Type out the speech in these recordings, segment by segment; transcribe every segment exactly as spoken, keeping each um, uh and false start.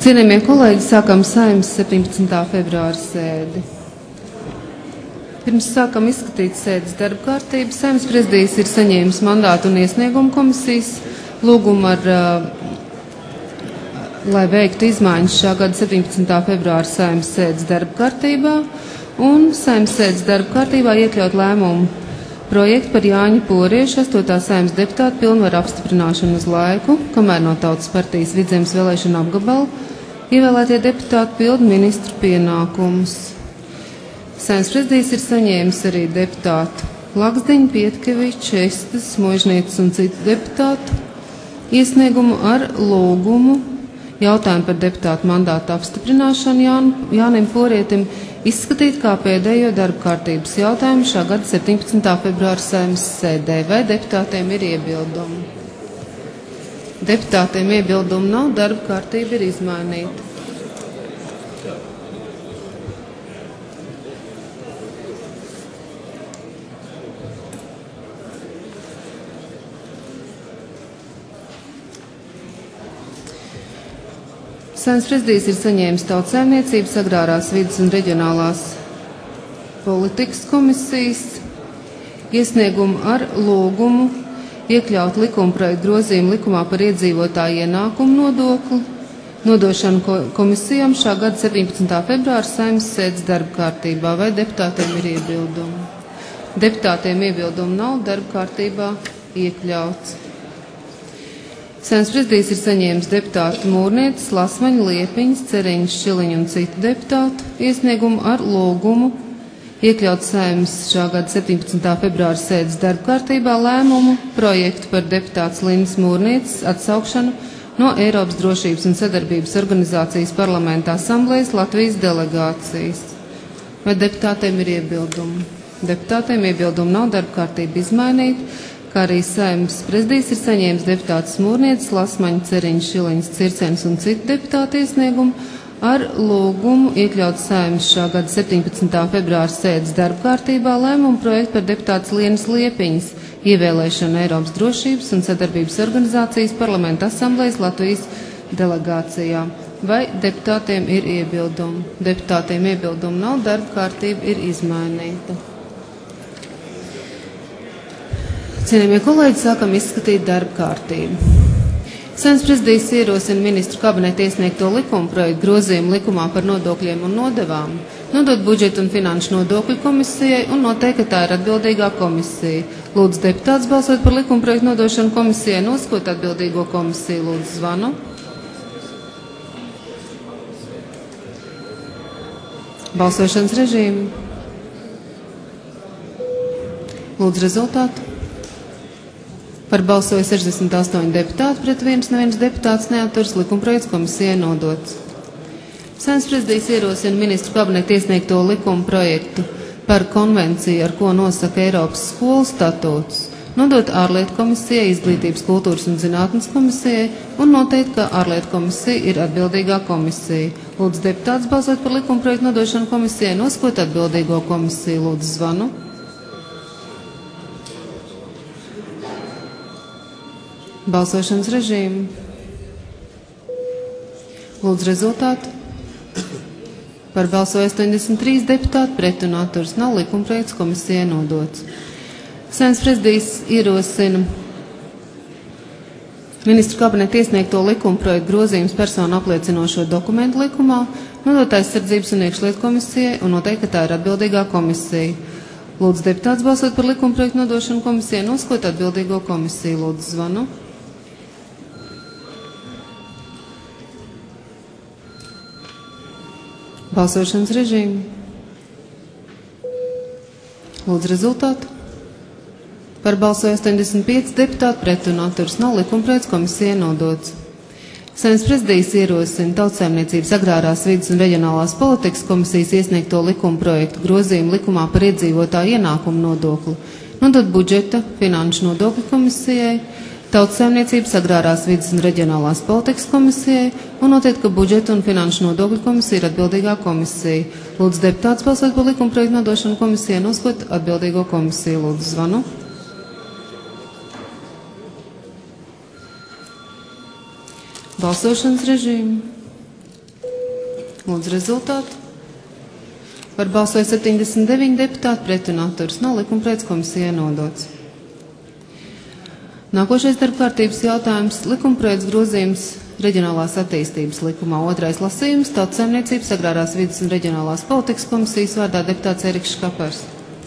Cienījamie kolēģi, sākam Saeimas septiņpadsmitā februāra sēdi. Pirms sākam izskatīt sēdes darba kārtību, Saeimas prezidijs ir saņēmis mandātu un iesniegumu komisijas lūgumu ar, lai veiktu izmaiņas šā gada septiņpadsmitā februāra Saeimas sēdes darba kārtībā un Saeimas sēdes darba kārtībā iekļaut lēmumu projektu par Jāņa Porieša, astotā Saeimas deputāta pilnvaru apstiprināšanu uz laiku, kamēr no Tautas partijas Vidzemes vēlēšana apgabalu ievēlētie deputāti pilda ministru pienākumus. Saeimas prezidijs ir saņēmis arī deputātu Laksdiņu, Pietkeviču, Estes, Možnieces un citu deputātu iesniegumu ar lūgumu jautājumu par deputātu mandātu apstiprināšanu Jān, Jānim Porietim izskatīt kā pēdējo darba kārtības jautājumu šā gada septiņpadsmitā februāra Saeimas sēdē. Vai deputātiem ir iebildumi? Deputātiem iebildumu nav, darba kārtība ir izmainīta. Saeimas prezidijs ir saņēmis Tautsaimniecības, Agrārās vides un reģionālās politikas komisijas iesniegumu ar lūgumu iekļaut likumprojektu grozījumu likumā par iedzīvotāju ienākumu nodokli, nodošanu komisijām šā gada septiņpadsmitā februāra Saeimas sēdes darba kārtībā. Vai deputātiem ir iebildumi? Deputātiem iebildumu nav, darba kārtībā iekļauts. Saeimas prezidijs ir saņēmis deputātu Mūrnietes, Lasmaņa, Liepiņas, Ceriņas, Šiliņa un citu deputātu iesniegumu ar lūgumu iekļaut Saeimas šā gada septiņpadsmitā februāra sēdes darba kārtībā lēmumu projektu par deputāts Lindas Mūrnietes atsaukšanu no Eiropas drošības un sadarbības organizācijas parlamenta asamblejas Latvijas delegācijas. Vai deputātiem ir iebildumi? Deputātiem iebildumu nav, darba kārtība izmainīta, kā arī Saeimas prezidijs ir saņēmis deputātus Mūrnietes, Lasmaņa, Ceriņas, Šiliņas, Circenes un citu deputātu iesniegumu ar lūgumu iekļaut Saeimas šā gada septiņpadsmitā februāra sēdes darba kārtībā lēmumu projektu par deputātas Lienas Liepiņas ievēlēšanu Eiropas drošības un sadarbības organizācijas parlamenta asamblejas Latvijas delegācijā. Vai deputātiem ir iebildumi? Deputātiem iebildumu nav, darba kārtība ir izmainīta. Cienījamie kolēģi, sākam izskatīt darba kārtību. Saeimas prezidijs ierosina ministru kabineta iesniegto likuma projektu grozījumu likumā par nodokļiem un nodevām, nodot budžeta un finanšu nodokļu komisijai un noteikt, ka tā ir atbildīgā komisija. Lūdzu deputāts balsot par likuma projektu nodošanu komisijai, nosakot atbildīgo komisiju. Lūdzu zvanu. Balsošanas režīmu. Lūdzu rezultātu. Par balsoja sešdesmit astoņi deputāti, pret viens neviens deputāts neaturas, likumprojekts komisijai nodots. Saeimas prezidijs ierosina ministru kabineta iesniegto likuma projektu par konvenciju, ar ko nosaka Eiropas skolu statūtus, nodot ārlietu komisijai, izglītības, kultūras un zinātnes komisijai un noteikt, ka ārlietu komisija ir atbildīgā komisija. Lūdzu deputāts balsot par likuma projektu nodošanu komisijai, nosakot atbildīgo komisiju. Lūdzu zvanu. Balsošanas režīmu. Lūdzu rezultātu. Par balsoja astoņdesmit trīs deputāti, pret un atturas nav, likumprojekts komisijai nodots. Saeimas prezidijs ierosina ministru kabineta iesniegto likumprojektu grozījums personu apliecinošo dokumentu likumā, nodot aizsardzības un iekšlietu komisijai un noteikt, ka tā ir atbildīgā komisija. Lūdzu deputāts balsot par likumprojektu nodošanu komisijai, nosakot atbildīgo komisiju. Lūdzu zvanu. Balsošanas režīmu. Lūdzu rezultātu. Par balsoja astoņdesmit pieci deputāti, pret un atturas nav, likumprojekts komisijai nodots. Saeimas prezidijs ierosina Tautsaimniecības, Agrārās vides un reģionālās politikas komisijas iesniegto likuma projektu grozījumu likumā par iedzīvotāju ienākumu nodokli, nodot budžeta, finanšu nodokļu komisijai, Tautsaimniecības, Agrārās vides un reģionālās politikas komisijai un noteikt, ka budžeta un finanšu nodokļu komisija ir atbildīgā komisija. Lūdzu deputāts balsot par likuma projektu nodošanu komisijai, nosakot atbildīgo komisiju. Lūdzu zvanu. Balsošanas režīmu. Lūdzu rezultātu. Par balsoja septiņdesmit deviņi deputāti, pret un atturas nav, likumprojekts komisijai nodots. Nākošais darbkārtības jautājums - likumprojekts grozījums Reģionālās attīstības likumā. Otrais lasījums - Tautsaimniecības, Agrārās vides un reģionālās politikas komisijas vārdā deputāts Eriks Škapars.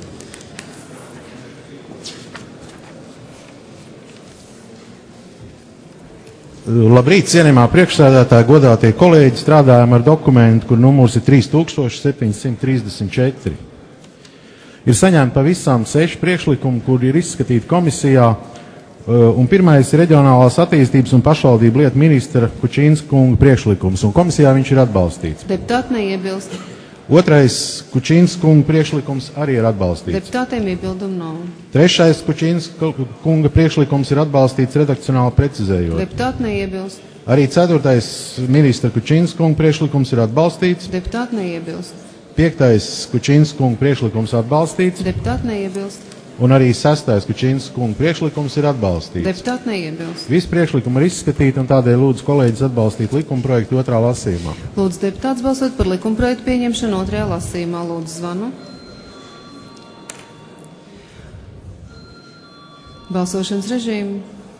Labrīt, cienījamā priekšsēdētāja, godātie kolēģi, strādājam ar dokumentu, kur numurs ir trīs tūkstoši septiņsimt trīsdesmit četri. Ir saņemti pavisam seši priekšlikumi, kur ir izskatīti komisijā, un pirmais ir Reģionālās attīstības un pašvaldību lietu ministra Kučīnska kunga priekšlikums, un komisijā viņš ir atbalstīts. Deputāti neiebilst. Otrais Kučīnska kunga priekšlikums arī ir atbalstīts. Deputātiem iebildumu nav. Trešais Kučīnska kunga priekšlikums ir atbalstīts redakcionāli precizējot. Deputāti neiebilst. Arī ceturtais ministra Kučīnska kunga priekšlikums ir atbalstīts. Deputāti neiebilst. Piektais Kučīnska kunga priekšlikums atbalstīts. Deputāti neiebilst. Un arī sestais Kučīnska kunga priekšlikums ir atbalstīts. Deputāti neiebilst. Visi priekšlikumi ir izskatīti, un tādēļ lūdzu kolēģis atbalstīt likuma projektu otrā lasījumā. Lūdzu deputāts balsot par likuma projektu pieņemšanu otrajā lasījumā. Lūdzu zvanu. Balsošanas režīmu.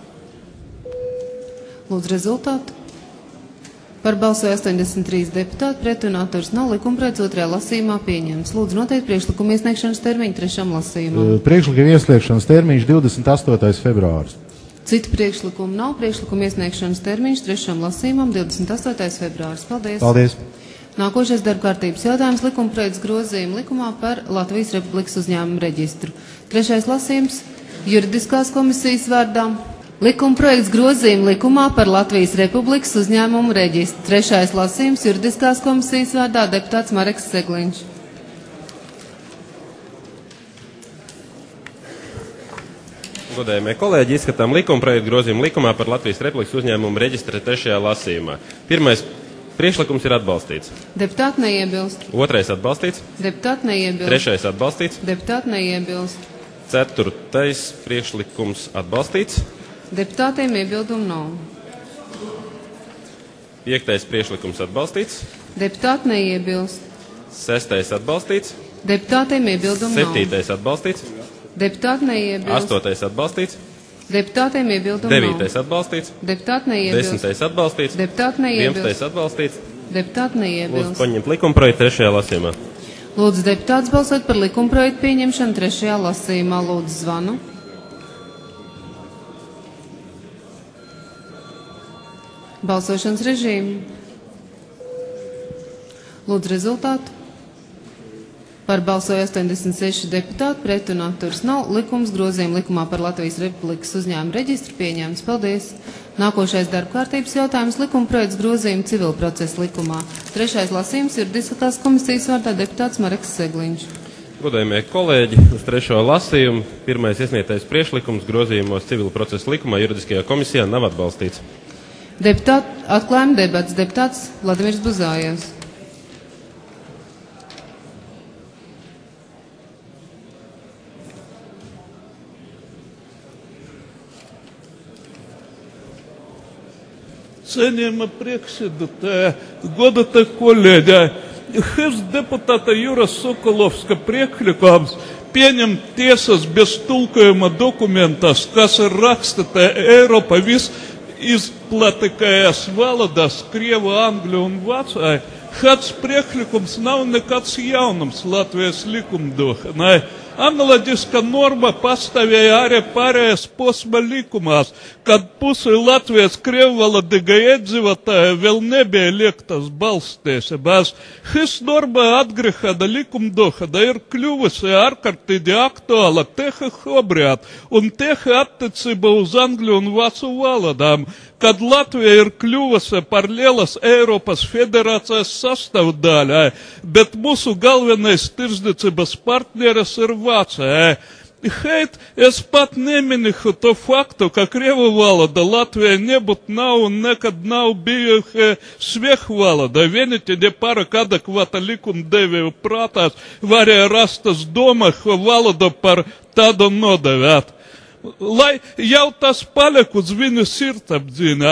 Lūdzu rezultātu. Par balsoja astoņdesmit trīs deputāti, pret un atturas nav, likumprojekts otrajā lasījumā pieņemts. Lūdzu noteikt priekšlikumu iesniegšanas termiņu trešam lasījumam. Priekšlikuma iesniegšanas termiņš divdesmit astotais februāris. Citu priekšlikumu nav, priekšlikuma iesniegšanas termiņš trešam lasījumam divdesmit astotais februāris. Paldies. Paldies. Nākošais darbkārtības jautājums - likumprojekts grozījuma likumā par Latvijas Republikas uzņēmumu reģistru. Trešais lasījums - juridiskās komisijas vārdā. Likumprojekts grozījuma likumā par Latvijas Republikas uzņēmumu reģistru. Trešais lasījums juridiskās komisijas vārdā deputāts Mareks Segliņš. Godējamie kolēģi, izskatām likumprojektu grozījumu likumā par Latvijas Republikas uzņēmumu reģistru trešajā lasījumā. Pirmais priekšlikums ir atbalstīts. Deputāti neiebilst. Otrais atbalstīts. Deputāti neiebilst. Trešais atbalstīts. Deputāti neiebilst. Ceturtais priekšlikums atbalstīts. Deputātiem iebildumu nav. Piektais priekšlikums atbalstīts. Deputāti neiebilst. Sestais atbalstīts. Deputātiem iebildumu nav. Septītais atbalstīts. Deputāti neiebilst. Astotais atbalstīts. Deputātiem iebildumu nav. Devītais atbalstīts. Deputāti neiebilst. Desmitais atbalstīts. Deputāti neiebilst. Vienpadsmitais atbalstīts. Deputāti Lūdzu neiebilst. paņemt likumprojektu trešajā lasījumā. Lūdzu deputāts balsot par likumprojektu pieņemšanu trešajā lasījumā. Lūdzu zvanu. Balsošanas režīmu. Lūdzu rezultātu. Par balsoja astoņdesmit seši deputāti, pret un atturas nav. Likums grozījuma likumā par Latvijas Republikas uzņēmumu reģistru pieņemts. Paldies. Nākošais darba kārtības jautājums - likumprojekts grozījuma civil procesa likumā. Trešais lasījums juridiskās komisijas vārdā deputāts Mareks Segliņš. Godējamie kolēģi, uz trešo lasījumu pirmais iesniegtais priekšlikums grozījumos civil procesa likumā juridiskajā komisijā nav atbalstīts. Deputāti atklājuma debats deputāts Vladimirs Buzājevs. Cienījama priekšsēdētāja, godātie kolēģi, His deputāta Juras Sokolovska priekšlikums pieņem tiesas bez tulkojuma dokumentas, kas ir rakstīta Eiropa visizplatītākajās valodās - krievu, angļu un vācu. Šāds priekšlikums nav nekāds jaunums Latvijas likumdošanai. Analoģiska norma pastāvēja arī pārējais posma likumās, kad pusi Latvijas krievvalodīgai iedzīvotāji vēl nebija liektas balsstiesībās. Šis norma atgriežana likumdošana ir kļuvusi ārkārtīgi aktuāla tieši šobrīd un tieši attiecībā uz angļu un vācu valodām, kad Latvija ir kļuvusi par lielas Eiropas federācijas sastāvdaļai, bet mūsu galvenais tirdzniecības partneris ir Vācija. Šeit es pat neminēšu to faktu, ka krievu valoda Latvijai nebūtu nav un nekad nav bijusi svehvaloda. Vienīgi pārāk adekvāta likumdevēju prātās varēja rastas doma šo valodu par tādu nodevēt. Lai jau tas paliek uz viņu sirdsapziņās,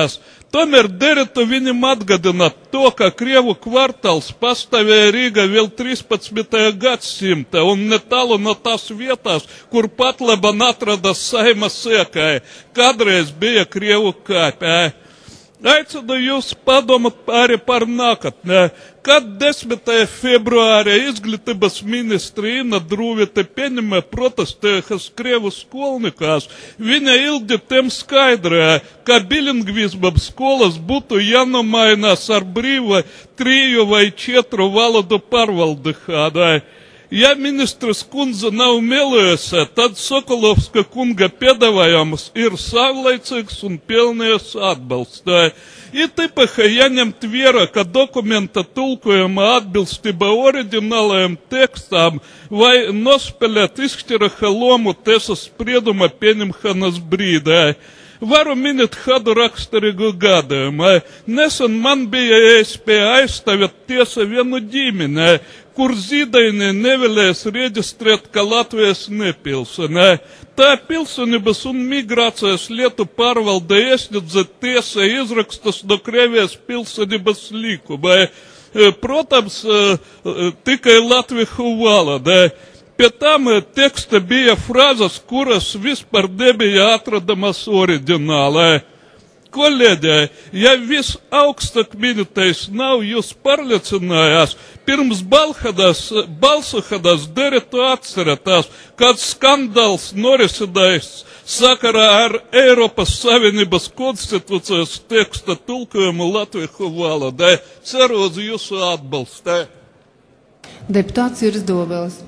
Tomēr derētu viņam atgadināt to, ka Krievu kvartāls pastāvēja Rīgā vēl trīspadsmitajā gadsimtā un netālu no tās vietās, kur pat laban atradas Saimas sēkai, kādreiz bija Krievu kāpē. Aicinu jūs padomāt arī par nākotnē, kad desmitajā februārī izglītības ministra Ina Drūvite pieņemē protestējas Krievu skolnikās. Viņa ilgi tiem skaidrēja, ka bilingvismam skolas būtu jānomainās ar brīvu triju vai četru valodu pārvaldi kādai. Ja ministrs kundze nav melējusi, tad Sokolovska kunga piedāvājums ir savlaicīgs un pelnījis atbalstu. It īpaši jāņemt vērā, ka dokumenta tulkojuma atbilstība oriģinālajiem tekstām vai nospēlēt izšķirīgu lomu tiesa sprieduma pieņemšanas brīdī. Varu minēt kādu raksturīgu gadījumu. Nesen man bija iespēja aizstāvēt tiesa vienu ģimeni, kur zīdaini nevēlēs reģistrēt, ka Latvijas nepilsone. Tā pilsonības un migrācijas lietu pārvalde iesniedza tiesa izrakstus no Krievijas pilsonības likuma. Protams, tikai latviešu valodā. Pie tam teksta bija frāzes, kuras vispār nebija atradamas oriģinālā. Kolēģi, ja viss augstāk minētais nav jūs pārliecinājās, pirms balsošanas derētu atcerēties, kad skandāls norisinājās sakarā ar Eiropas Savienības konstitūcijas teksta tulkojumu latviešu valodā. Ceru uz jūsu atbalstu. Deputāts Juris Dobelis.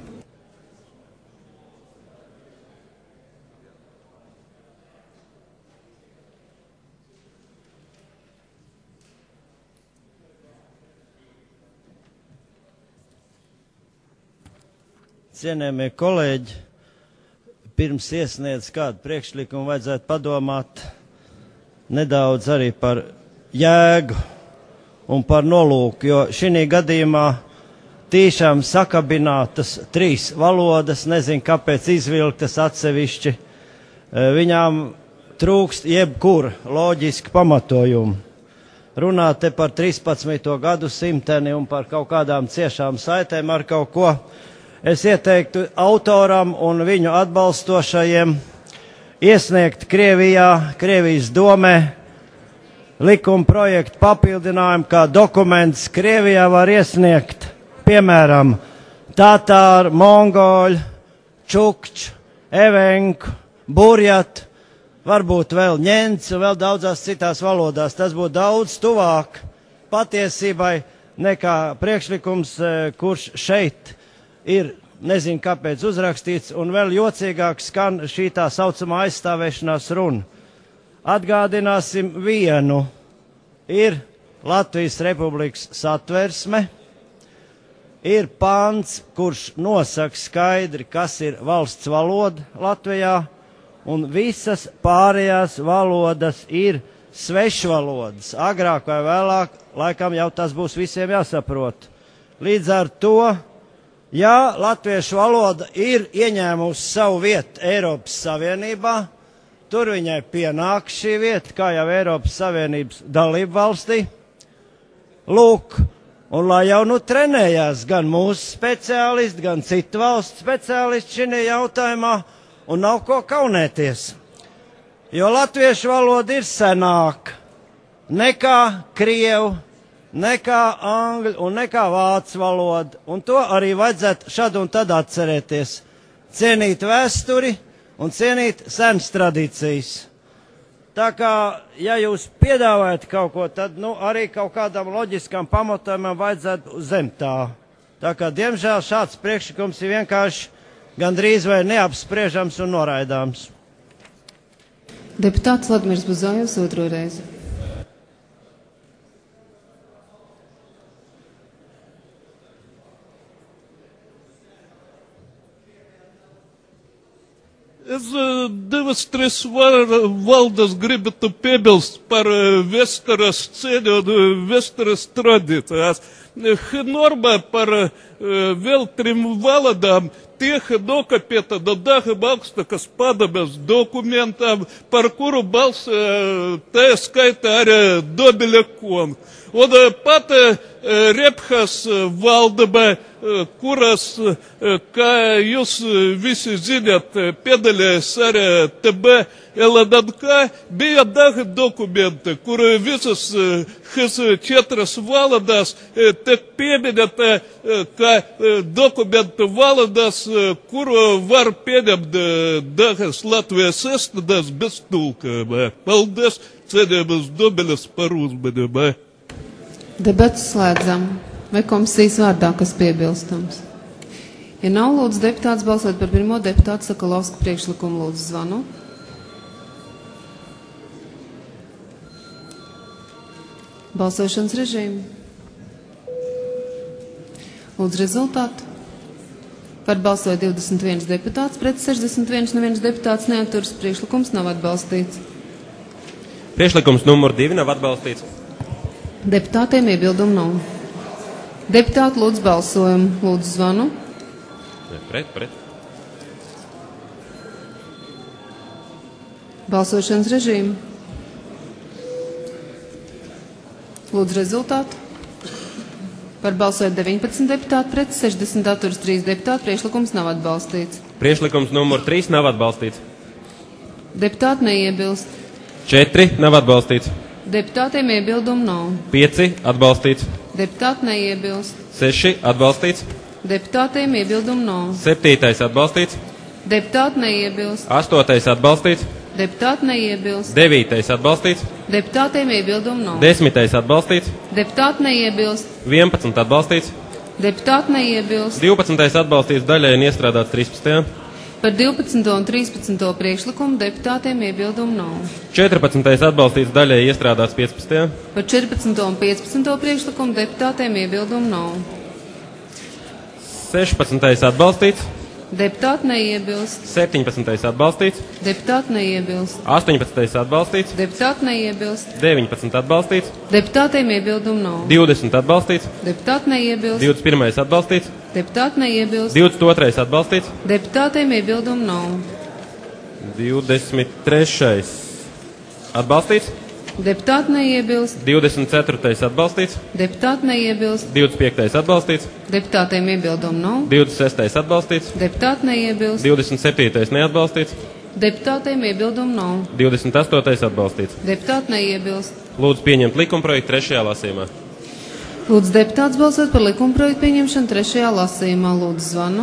Cienējamie kolēģi, pirms iesniedz kādu priekšlikumu vajadzētu padomāt nedaudz arī par jēgu un par nolūku, jo šī gadījumā tīšām sakabinātas trīs valodas, nezinu, kāpēc izvilktas atsevišķi, viņām trūkst jebkur loģiski pamatojumu. Runāt te par trīspadsmito gadu simteni un par kaut kādām ciešām saitēm ar kaut ko. Es ieteiktu autoram un viņu atbalstošajiem iesniegt Krievijā, Krievijas domē likuma projektu papildinājumu, kā dokuments Krievijā var iesniegt, piemēram, Tatāru, Mongoļu, Čukču, Evenku, Burjatu, varbūt vēl ņemts un vēl daudzās citās valodās. Tas būtu daudz tuvāk patiesībai nekā priekšlikums, kurš šeit ir, nezinu, kāpēc uzrakstīts, un vēl jocīgāk skan šī tā saucamā aizstāvēšanās runa. Atgādināsim vienu. Ir Latvijas Republikas satversme, ir pants, kurš nosaka skaidri, kas ir valsts valoda Latvijā, un visas pārējās valodas ir svešvalodas. Agrāk vai vēlāk, laikam jau tas būs visiem jāsaprot. Līdz ar to, ja latviešu valoda ir ieņēmusi savu vietu Eiropas Savienībā, tur viņai pienāk šī vieta, kā jau Eiropas Savienības dalību valstī. Lūk, un lai jau nu trenējās gan mūsu speciālisti, gan citu valstu speciālisti šajā jautājumā, un nav ko kaunēties. Jo latviešu valoda ir senāka nekā krievu, nekā angļu un nekā vācu valoda, un to arī vajadzētu šad un tad atcerēties. Cienīt vēsturi un cienīt senas tradīcijas. Tā kā, ja jūs piedāvājat kaut ko, tad nu, arī kaut kādam loģiskam pamatojumam vajadzētu zem tā. Tā kā, diemžēl, šāds priekšlikums ir vienkārši gandrīz vai neapspriežams un noraidāms. Deputāts Vladimirs Buzājevs otro reizi. Es divas, trīs valdes gribētu piebilst par vēstures ceļu un vēstures tradīcijās. Norma par vēl trim valodām tiek nokapieta no dažiem augstākas padomes dokumentām, par kuru balsē tā skaitā arī Dobeļa kungs. Un pat Repšas valdība, kuras, kā jūs visi zināt, piedalījās arī T B L N K, bija daži dokumenti, kur visas šīs četras valodas tiek pieminēta, kā dokumentu valodas, kuru var pieņemt dažas Latvijas iestādes bez tulkojuma. Paldies, cienījamas Dobeļas, par uzmanību. Debats slēdzam. Vai komisijas vārdā, kas piebilstams? Ja nav, lūdzu deputāts balsot par pirmo deputātu Sakalovska priekšlikumu, lūdzu zvanu. Balsošanas režīmu. Lūdzu rezultātu. Par balsoja divdesmit viens deputāts, pret sešdesmit viens, neviens deputāts neaturas, priekšlikums nav atbalstīts. Priekšlikums numur divi nav atbalstīts. Deputātiem iebildumu nav. Deputāti lūdzu balsojumu. Lūdzu zvanu. Pret, pret. Balsošanas režīmu. Lūdzu rezultātu. Par balsojumu deviņpadsmit deputāti, pret sešdesmit atturas trīs deputāti, priekšlikums nav atbalstīts. Priekšlikums numur trīs nav atbalstīts. Deputāti neiebilst. četri nav atbalstīts. Deputātiem iebildumu nav. pieci atbalstīts. Deputāti neiebilst. seši atbalstīts. Deputātiem iebildumu nav. septītais atbalstīts. Deputāti neiebilst. astotais atbalstīts. Deputāti neiebilst. devītais atbalstīts. Deputātiem iebildumu nav. desmitais atbalstīts. Deputāti neiebilst. vienpadsmit atbalstīts. Deputāti neiebilst. divpadsmitais atbalstīts daļai un iestrādāts trīspadsmitajā. Par divpadsmito un trīspadsmito priekšlikumu deputātiem iebildumu nav. četrpadsmitais atbalstīts daļai iestrādāts piecpadsmitajā. Par četrpadsmito un piecpadsmito priekšlikumu deputātiem iebildumu nav. sešpadsmitais atbalstīts. Deputāti neiebilst. septiņpadsmitais atbalstīts. Deputāti neiebilst. astoņpadsmitais atbalstīts. Deputāti neiebilst. deviņpadsmit atbalstīts. Deputātiem iebildumu nav. divdesmit atbalstīts. Deputāti neiebilst. divdesmit pirmais atbalstīts. Deputāti neiebilst. divdesmit otrais atbalstīts. Deputātiem iebildumu nav. divdesmit trešais atbalstīts. Deputāti neiebilst. divdesmit ceturtais atbalstīts. Deputāti neiebilst. divdesmit piektais atbalstīts. Deputātiem iebildumu nav. divdesmit sestais atbalstīts. Deputāti neiebilst. divdesmit septītais neatbalstīts. Deputātiem iebildumu nav. divdesmit astotais atbalstīts. Deputāti neiebilst. Lūdzu pieņemt likumprojektu trešajā lasījumā. Lūdzu deputāts balsot par likumprojektu pieņemšanu trešajā lasījumā. Lūdzu zvanu.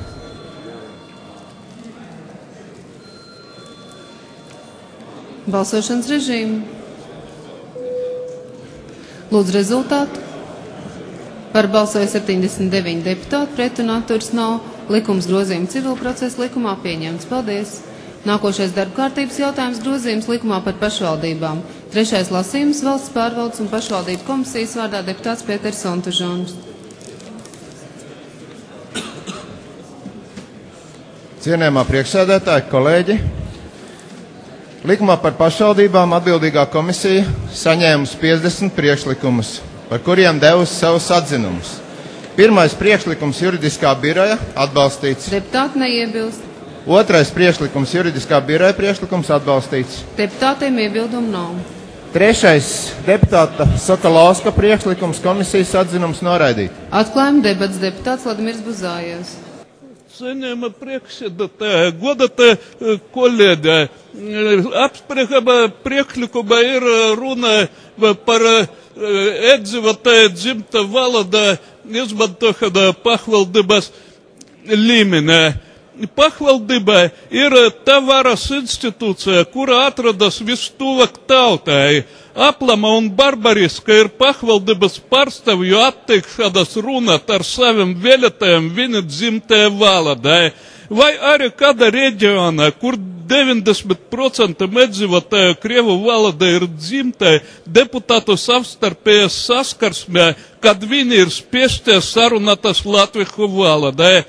Balsošanas režīmu. Lūdzu rezultātu. Par balsoja septiņdesmit deviņi deputāti, pret un atturas nav. Likums grozījuma civil procesa likumā pieņemts. Paldies! Nākošais darba kārtības jautājums grozījums likumā par pašvaldībām. Trešais lasījums valsts pārvaldes un pašvaldību komisijas vārdā deputāts Pēters Sontužons. Cienējamā priekšsēdētāja, kolēģi, likumā par pašvaldībām atbildīgā komisija saņēmusi piecdesmit priekšlikumus, par kuriem devusi savus atzinumus. Pirmais priekšlikums juridiskā biroja atbalstīts. Deputāti neiebilst. Otrais priekšlikums juridiskā biroja priekšlikums atbalstīts. Deputātiem iebildumu nav. Trešais deputāta Sakalovska priekšlikums komisijas atzinums noraidīt. Atklājuma debats deputāts Vladimirs Buzājevs. Cienījama priekšsēdētāja, godātie kolēģi, apspriekama priekšlikuma ir runa par iedzīvotāju dzimta valoda izmantošana pašvaldības līmenī. Pašvaldība ir tā varas institūcija, kura atrodas vistuvāk tautai. Aplama un barbariska ir pašvaldības pārstāvju atteikšanās runāt ar saviem vēlētājiem viņa dzimtajā valodā. Vai arī kāda reģionā, kur deviņdesmit procenti iedzīvotāju krievu valoda ir dzimtā, deputātu savstarpējā saskarsmē, kad viņi ir spiesties sarunātas latviešu valodā.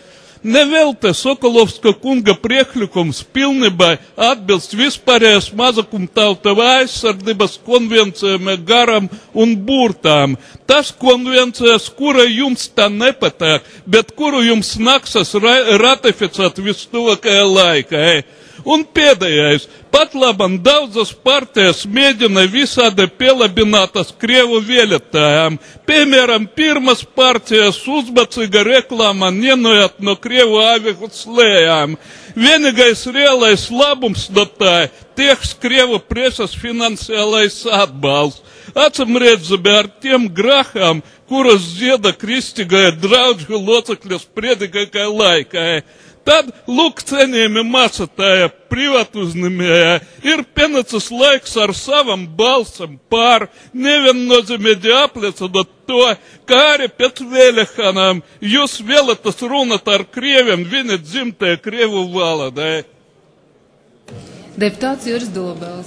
Nevelti Sokolovska kunga priekšlikums pilnībā atbilst vispārējās mazākumtautību aizsardzības konvencijām garam un burtām. Tas konvencijas, kura jums tā nepatīk, bet kuru jums nāksies ra ratificēt vistuvākajā laikā. Un pēdējais, pat labam daudzas partijas mēģina visādi pielabinātas Krievu vēlētājiem. Piemēram, pirmas partijas uzbacīga reklāma nenojāt no Krievu avīgu slējām. Vienīgais reālais labums no tā tieks Krievu presas finansiālais atbalsts. Acim redzami ar tiem grahām, kuras zieda kristīgajā draudžu locekļus priedīgākajā laikā. Tad, lūk, cienījami mācītāji, privātuzņēmēji, ir pienācis laiks ar savam balsam pār neviennozīmīgi apliecinot to, ka arī pēc vēlēšanām jūs vēlaties runāt ar krieviem viņa dzimtajā krievu valodā. Deputāts Juris Dobels.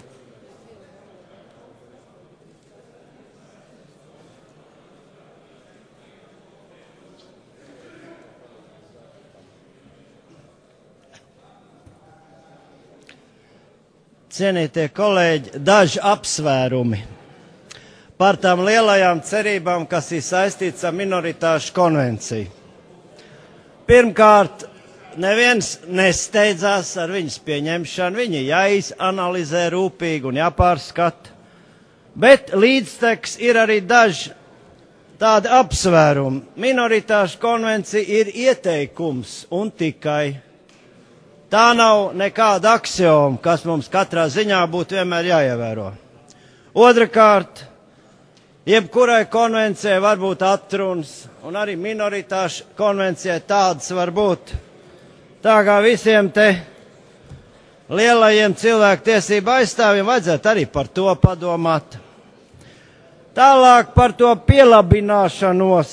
Cienītie kolēģi, daži apsvērumi par tām lielajām cerībām, kas ir saistīts ar minoritāšu konvenciju. Pirmkārt, neviens nesteidzās ar viņas pieņemšanu, viņi jāizanalizē rūpīgi un jāpārskata, bet līdzteks ir arī daži tādi apsvērumi. Minoritāšu konvencija ir ieteikums un tikai. Tā nav nekāda aksioma, kas mums katrā ziņā būtu vienmēr jāievēro. Otrakārt, jebkurai konvencijai var būt atrunas, un arī minoritāšu konvencijai tādas var būt. Tā kā visiem te lielajiem cilvēktiesību aizstāvjiem vajadzētu arī par to padomāt. Tālāk par to pielabināšanos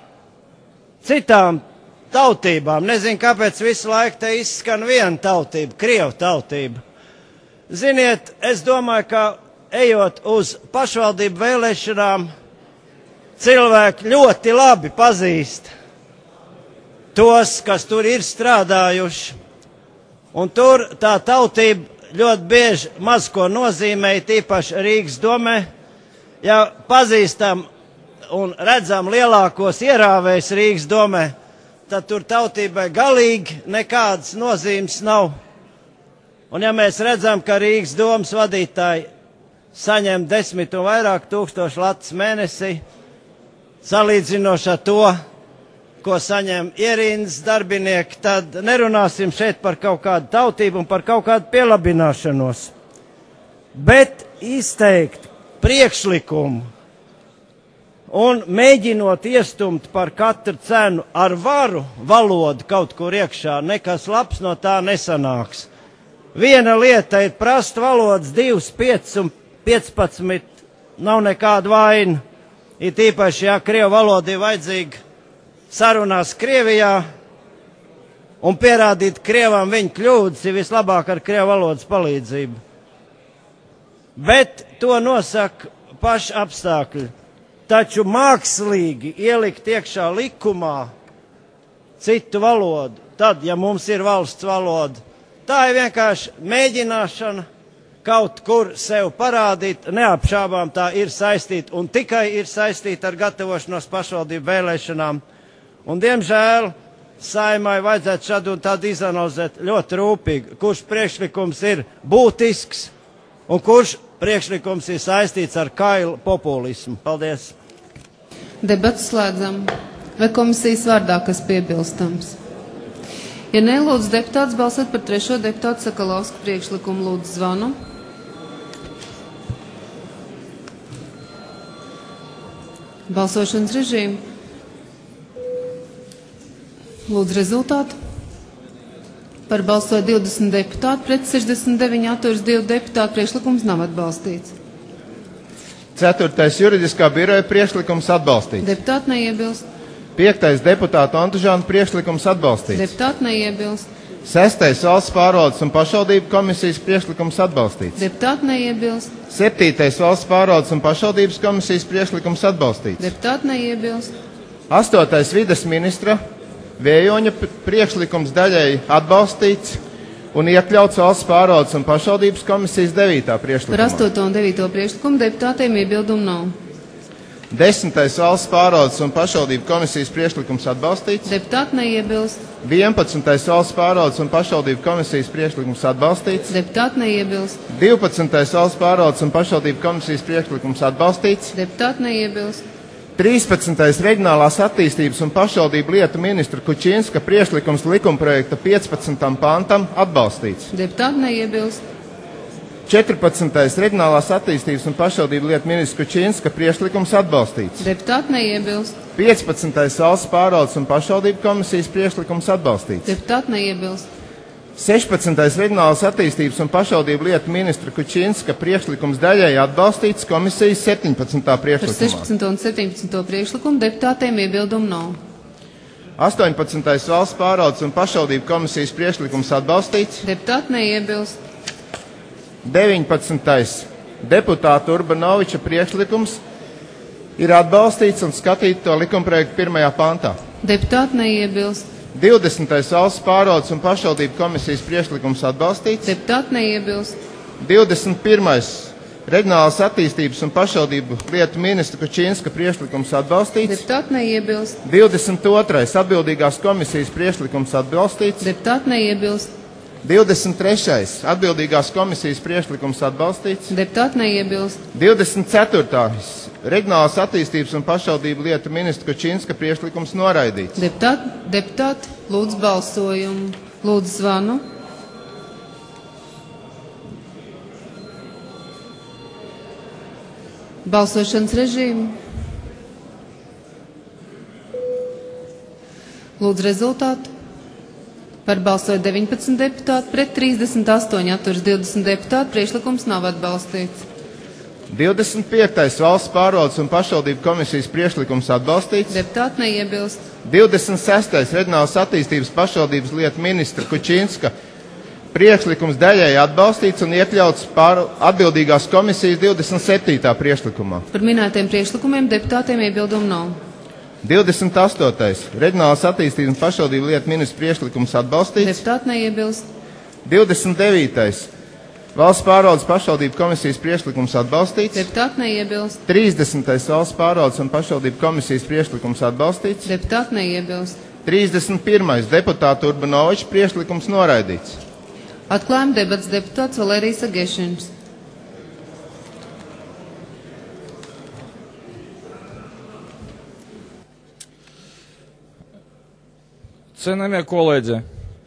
citām tautībām. Nezinu, kāpēc visu laiku te izskan viena tautība, Krievu tautība. Ziniet, es domāju, ka ejot uz pašvaldību vēlēšanām, cilvēki ļoti labi pazīst tos, kas tur ir strādājuši. Un tur tā tautība ļoti bieži maz ko nozīmē, tīpaši Rīgas domē. Ja pazīstam un redzam lielākos ierāvējus Rīgas domē, tad tur tautībai galīgi nekādas nozīmes nav. Un ja mēs redzam, ka Rīgas domas vadītāji saņem desmit un vairāk tūkstošu latus mēnesī, salīdzinoši ar to, ko saņem ierīnas darbinieki, tad nerunāsim šeit par kaut kādu tautību un par kaut kādu pielabināšanos. Bet izteikt priekšlikumu un mēģinot iestumt par katru cenu ar varu valodu kaut kur iekšā, nekas labs no tā nesanāks. Viena lieta ir prast valodas divas, piecas un piecpadsmit, nav nekāda vaina. Ir tīpaši, ja Krievu valoda ir vajadzīga sarunās Krievijā un pierādīt Krievam viņa kļūdas ir vislabāk ar Krievu valodas palīdzību. Bet to nosaka paši apstākļi. Taču mākslīgi ielikt iekšā likumā citu valodu, tad, ja mums ir valsts valoda, tā ir vienkārši mēģināšana kaut kur sev parādīt, neapšābām tā ir saistīta un tikai ir saistīta ar gatavošanos pašvaldību vēlēšanām. Un, diemžēl, Saeimai vajadzētu šādu un tādu izanalizēt ļoti rūpīgi, kurš priekšlikums ir būtisks un kurš priekšlikums ir saistīts ar kailu populismu. Paldies! Debats slēdzam. Vai komisijas vārdā kas piebilstams? Ja nelūdzu deputāts balsot par trešo deputātu Sakalovska priekšlikumu, lūdzu zvanu. Balsošanas režīmu. Lūdzu rezultātu. Par balsoja divdesmit deputāti, pret sešdesmit deviņi atturas divi deputāti, priekšlikums nav atbalstīts. Ceturtais juridiskā biroja priekšlikums atbalstīts. Deputāti neiebilst. Piektais deputātu Antužāna priekšlikums atbalstīts. Deputāti neiebilst. Sestais valsts pārvaldes un pašvaldību komisijas priekšlikums atbalstīts. Deputāti neiebilst. Septītais valsts pārvaldes un pašvaldības komisijas priekšlikums atbalstīts. Deputāti neiebilst. Astotais vides ministra Vējoņa priekšlikums daļēji atbalstīts un iekļauts valsts pārvaldes un pašvaldības komisijas devītā priekšlikumā. Par astoto un devīto priekšlikumu deputātiem iebildumu nav. Desmitais valsts pārvaldes un pašvaldību komisijas priekšlikums atbalstīts. Deputāti neiebilst. vienpadsmitais valsts pārvaldes un pašvaldību komisijas priekšlikums atbalstīts. Deputāti neiebilst. divpadsmitais valsts pārvaldes un pašvaldību komisijas priekšlikums atbalstīts. Deputāti neiebilst. trīspadsmitais reģionālās attīstības un pašvaldību lietu ministra Kučinska priekšlikums likumprojekta piecpadsmitajam pantam atbalstīts. Deputāti neiebilst. četrpadsmitais reģionālās attīstības un pašvaldību lietu ministra Kučinska priekšlikums atbalstīts. Deputāti neiebilst. piecpadsmitais valsts pārvaldes un pašvaldību komisijas priekšlikums atbalstīts. Deputāti neiebilst. sešpadsmitais reģionālās attīstības un pašvaldību lietu ministra Kučinska priekšlikums daļēji atbalstīts komisijas septiņpadsmitā Par priekšlikumā. sešpadsmito un septiņpadsmito priekšlikumu deputātiem iebildumu nav. astoņpadsmitais valsts pārvaldes un pašvaldību komisijas priekšlikums atbalstīts. Deputāti neiebilst. deviņpadsmitais deputāta Urbanoviča priekšlikums ir atbalstīts un skatīt to likumprojektu pirmajā pantā. Deputāti neiebilst. divdesmitais valsts pārvaldes un pašvaldību komisijas priekšlikums atbalstīts. Deputāti neiebilst. divdesmit pirmais reģionālās attīstības un pašvaldību lietu ministra Kučinska priekšlikums atbalstīts. Deputāti neiebilst. divdesmit otrais atbildīgās komisijas priekšlikums atbalstīts. Deputāti neiebilst. divdesmit trešais atbildīgās komisijas priekšlikums atbalstīts. Deputāti neiebilst. divdesmit ceturtais reģionālās attīstības un pašvaldību lietu ministra Kučinska priekšlikums noraidīts. Deputāti, deputāti, lūdzu balsojumu. Lūdzu zvanu. Balsošanas režīmu. Lūdzu rezultātu. Par balsoja deviņpadsmit deputāti, pret trīsdesmit astoņi atturas divdesmit deputāti. Priekšlikums nav atbalstīts. divdesmit piektais valsts pārvaldes un pašvaldību komisijas priekšlikums atbalstīts. Deputāti neiebilst. divdesmit sestais reģionālās attīstības pašvaldības lietu ministra Kučinska priekšlikums daļēji atbalstīts un iekļauts pār atbildīgās komisijas divdesmit septītā priekšlikumā. Par minētiem priekšlikumiem deputātiem iebildumu nav. divdesmit astotais reģionālās attīstības un pašvaldību lietu ministra priekšlikums atbalstīts. Deputāti neiebilst. divdesmit devītais valsts pārvaldes pašvaldību komisijas priekšlikums atbalstīts. Deputāti neiebilst. trīsdesmitais valsts pārvaldes un pašvaldību komisijas priekšlikums atbalstīts. Deputāti neiebilst. trīsdesmit pirmais deputāta Urbanoviča priekšlikums noraidīts. Atklājam debats deputāts Valērijas Agešins. Cienījamie kolēģi,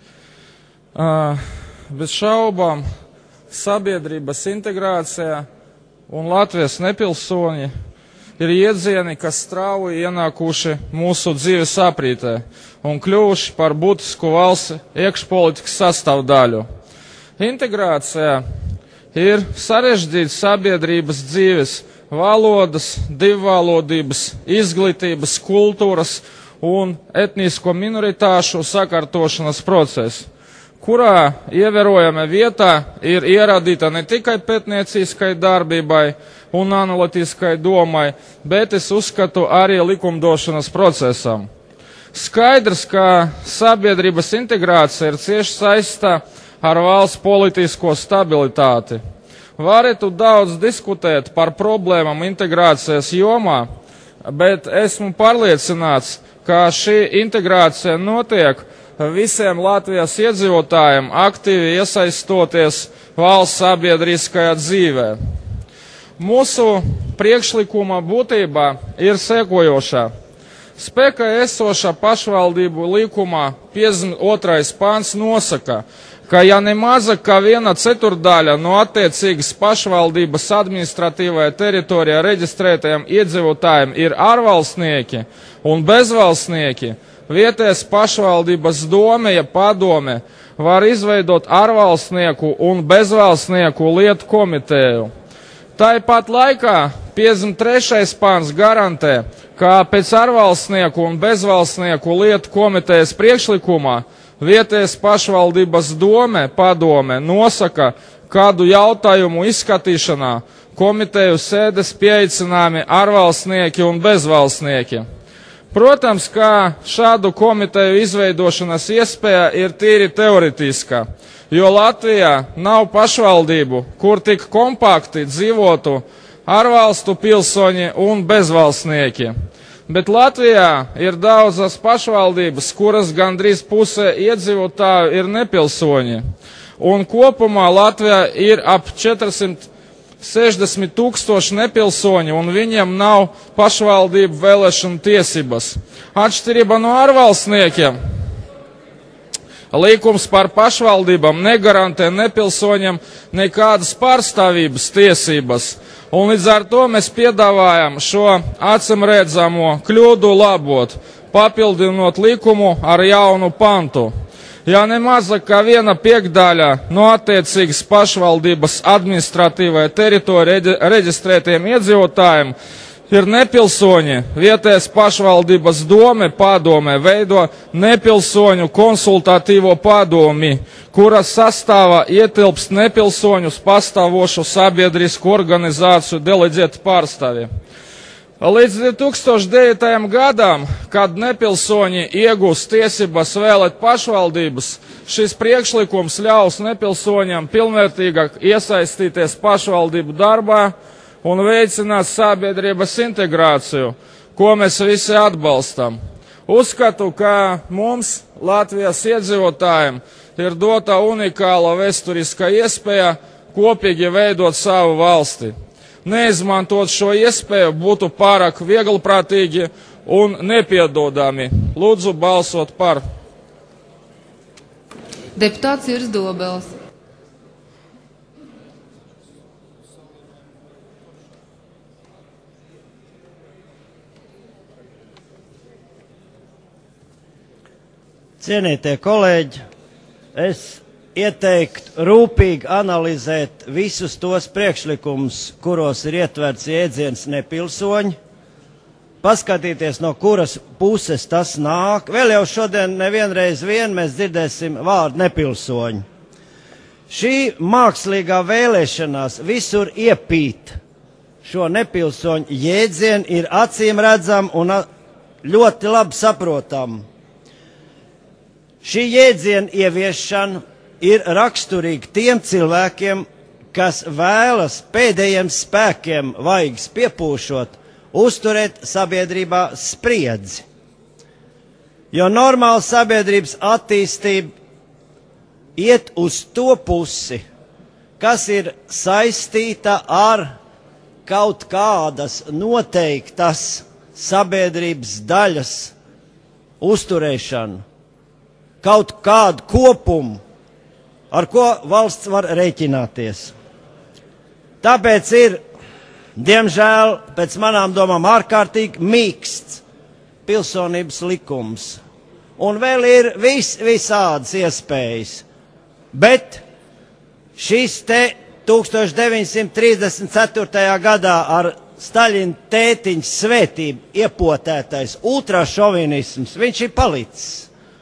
uh, bez šaubām sabiedrības integrācija un Latvijas nepilsoņi ir iedzieni, kas strauji ienākuši mūsu dzīves aprītē un kļuvuši par būtisku valsts iekšpolitikas sastāvdaļu. Integrācija ir sarežģīts sabiedrības dzīves, valodas, divvalodības, izglītības, kultūras un etnisko minoritāšu sakārtošanas process, kurā ievērojama vietā ir ierādīta ne tikai pētnieciskai darbībai un analītiskai domai, bet es uzskatu arī likumdošanas procesam. Skaidrs, ka sabiedrības integrācija ir cieši saistīta ar valsts politisko stabilitāti. Varētu daudz diskutēt par problēmām integrācijas jomā, bet esmu pārliecināts, ka šī integrācija notiek visiem Latvijas iedzīvotājiem aktīvi iesaistoties valsts sabiedriskajā dzīvē. Mūsu priekšlikuma būtība ir sekojošā. Spēkā esošā pašvaldību likumā piecdesmit otrais pants nosaka, ka ja ne mazāk kā viena ceturdaļa no attiecīgas pašvaldības administratīvajā teritorijā reģistrētajiem iedzīvotājiem ir ārvalstnieki un bezvalstnieki, vietējās pašvaldības dome, ja padome, var izveidot ārvalstnieku un bezvalstnieku lietu komiteju. Tāpat laikā piecdesmit trešais pants garantē, ka pēc ārvalstnieku un bezvalstnieku lietu komitejas priekšlikumā vietējās pašvaldības dome, padome nosaka, kādu jautājumu izskatīšanā komiteju sēdes pieaicināmi ārvalstnieki un bezvalstnieki. Protams, ka šādu komiteju izveidošanas iespēja ir tīri teoretiskā, jo Latvijā nav pašvaldību, kur tik kompakti dzīvotu ārvalstu pilsoņi un bezvalstnieki. Bet Latvijā ir daudzas pašvaldības, kuras gandrīz pusē iedzīvotāju ir nepilsoņi. Un kopumā Latvijā ir ap četrsimt sešdesmit tūkstoši nepilsoņu, un viņiem nav pašvaldību vēlēšanu tiesības. Atšķirība no ārvalstniekiem, likums par pašvaldībām negarantē nepilsoņiem nekādas pārstāvības tiesības, un līdz ar to mēs piedāvājam šo acimredzamo kļūdu labot, papildinot likumu ar jaunu pantu. Ja nemazāk kā viena piekdaļa no attiecīgas pašvaldības administratīvai teritorijai reģistrētiem iedzīvotājiem ir nepilsoņi, vietējais pašvaldības dome padome veido nepilsoņu konsultatīvo padomi, kuras sastāvā ietilpst nepilsoņus pastāvošu sabiedrisku organizāciju deleģēti pārstāvji. Līdz divi tūkstoši devītajam gadam, kad nepilsoņi iegūs tiesības vēlēt pašvaldības, šis priekšlikums ļaus nepilsoņiem pilnvērtīgāk iesaistīties pašvaldību darbā un veicināt sabiedrības integrāciju, ko mēs visi atbalstam. Uzskatu, ka mums, Latvijas iedzīvotājiem, ir dota unikāla vēsturiskā iespēja kopīgi veidot savu valsti. Neizmantot šo iespēju būtu pārāk vieglprātīgi un nepiedodami. Lūdzu balsot par. Deputāts Irs Dobels. Cienītie kolēģi, es ieteiktu rūpīgi analizēt visus tos priekšlikumus, kuros ir ietverts jēdziens nepilsoņi, paskatīties, no kuras puses tas nāk. Vēl jau šodien nevienreiz vien mēs dzirdēsim vārdu nepilsoņi. Šī mākslīgā vēlēšanās visur iepīt šo nepilsoņu jēdzienu ir acīm redzam un ļoti labi saprotam. Šī jēdziena ieviešana ir raksturīgi tiem cilvēkiem, kas vēlas pēdējiem spēkiem vaigas piepūšot, uzturēt sabiedrībā spriedzi. Jo normāla sabiedrības attīstība iet uz to pusi, kas ir saistīta ar kaut kādas noteiktas sabiedrības daļas uzturēšanu, kaut kādu kopumu, ar ko valsts var rēķināties. Tāpēc ir, diemžēl, pēc manām domām, ārkārtīgi mīksts pilsonības likums. Un vēl ir vis, visādas iespējas. Bet šis te tūkstoš deviņsimt trīsdesmit ceturtajā gadā ar Staļina tētiņa svētību iepotētais ultrašovinisms, viņš ir palicis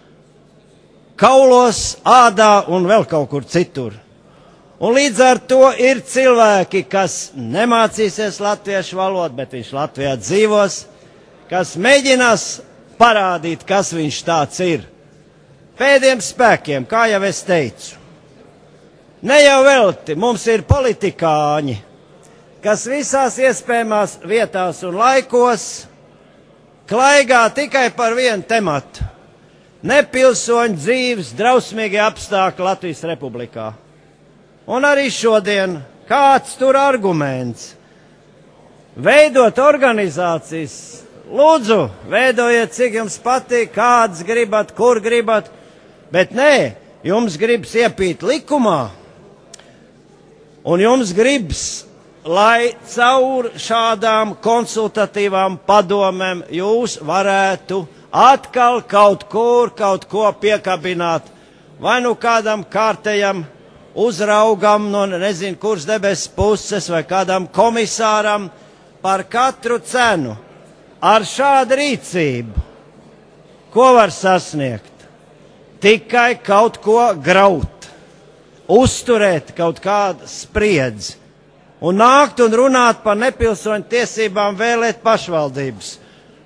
kaulos, ādā un vēl kaut kur citur. Un līdz ar to ir cilvēki, kas nemācīsies latviešu valodu, bet viņš Latvijā dzīvos, kas mēģinās parādīt, kas viņš tāds ir. Pēdējiem spēkiem, kā jau es teicu. Ne jau velti, mums ir politikāņi, kas visās iespējamās vietās un laikos klaigā tikai par vienu tematu. Nepilsoņu dzīves drausmīgie apstākļi Latvijas Republikā. Un arī šodien kāds tur arguments. Veidot organizācijas, lūdzu, veidojiet, cik jums patīk, kādas gribat, kur gribat, bet nē, jums gribas iepīt likumā, un jums gribas, lai caur šādām konsultatīvām padomēm jūs varētu atkal kaut kur, kaut ko piekabināt, vai nu kādam kārtējam uzraugam no nezinu kuras debesu puses, vai kādam komisāram par katru cenu. Ar šādu rīcību, ko var sasniegt? Tikai kaut ko graut, uzturēt kaut kādu spriedzi, un nākt un runāt par nepilsoņu tiesībām vēlēt pašvaldības.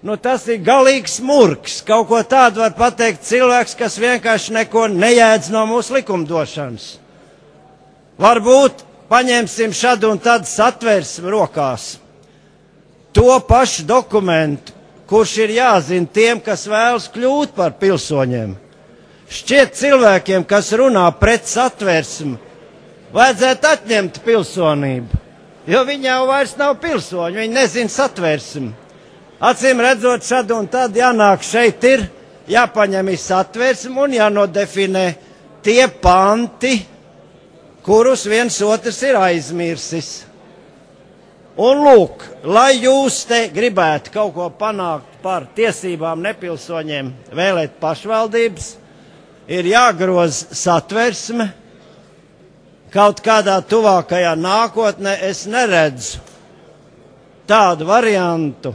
nu tas ir galīgs murgs. Kaut ko tādu var pateikt cilvēks, kas vienkārši neko nejēdz no mūsu likumdošanas. Varbūt paņemsim šad un tad satversmi rokās. To pašu dokumentu, kurš ir jāzina tiem, kas vēlas kļūt par pilsoņiem. Šķiet cilvēkiem, kas runā pret satversmi, vajadzētu atņemt pilsonību, jo viņi jau vairs nav pilsoņi, viņi nezina satversmi. Acīm redzot, šad un tad jānāk šeit ir, jāpaņem ir satversmi un jānodefinē tie panti, kurus viens otrs ir aizmirsis. Un lūk, lai jūs te gribētu kaut ko panākt par tiesībām nepilsoņiem vēlēt pašvaldības, ir jāgroz satversme. Kaut kādā tuvākajā nākotnē es neredzu tādu variantu,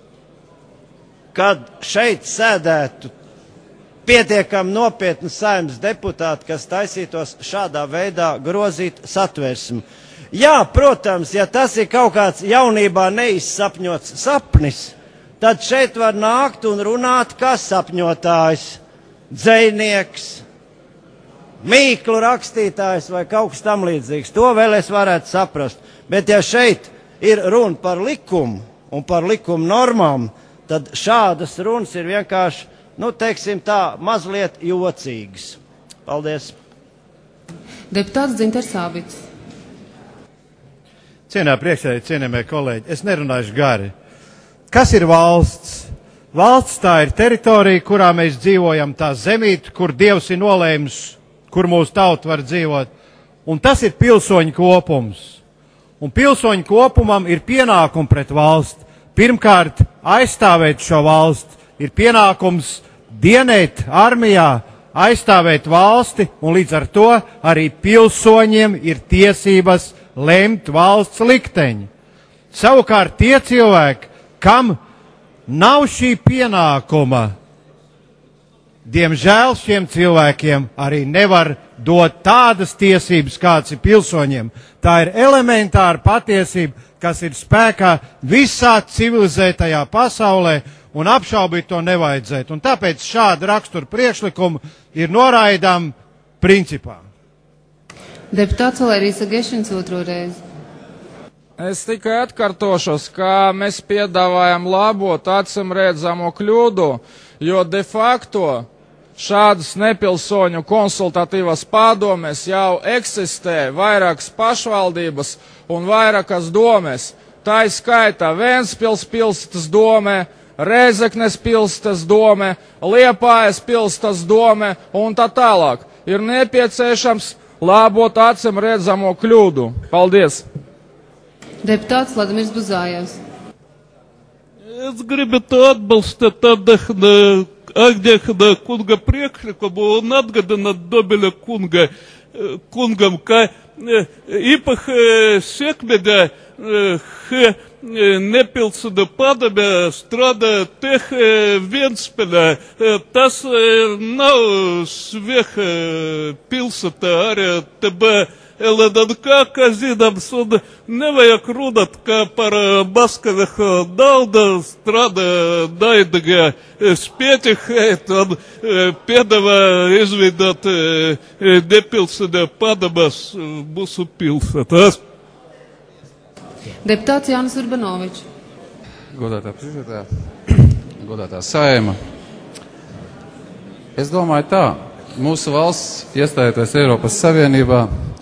kad šeit sēdētu pietiekami nopietni saimnes deputāti, kas taisītos šādā veidā grozīt satversmi. Jā, protams, ja tas ir kaut kāds jaunībā neizsapņots sapnis, tad šeit var nākt un runāt kā sapņotājs, dzejnieks, mīklu rakstītājs vai kaut kas tam līdzīgs. To vēl es varētu saprast. Bet ja šeit ir runa par likumu un par likuma normām, tad šādas runas ir vienkārši, nu, teiksim tā, mazliet jocīgas. Paldies. Deputāts Dzinters Sābits. Cienā priekšsēdētāji, cienījamie kolēģi, es nerunāšu gari. Kas ir valsts? Valsts tā ir teritorija, kurā mēs dzīvojam, tā zemīte, kur Dievs ir nolēmis, kur mūsu tauta var dzīvot. Un tas ir pilsoņu kopums. Un pilsoņu kopumam ir pienākumi pret valsti. Pirmkārt, aizstāvēt šo valsti. Ir pienākums dienēt armijā, aizstāvēt valsti, un līdz ar to arī pilsoņiem ir tiesības lemt valsts likteņi. Savukārt tie cilvēki, kam nav šī pienākuma, diemžēl šiem cilvēkiem arī nevar dot tādas tiesības, kāds ir pilsoņiem. Tā ir elementāra patiesība, kas ir spēkā visā civilizētajā pasaulē, un apšaubīt to nevajadzētu. Un tāpēc šāda rakstura priekšlikuma ir noraidām principā. Deputāts Valērijas Agešins otro reizi. Es tikai atkārtošos, ka mēs piedāvājam labot acim redzamo kļūdu, jo de facto šādas nepilsoņu konsultatīvas padomes jau eksistē vairākas pašvaldības un vairākas domes. Tā ir skaitā Ventspils pilsētas dome, Rēzeknes pilsētas dome, Liepājas pilsētas dome un tā tālāk. Ir nepieciešams labot acim redzamo kļūdu. Paldies! Deputāts Vladimirs Buzājevs. Es gribētu atbalstīt Agņehana kunga priekšlikumu un atgādināt Dobeļa kunga, kungam, ka īpaši sekmēdē nepilsēta padome strādā teh Ventspilē. Tas nav sveha pilsēta arī tebe L N K, kā zināms, un nevajag runāt, ka par Maskavehu naudu strādā naidīgie spētīgais un piedāvā izveidot nepilsēta padomes mūsu pilsētās. Deputāts Jānis Urbanovičs. Godātā priekšsēdētāja, godātā Saeima. Es domāju tā, mūsu valsts iestājoties Eiropas Savienībā,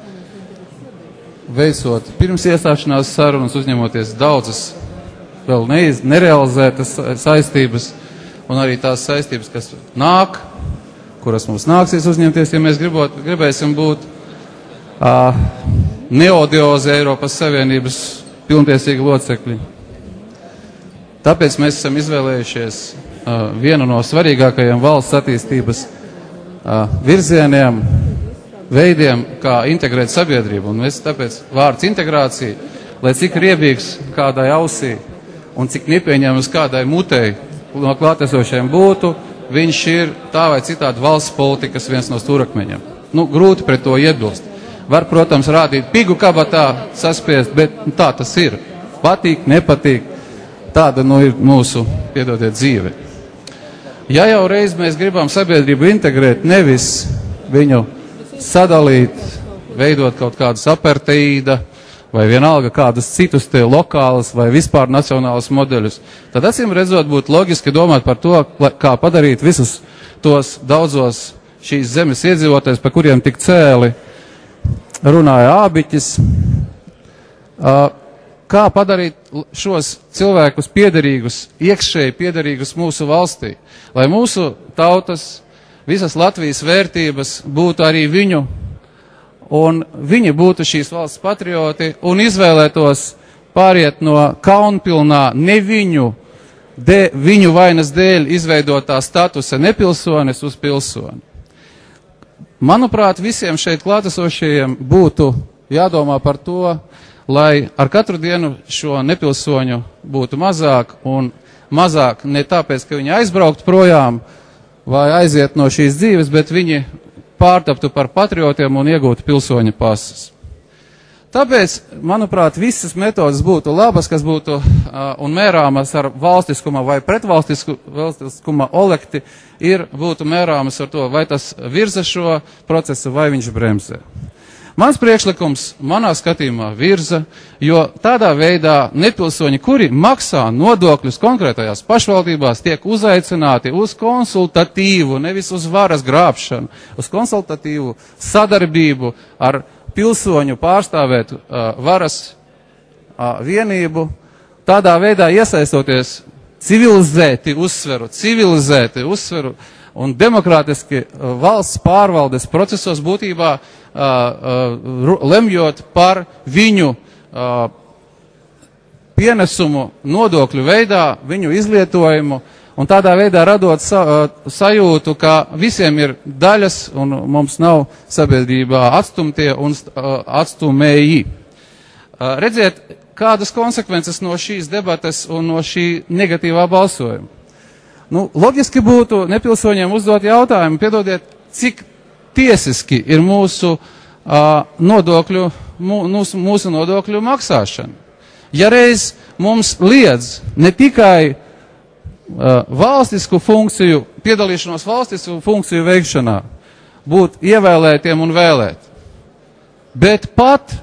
veicot pirms iestāšanās sarunas, uzņemoties daudzas vēl neiz, nerealizētas saistības, un arī tās saistības, kas nāk, kuras mums nāksies uzņemties, ja mēs gribot, gribēsim būt uh, neodiozi Eiropas Savienības pilntiesīgi locekļi. Tāpēc mēs esam izvēlējušies uh, vienu no svarīgākajiem valsts attīstības uh, virzieniem, veidiem, kā integrēt sabiedrību. Un mēs tāpēc vārds integrācija, lai cik riebīgs kādai ausī un cik nepieņemams kādai mutei no klātesošiem būtu, viņš ir tā vai citādi valsts politikas viens no stūrakmeņiem. Nu, grūti pret to iebilst. Var, protams, rādīt pigu kabatā, saspiest, bet nu, tā tas ir. Patīk, nepatīk. tāda nu ir mūsu, piedodiet, dzīve. Ja jau reiz mēs gribam sabiedrību integrēt, nevis viņu sadalīt, veidot kaut kādus aparteīda vai vienalga kādus citus te lokālus vai vispār nacionālus modeļus, tad acīm redzot būtu loģiski domāt par to, kā padarīt visus tos daudzos šīs zemes iedzīvotājus, par kuriem tik cēli runāja Ābiķis, kā padarīt šos cilvēkus piederīgus, iekšēji piederīgus mūsu valstī, lai mūsu tautas, visas Latvijas vērtības būtu arī viņu, un viņi būtu šīs valsts patrioti un izvēlētos pāriet no kaunpilnā ne viņu, de, viņu vainas dēļ izveidotā statusa nepilsonis uz pilsoni. Manuprāt, visiem šeit klātesošajiem būtu jādomā par to, lai ar katru dienu šo nepilsoņu būtu mazāk, un mazāk ne tāpēc, ka viņi aizbraukt projām vai aiziet no šīs dzīves, bet viņi pārtaptu par patriotiem un iegūtu pilsoņa pasas. Tāpēc, manuprāt, visas metodas būtu labas, kas būtu uh, un mērāmas ar valstiskuma vai pretvalstiskuma olekti, ir būtu mērāmas ar to, vai tas virza šo procesu, vai viņš bremzē. Mans priekšlikums manā skatījumā virza, jo tādā veidā nepilsoņi, kuri maksā nodokļus konkrētajās pašvaldībās, tiek uzaicināti uz konsultatīvu, nevis uz varas grābšanu, uz konsultatīvu sadarbību ar pilsoņu pārstāvēt uh, varas uh, vienību, tādā veidā iesaistoties civilizēti uzsveru, civilizēti uzsveru un demokrātiski uh, valsts pārvaldes procesos būtībā uh, uh, lemjot par viņu uh, pienesumu nodokļu veidā, viņu izlietojumu, un tādā veidā radot sa, uh, sajūtu, ka visiem ir daļas un mums nav sabiedrībā atstumtie un uh, atstumēji. Uh, redziet, kādas konsekvences no šīs debates un no šī negatīvā balsojuma. Nu, loģiski būtu nepilsoņiem uzdot jautājumu, piedodiet, cik tiesiski ir mūsu, uh, nodokļu, mūsu, mūsu nodokļu maksāšana. Ja reiz mums liedz ne tikai uh, valstisku funkciju, piedalīšanos valstisku funkciju veikšanā, būt ievēlētiem un vēlēt, bet pat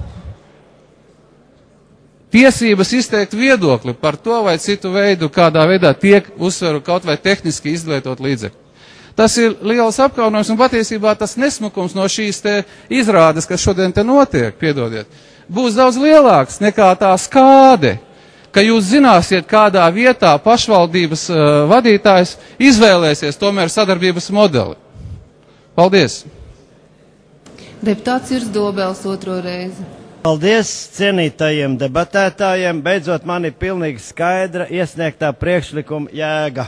tiesības izteikt viedokli par to vai citu veidu, kādā veidā tiek uzsveru kaut vai tehniski izlietot līdzekļi. Tas ir liels apkaunojums un patiesībā tas nesmukums no šīs te izrādes, kas šodien te notiek, piedodiet, būs daudz lielāks nekā tā skāde, ka jūs zināsiet, kādā vietā pašvaldības uh, vadītājs izvēlēsies tomēr sadarbības modeli. Paldies! Deputāts Irs Dobels otro reizi. Paldies cienītajiem debatētājiem. Beidzot, man ir pilnīgi skaidra iesniegtā priekšlikuma jēga.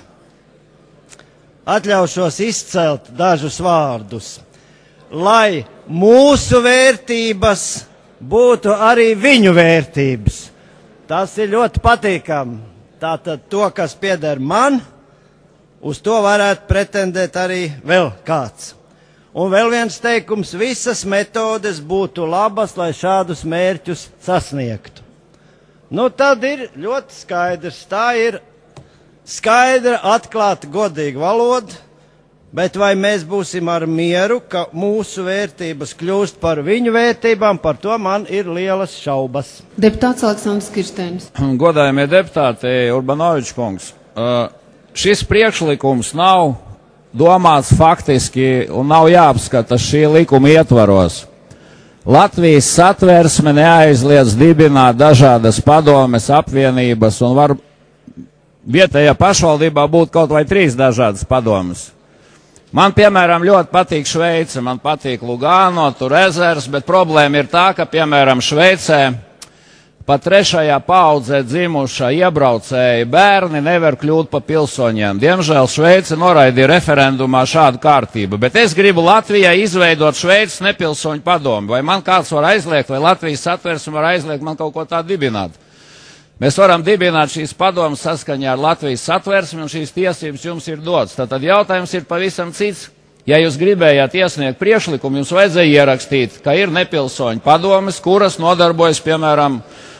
Atļaušos izcelt dažus vārdus. Lai mūsu vērtības būtu arī viņu vērtības. Tas ir ļoti patīkami. Tātad to, kas pieder man, uz to varētu pretendēt arī vēl kāds. Un vēl viens teikums, visas metodes būtu labas, lai šādus mērķus sasniegtu. Nu, tad ir ļoti skaidrs, tā ir skaidra, atklāta, godīga valoda, bet vai mēs būsim ar mieru, ka mūsu vērtības kļūst par viņu vērtībām, par to man ir lielas šaubas. Deputāts Aleksandrs Kirsteins. Godājamie deputāti, Urbanovičs kungs, uh, šis priekšlikums nav domāts faktiski un nav jāapskata šī likuma ietvaros. Latvijas satversme neaizliedz dibināt dažādas padomes, apvienības un var vietējā pašvaldībā būt kaut vai trīs dažādas padomes. Man, piemēram, ļoti patīk Šveice, man patīk Lugano, tur ezers, bet problēma ir tā, ka, piemēram, Šveicē pat trešajā paudzē dzimuša iebraucēji bērni nevar kļūt pa pilsoņiem. Diemžēl Šveice noraidīja referendumā šādu kārtību, bet es gribu Latvijai izveidot Šveices nepilsoņu padomi. Vai man kāds var aizliegt, vai Latvijas satversme var aizliegt man kaut ko tādu dibināt? Mēs varam dibināt šīs padomas saskaņā ar Latvijas satversmi, un šīs tiesības jums ir dotas. Tātad jautājums ir pavisam cits. Ja jūs gribējāt iesniegt priekšlikumu, jums vajadzēja ierakstīt, ka ir nepilsoņu padomes, kuras nodarbojas, piemēram,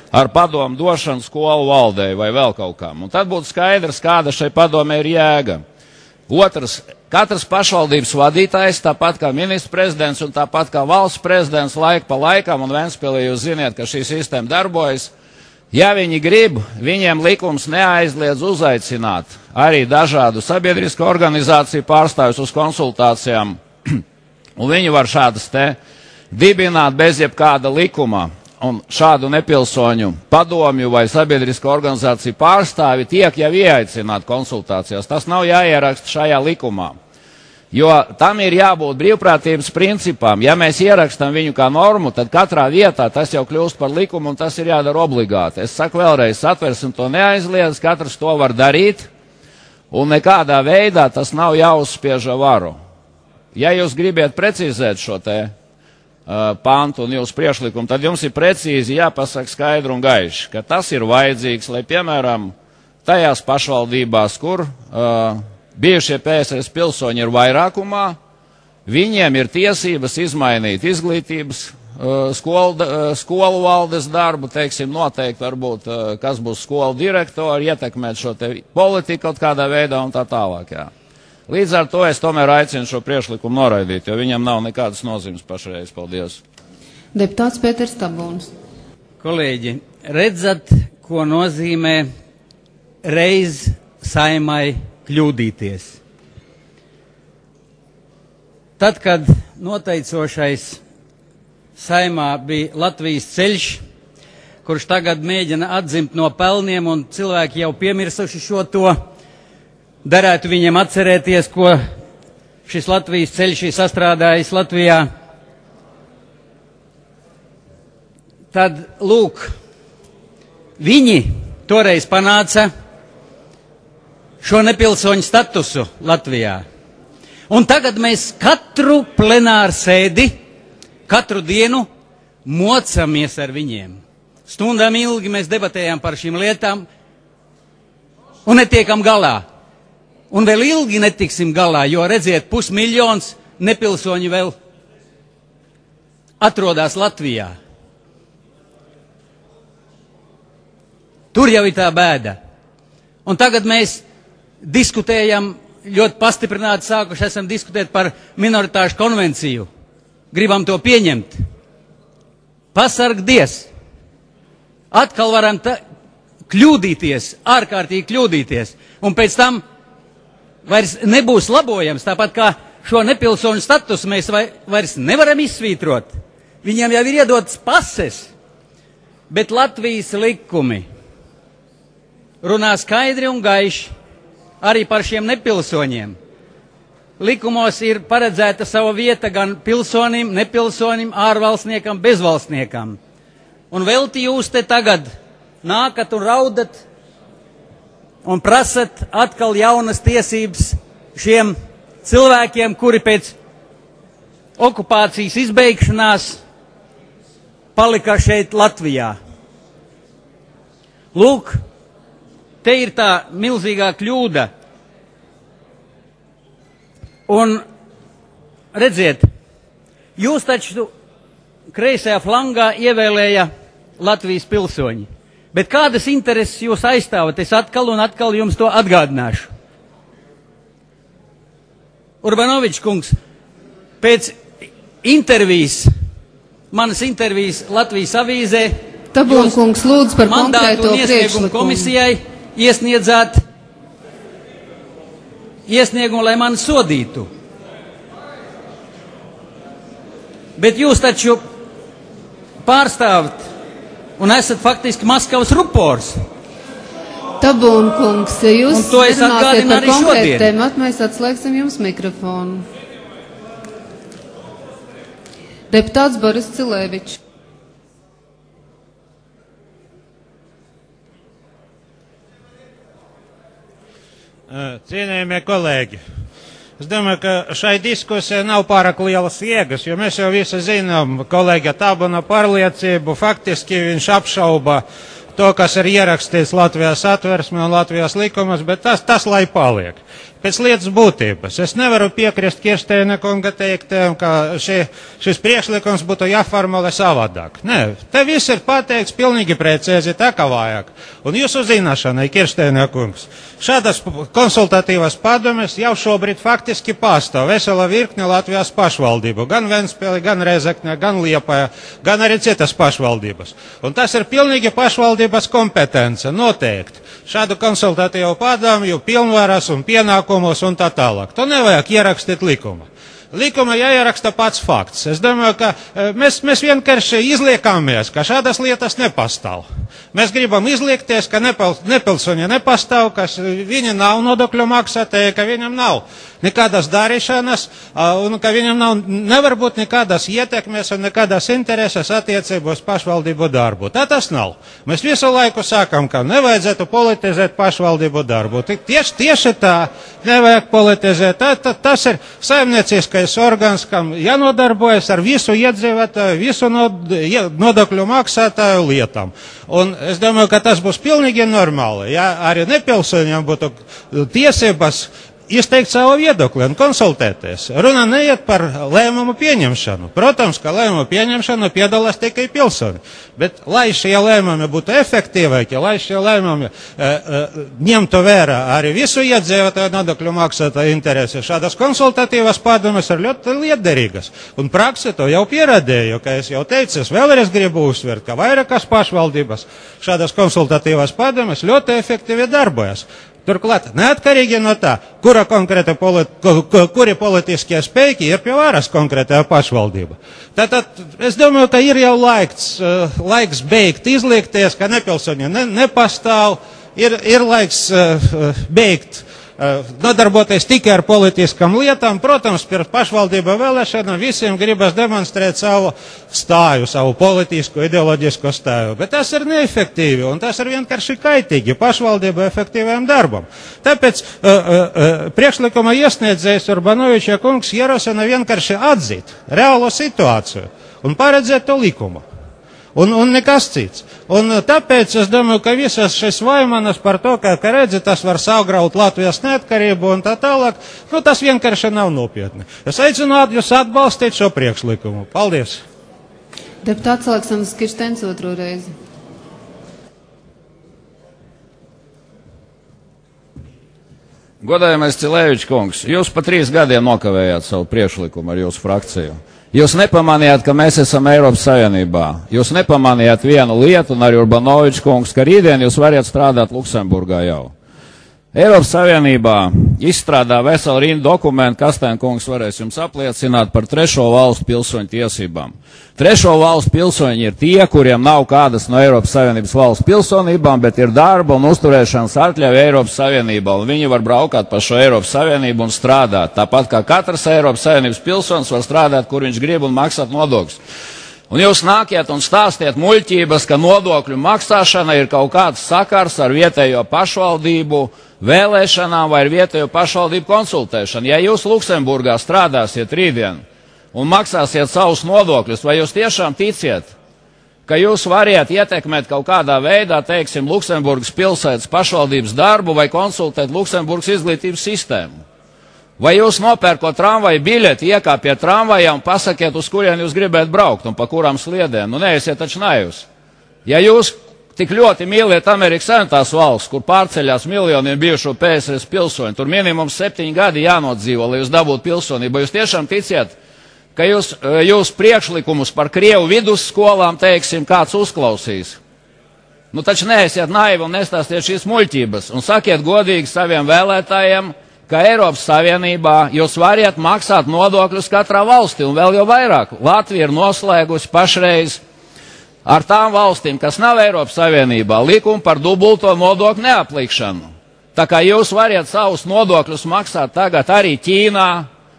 ar padomu došanu skolu valdei vai vēl kaut kam. Un tad būtu skaidrs, kāda šai padomē ir jēga. Otrs, katrs pašvaldības vadītājs, tāpat kā ministrs prezidents un tāpat kā valsts prezidents laika pa laikam, un Ventspilī jūs ziniet, ka šī sistēma darbojas, ja viņi grib, viņiem likums neaizliedz uzaicināt arī dažādu sabiedrisku organizāciju pārstāvjus uz konsultācijām, un viņi var šādas te dibināt bez jebkāda likuma. Un šādu nepilsoņu padomju vai sabiedrisko organizāciju pārstāvi tiek jau ieaicināti konsultācijās. Tas nav jāieraksta šajā likumā, jo tam ir jābūt brīvprātības principām. Ja mēs ierakstam viņu kā normu, tad katrā vietā tas jau kļūst par likumu un tas ir jādara obligāti. Es saku vēlreiz, Satversme to neaizliedz, katrs to var darīt un nekādā veidā tas nav jāuzspiež ar varu. Ja jūs gribiet precizēt šo te pantu un jūsu priekšlikumu, tad jums ir precīzi jāpasaka skaidri un gaiši, ka tas ir vajadzīgs, lai, piemēram, tajās pašvaldībās, kur uh, bijušie P S R S pilsoņi ir vairākumā, viņiem ir tiesības izmainīt izglītības uh, skolu, uh, skolu valdes darbu, teiksim, noteikti varbūt, uh, kas būs skolu direktori, ietekmēt šo te politiku kaut kādā veidā un tā tālāk, jā. Līdz ar to es tomēr aicinu šo priekšlikumu noraidīt, jo viņam nav nekādas nozīmes pašreiz. Paldies. Deputāts Pēters Tabūns. Kolēģi, redzat, ko nozīmē reiz Saimai kļūdīties. Tad, kad noteicošais Saimā bija Latvijas ceļš, kurš tagad mēģina atzimt no pelniem, un cilvēki jau piemirsuši šo to, darētu viņiem atcerēties, ko šis Latvijas ceļš ir sastrādājis Latvijā. Tad, lūk, viņi toreiz panāca šo nepilsoņu statusu Latvijā. Un tagad mēs katru plenāru sēdi, katru dienu mocamies ar viņiem. Stundām ilgi mēs debatējām par šīm lietām un netiekam galā. Un vēl ilgi netiksim galā, jo, redziet, pusmiljons nepilsoņi vēl atrodas Latvijā. Tur jau ir tā bēda. Un tagad mēs diskutējam, ļoti pastiprināti sākuši esam diskutēt par minoritāšu konvenciju. Gribam to pieņemt. Pasargdies. Atkal varam ta- kļūdīties, ārkārtīgi kļūdīties. Un pēc tam vairs nebūs labojams, tāpat kā šo nepilsoņu statusu mēs vai, vairs nevaram izsvītrot. Viņiem jau ir iedotas pases, bet Latvijas likumi runā skaidri un gaiši arī par šiem nepilsoņiem. Likumos ir paredzēta sava vieta gan pilsonim, nepilsonim, ārvalstniekam, bezvalstniekam. Un velti jūs te tagad nākat un raudat un prasat atkal jaunas tiesības šiem cilvēkiem, kuri pēc okupācijas izbeigšanās palika šeit Latvijā. Lūk, te ir tā milzīgā kļūda. Un redziet, jūs taču kreisajā flangā ievēlēja Latvijas pilsoņi. Bet kādas intereses jūs aizstāvat? Es atkal un atkal jums to atgādināšu. Urbanovičs kungs, pēc intervijas, manas intervijas Latvijas avīzē, Tabūn kungs lūdzu par mandātu konkrēto un iesniegumu priekšlikumu. komisijai iesniedzāt iesniegumu, lai mani sodītu. Bet jūs taču pārstāvat un esat faktiski Maskavas rupors. Tabūn kungs, ja jūs Un to es runāsiet atgādinu par arī konkrētu šodien. tēmatu, mēs atslēgsim jums mikrofonu. Deputāts Boris Cilēvičs. Cienējamie kolēģi, es domāju, ka šai diskusijai nav pārāk lielas jēgas, jo mēs jau visi zinām kolēģa Tabuna pārliecību, faktiski viņš apšauba to, kas ir ierakstīts Latvijas Satversmē un Latvijas likumos, bet tas, tas lai paliek. pēc lietas būtības. Es nevaru piekrist Kirsteina kunga teiktiem, ka šie, šis priekšlikums būtu jāformulē savādāk. Nē, te viss ir pateikts pilnīgi precīzi, tā kā vajag. Un jūsu zināšanai, Kirsteina kungs, šādas konsultatīvas padomes jau šobrīd faktiski pastāv vesela virkne Latvijas pašvaldību, gan Ventspili, gan Rezekne, gan Liepāja, gan arī citas pašvaldības. Un tas ir pilnīgi pašvaldības kompetence, noteikti. Šādu konsultatīvu padomju pilnvaras un pienākumus un tā tālāk. To nevajag ierakstīt likumā. Likuma jāieraksta pats fakts. Es domāju, ka mēs, mēs vienkārši izliekāmies, ka šādas lietas nepastāv. Mēs gribam izliekties, ka nepil, nepilsoņi nepastāv, ka viņi nav nodokļu maksātāji, ka viņam nav nekādas darīšanas, un ka viņam nav, nevar būt nekādas ietekmes un nekādas intereses attiecībos pašvaldību darbu. Tā tas nav. Mēs visu laiku sakam, ka nevajadzētu politizēt pašvaldību darbu. Tieši, tieši tā, nevajag politizēt. Tā, tā, tas ir saimnieciskais organs, kam jānodarbojas ar visu iedzīvotāju, visu nodokļu maksātāju lietām. Un es domāju, ka tas būs pilnīgi normāli. Ja arī nepilsoņiem būtu tiesības izteikt savu viedokli un konsultēties. Runa neiet par lēmumu pieņemšanu. Protams, ka lēmumu pieņemšanu piedalās tikai pilsoni. Bet, lai šie lēmumi būtu efektīvāki, lai šie lēmumi e, e, ņemtu vērā arī visu iedzīvotāju nodokļu maksātāju interesi, šādas konsultatīvas padomes ir ļoti liederīgas. Un prakse to jau pierādīja, ka es jau teicu, es vēlreiz gribu uzsvērt, ka vairākas pašvaldības šādas konsultatīvas padomes ļoti efektīvi darbojas. Turklāt, neatkarīgi no tā, kura konkrēta politi kuri politiskie spēki ir pie varas konkrētā pašvaldība. Tātad, es domāju, ka ir jau laiks, laiks beigt izliekties, ka nepilsoņi ne, nepastāv, ir, ir laiks beigt nodarboties tikai ar politiskām lietām. Protams, pirms pašvaldību vēlēšanām visiem gribas demonstrēt savu stāju, savu politisku, ideoloģisku stāju. Bet tas ir neefektīvi un tas ir vienkārši kaitīgi pašvaldību efektīvajam darbam. Tāpēc uh, uh, priekšlikuma iesniedzējs Urbanoviča kungs ierosina vienkārši atzīt reālo situāciju un paredzēt to likumu. Un, un nekas cits. Un tāpēc es domāju, ka visas šis vaimanas par to, ka, ka redzi, tas var saugraut Latvijas neatkarību un tā tālāk, nu tas vienkārši nav nopietni. Es aicinu jūs atbalstīt šo priekšlikumu. Paldies! Deputāts Aleksandrs Kirsteins otro reizi. Godājamais Cilēvičs kungs, jūs pa trīs gadiem nokavējāt savu priekšlikumu ar jūsu frakciju. Jūs nepamanījāt, ka mēs esam Eiropas Savienībā. Jūs nepamanījāt vienu lietu, un arī Urbanovičs kungs, ka rītdien jūs variet strādāt Luksemburgā jau. Eiropas Savienībā izstrādā veselu rindu dokumentu, Kastēna kungs varēs jums apliecināt par trešo valstu pilsoņu tiesībām. Trešo valstu pilsoņi ir tie, kuriem nav kādas no Eiropas Savienības valsts pilsonībām, bet ir darba un uzturēšanas atļauja Eiropas Savienībā, un viņi var braukāt pa šo Eiropas Savienību un strādāt. Tāpat kā katrs Eiropas Savienības pilsonis var strādāt, kur viņš grib un maksāt nodokļus. Un jūs nākiet un stāstiet muļķības, ka nodokļu maksāšana ir kaut kāds sakars ar vietējo pašvaldību vēlēšanām vai ar vietējo pašvaldību konsultēšanu. Ja jūs Luksemburgā strādāsiet rītdien un maksāsiet savus nodokļus, vai jūs tiešām ticiet, ka jūs variet ietekmēt kaut kādā veidā, teiksim, Luksemburgas pilsētas pašvaldības darbu vai konsultēt Luksemburgas izglītības sistēmu? Vai jūs nopērkot tramvaju biļeti, iekāpiet tramvajā un pasakiet, uz kurien jūs gribētu braukt un pa kurām sliedēm? Nu, neesiet taču naivs. Ja jūs tik ļoti mīliet Amerikas Savienotās valsts, kur pārceļās miljoniem bijušo P S R S pilsoņu, tur minimums septiņi gadi jānodzīvo, lai jūs dabūtu pilsonību. Jūs tiešām ticiet, ka jūs, jūs priekšlikumus par Krievu vidusskolām, teiksim, kāds uzklausīs? Nu, taču neesiet naivi un nestāstiet šīs muļķības un sakiet godīgi saviem vēlētājiem, ka Eiropas Savienībā jūs variet maksāt nodokļus katrā valstī, un vēl jau vairāk. Latvija ir noslēgusi pašreiz ar tām valstīm, kas nav Eiropas Savienībā, likumu par dubulto nodokļu neaplikšanu. Tā kā jūs variet savus nodokļus maksāt tagad arī Ķīnā,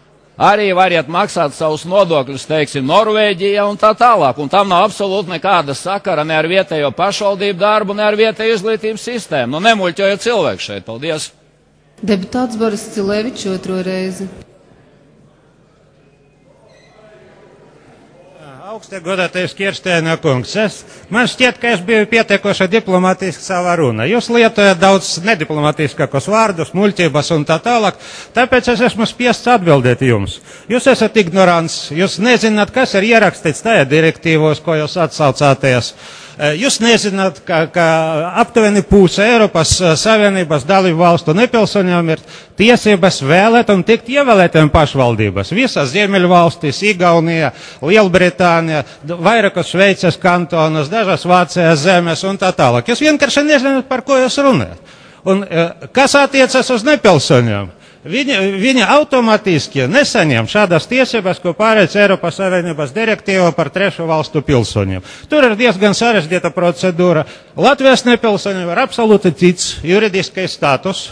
arī variet maksāt savus nodokļus, teiksim, Norvēģijā un tā tālāk, un tam nav absolūti nekāda sakara ne ar vietējo pašvaldību darbu, ne ar vietējo izglītības sistēmu. Nu, nemuļķojiet cilvēku šeit. Paldies! Deputāts Boris Cilēvičs otro reizi. Augstie godātais Kirstēna kungs, es, man šķiet, ka es biju pietiekoši diplomātiski savā runā. Jūs lietojat daudz nediplomātiskākos vārdus, muļķības un tā tālāk, tāpēc es esmu spiests atbildēt jums. Jūs esat ignorants, jūs nezināt, kas ir ierakstīts tajā direktīvos, ko jūs atsaucāties. Jūs nezināt, ka, ka aptuveni puse Eiropas Savienības dalību valstu nepilsoņiem ir tiesības vēlēt un tikt ievēlētiem pašvaldības. Visas Ziemeļu valstis, Igaunija, Lielbritānija, vairākas Šveices kantonas, dažas Vācijas zemes un tā tālāk. Jūs vienkārši nezināt, par ko jūs runājat. Un kas attiecas uz nepilsoņiem? Viņi, viņi automātiski nesaņem šādas tiesības, ko pārēc Eiropas Savienības direktīva par trešo valstu pilsoņiem. Tur ir diezgan sarežģīta procedūra. Latvijas nepilsoņiem ir absolūti cits juridiskais status.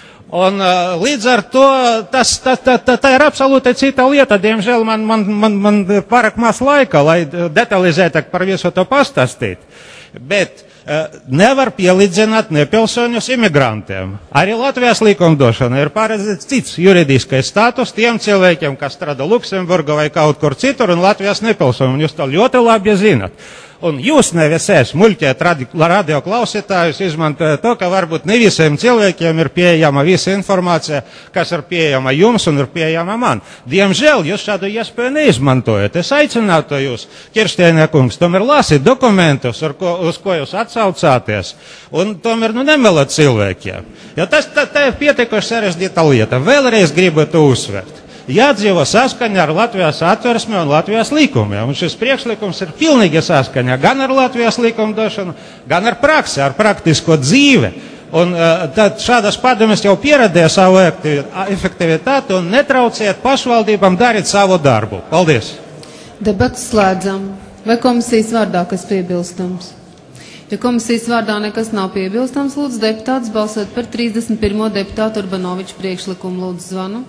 Un uh, līdz ar to tas, tā, tā, tā, tā ir absolūti cita lieta. Diemžēl man, man, man, man pārāk maz laika, lai detalizētāk par visu to pastāstīt. Bet nevar pielīdzināt nepilsoņus imigrantiem. Arī Latvijas likumdošana ir paredzēts cits juridiskais status tiem cilvēkiem, kas strādā Luksemburgā vai kaut kur citur, un Latvijas nepilsoņiem. Jūs to ļoti labi zināt. Un jūs nevis es muļķēt radio klausītājus, izmantojot to, ka varbūt ne visiem cilvēkiem ir pieejama visa informācija, kas ir pieejama jums un ir pieejama man. Diemžēl jūs šādu iespēju neizmantojat. Es aicinātu jūs, Kirstēna kungs, tomēr lasīt dokumentus, ko, uz ko jūs atsaucāties, un tomēr nu nemelat cilvēkiem. Jo tas tā, tā ir pietiekoši sarežģīta lieta. Vēlreiz gribu to uzsvērt. Jādzīvo saskaņā ar Latvijas atversmi un Latvijas likumiem. Un šis priekšlikums ir pilnīgi saskaņā gan ar Latvijas likumdošanu, gan ar praksi, ar praktisko dzīvi. Un uh, tad šādas padomes jau pierādīja savu efektivitāti un netrauciet pašvaldībām darīt savu darbu. Paldies! Debats slēdzam. Vai komisijas vārdā kas piebilstams? Ja komisijas vārdā nekas nav piebilstams, lūdzu deputātus balsot par trīsdesmit pirmo deputātu Urbanoviču priekšlikumu. Lūdzu zvanu.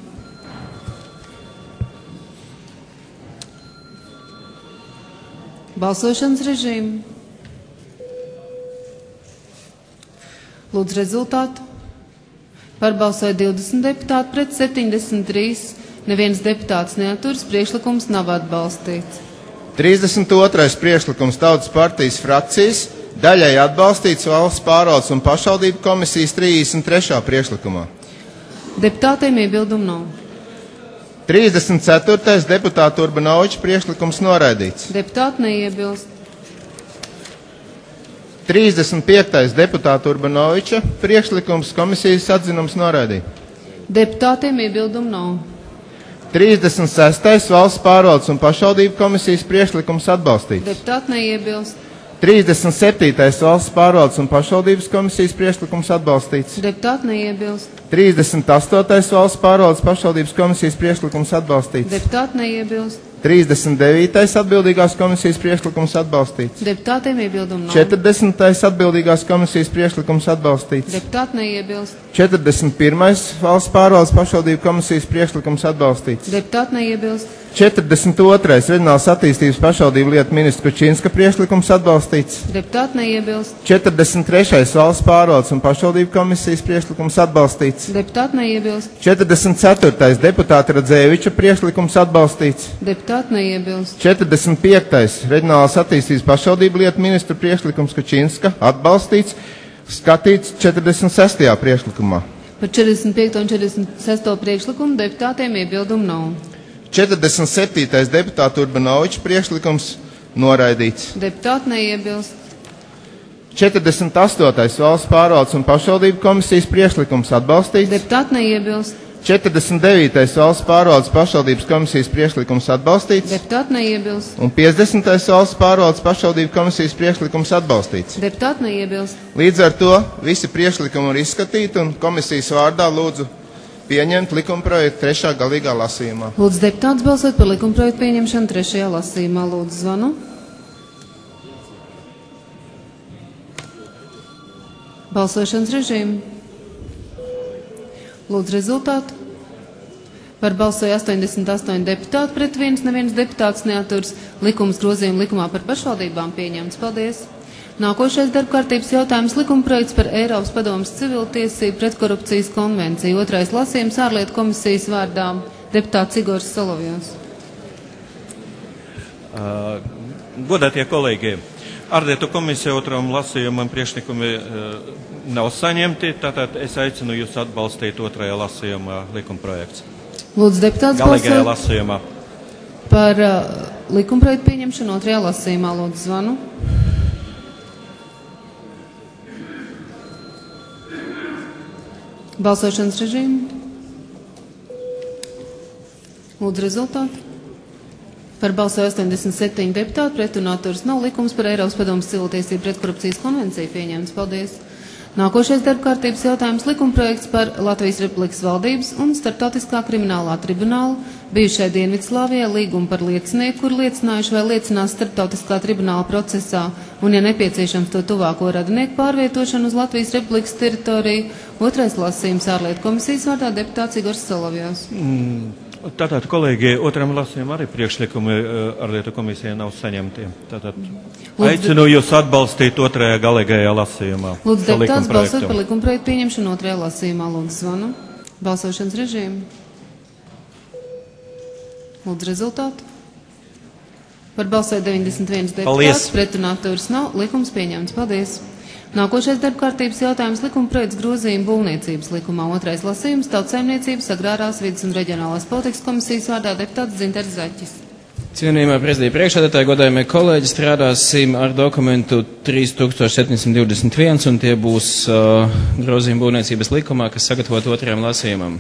Balsošanas režīmu. Lūdzu rezultātu. Pārbalsoja divdesmit deputāti pret septiņdesmit trīs. Neviens deputāts neaturas, priekšlikums nav atbalstīts. trīsdesmit otrais priekšlikums Tautas partijas frakcijas, daļai atbalstīts Valsts pārvaldes un pašvaldību komisijas trīsdesmit trešā priekšlikumā. Deputātiem iebildumu nav. trīsdesmit ceturtais deputāta Urbanoviča priekšlikums noraidīts. Deputāti neiebilst. trīsdesmit piektais deputāta Urbanoviča priekšlikums komisijas atzinums noraidīt. Deputātiem iebildumu nav. trīsdesmit sestais Valsts pārvaldes un pašvaldību komisijas priekšlikums atbalstīts. Deputāti neiebilst. trīsdesmit septītais Valsts pārvaldes un pašvaldības komisijas priekšlikums atbalstīts. Deputāti neiebilst. trīsdesmit astotais Valsts pārvaldes pašvaldības komisijas priekšlikums atbalstīts. Deputāti neiebilst. trīsdesmit devītais atbildīgās komisijas priekšlikums atbalstīts. Deputātiem iebildumu nav. četrdesmitais atbildīgās komisijas priekšlikums atbalstīts. Deputāti neiebilst. četrdesmit pirmais Valsts pārvaldes pašvaldību komisijas priekšlikums atbalstīts. Deputāti neiebilst. četrdesmit otrais Reģionālās attīstības pašvaldību lietu ministra Kučinska priekšlikums atbalstīts. Deputāti neiebilst. četrdesmit trešais Valsts pārvaldes un pašvaldību komisijas priekšlikums atbalstīts. Deputāti neiebilst. četrdesmit ceturtais deputāta Radzēviča priekšlikums atbalstīts. Deputāti neiebilst. četrdesmit piektais Reģionālās attīstības pašvaldību lietu ministra priekšlikums Kučinska atbalstīts, skatīts četrdesmit sestajā priekšlikumā. Par četrdesmit piekto un četrdesmit sesto priekšlikumu deputātiem iebildumu nav. četrdesmit septītais deputāta Urbanoviča priekšlikums noraidīts. Deputāti neiebilst. četrdesmit astotais Valsts pārvaldes un pašvaldību komisijas priekšlikums atbalstīts. Deputāti neiebilst. četrdesmit devītais Valsts pārvaldes pašvaldības komisijas priekšlikums atbalstīts. Deputāti neiebilst. Un piecdesmitais Valsts pārvaldes pašvaldību komisijas priekšlikums atbalstīts. Deputāti neiebilst. Līdz ar to visi priekšlikumi ir izskatīti un komisijas vārdā lūdzu pieņemt likumprojektu trešā galīgā lasījumā. Lūdzu deputāts balsot par likumprojektu pieņemšanu trešajā lasījumā. Lūdzu zvanu. Balsošanas režīmu. Lūdzu rezultātu. Par balsoja astoņdesmit astoņi deputāti pret viens, neviens deputāts neaturs. Likums grozījuma likumā par pašvaldībām pieņemts. Paldies. Nākošais darbkārtības jautājums likumprojekts par Eiropas padomes civiltiesību pretkorupcijas konvenciju. Otrais lasījums ārlietu komisijas vārdā deputāts Igors Solovjons. Uh, Godātie kolēģi, ārlietu komisija otram lasījumam priekšlikumi nav saņemti, tātad es aicinu jūs atbalstīt otrajā lasījumā likumprojekts. Lūdzu, deputāts Galīgajā lasījumā. Par uh, likumprojektu pieņemšanu otrajā lasījumā. Lūdzu, zvanu. Balsošanas režīmu. Lūdzu, rezultātu. Par balsoju astoņdesmit septiņi deputāti, pret un atturas nav. Likums par Eiropas padomes cilvēktiesību pretkorupcijas konvenciju pieņemts. Paldies. Nākošais darbkārtības jautājums - likumprojekts par Latvijas Republikas valdības un Starptautiskā kriminālā tribunāla bijušai Dienvidslāvijai līgumu par liecinieku, kur liecinājuši vai liecinās Starptautiskā tribunāla procesā un, ja nepieciešams, to tuvāko radinieku pārvietošanu uz Latvijas Republikas teritoriju. Otrais lasījums ārlietu komisijas vārdā deputāts Igors Solovjovs. Mm. Tātad, kolēģi, otram lasījumam arī priekšlikumi ārlietu komisijai nav saņemti. Tātad aicinu jūs atbalstīt otrajā galīgajā lasījumā. Lūdzu, deputāts balsot par likumprojektu pieņemšanu otrajā lasījumā. Lūdzu, zvanu. Balsošanas režīmu. Lūdzu, rezultātu. Par balsoju deviņdesmit viens deputāts, pret un atturas nav. Likums pieņemts. Paldies. Nākošais darbkārtības jautājums - likumprojekts grozījuma būvniecības likumā. Otrais lasījums - Tautsaimniecības, agrārās vides un reģionālās politikas komisijas vārdā deputāts Dzinters Zaķis. Cienījumā prezidija priekšsēdētāji, godājumie kolēģi, strādāsim ar dokumentu trīs tūkstoši septiņsimt divdesmit viens, un tie būs uh, grozījuma būvniecības likumā, kas sagatavot otrajam lasījumam.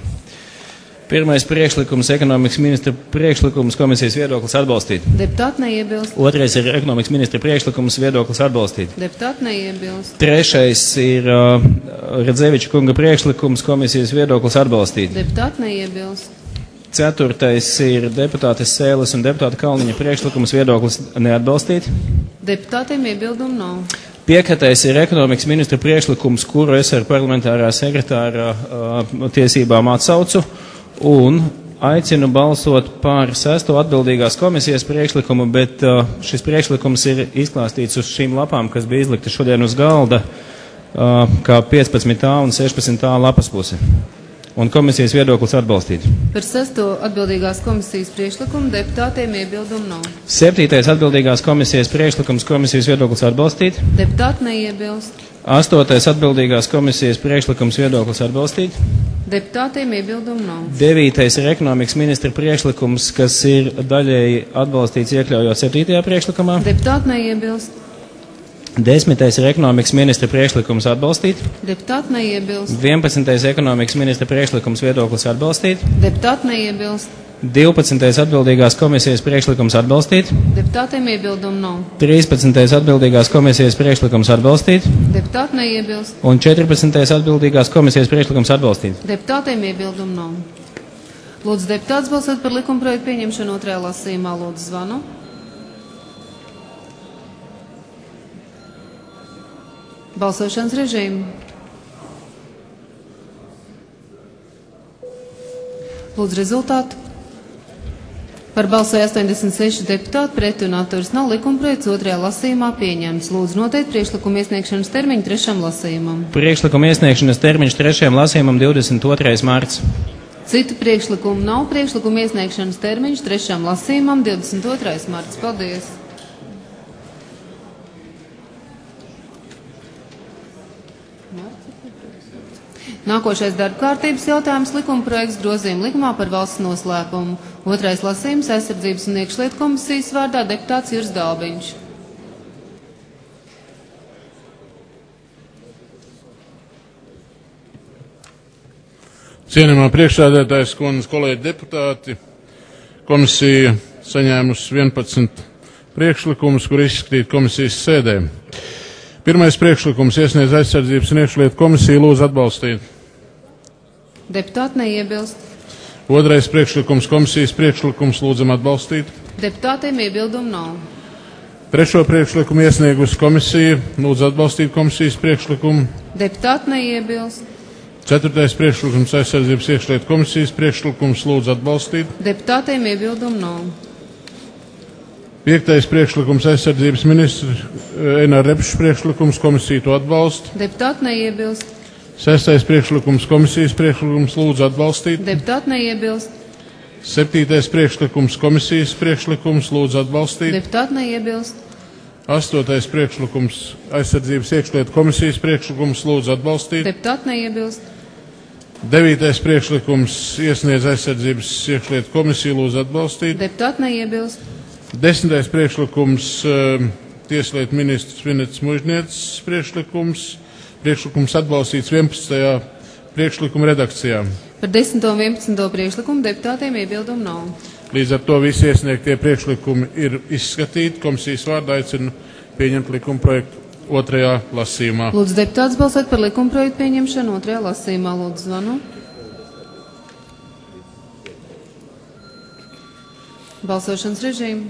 Pirmais priekšlikums - ekonomikas ministra priekšlikums, komisijas viedoklis atbalstīt. Deputāti neiebilst. Otrais ir ekonomikas ministra priekšlikums, viedoklis atbalstīt. Deputāti neiebilst. Trešais ir uh, Redzeviča kunga priekšlikums, komisijas viedoklis atbalstīt. Deputāti neiebilst. Ceturtais ir deputātes Sēles un deputāta Kalniņa priekšlikums, viedoklis neatbalstīt. Deputātiem iebildumu nav. Piektais ir ekonomikas ministra priekšlikums, kuru es ar parlamentārā sekretāra uh, tiesībām atsaucu. Un aicinu balsot par sesto atbildīgās komisijas priekšlikumu, bet uh, šis priekšlikums ir izklāstīts uz šīm lapām, kas bija izlikta šodien uz galda, uh, kā piecpadsmitā un sešpadsmitā lapas puse. Un komisijas viedoklis atbalstīt. Par sesto atbildīgās komisijas priekšlikumu deputātiem iebildumu nav. Septītais atbildīgās komisijas priekšlikums, komisijas viedoklis atbalstīt. Deputāti neiebilst. Astotais atbildīgās komisijas priekšlikums, viedoklis atbalstīt. Deputātiem iebildumu nav. Devītais ir ekonomikas ministra priekšlikums, kas ir daļēji atbalstīts iekļaujot septītajā priekšlikumā. Deputāti neiebilst. Desmitais ir ekonomikas ministra priekšlikums atbalstīt. Deputāti neiebilst. Vienpadsmitais ekonomikas ministra priekšlikums, viedoklis atbalstīt. Deputāti neiebilst. Divpadsmitais atbildīgās komisijas priekšlikums atbalstīt. Deputātiem iebildumu nav. Trīspadsmitais atbildīgās komisijas priekšlikums atbalstīt. Deputāti neiebilst. Un četrpadsmitais atbildīgās komisijas priekšlikums atbalstīt. Deputātiem iebildumu nav. Lūdzu, deputāts balsot par likumprojektu pieņemšanu otrajā lasījumā. Lūdzu, zvanu. Balsošanas režīmu. Lūdzu, rezultātu. Par balsoju astoņdesmit seši deputāti, pret un atturas nav. Likumprojekts otrajā lasījumā pieņemts. Lūdzu, noteikt priekšlikumu iesniegšanas termiņu trešam lasījumam. Priekšlikumu iesniegšanas termiņš trešajam lasījumam divdesmit otrais marts. Citu priekšlikumu nav. Priekšlikumu iesniegšanas termiņš trešam lasījumam divdesmit otrais marts. Paldies! Nākošais darba kārtības jautājums - likumprojekts grozījuma likumā par valsts noslēpumu. Otrais lasījums - aizsardzības un iekšlietu komisijas vārdā deputāts Juris Dalbiņš. Cienījamā priekšsēdētājas kundze, kolēģi deputāti, komisija saņēmusi vienpadsmit priekšlikumus, kur izskatīt komisijas sēdē. Pirmais priekšlikums iesniedz aizsardzības un iekšlietu komisija, lūdzu atbalstīt. Deputāti neiebilst. Otrais priekšlikums komisijas priekšlikums, lūdzam atbalstīt. Deputātiem iebildumu nav. Trešo priekšlikumu iesniegusi komisija, lūdzu atbalstīt komisijas priekšlikumu. Deputāti neiebilst. Ceturtais priekšlikums aizsardzības iekšlietu komisijas priekšlikums, lūdzu atbalstīt. Deputātiem iebildumu nav. Piektais priekšlikums aizsardzības ministra Einar Repšs priekšlikums, komisija to atbalsta. Deputāti neiebilst. Sestais priekšlikums komisijas priekšlikums, lūdzu atbalstīt. Deputāti neiebilst. Septītais priekšlikums komisijas priekšlikums, lūdzu atbalstīt. Deputāti neiebilst. Astotais priekšlikums aizsardzības iekšlietu komisijas priekšlikums lūdzu atbalstīt. Deputāti neiebilst. Devītais priekšlikums iesniedz aizsardzības iekšlietu komisiju lūdzu atbalstīt. Deputāti neiebilst. Desmitais priekšlikums tieslietu ministrs Vinets Mužniecis priekšlikums. Priekšlikums atbalstīts vienpadsmitajā priekšlikuma redakcijā. Par desmito un vienpadsmito priekšlikumu deputātiem iebildumu nav. Līdz ar to visi iesniegtie priekšlikumi ir izskatīti. Komisijas vārdā aicinu pieņemt likuma projektu otrajā lasījumā. Lūdzu, deputāts balsot par likuma projektu pieņemšanu otrajā lasījumā. Lūdzu, zvanu. Balsošanas režīmu.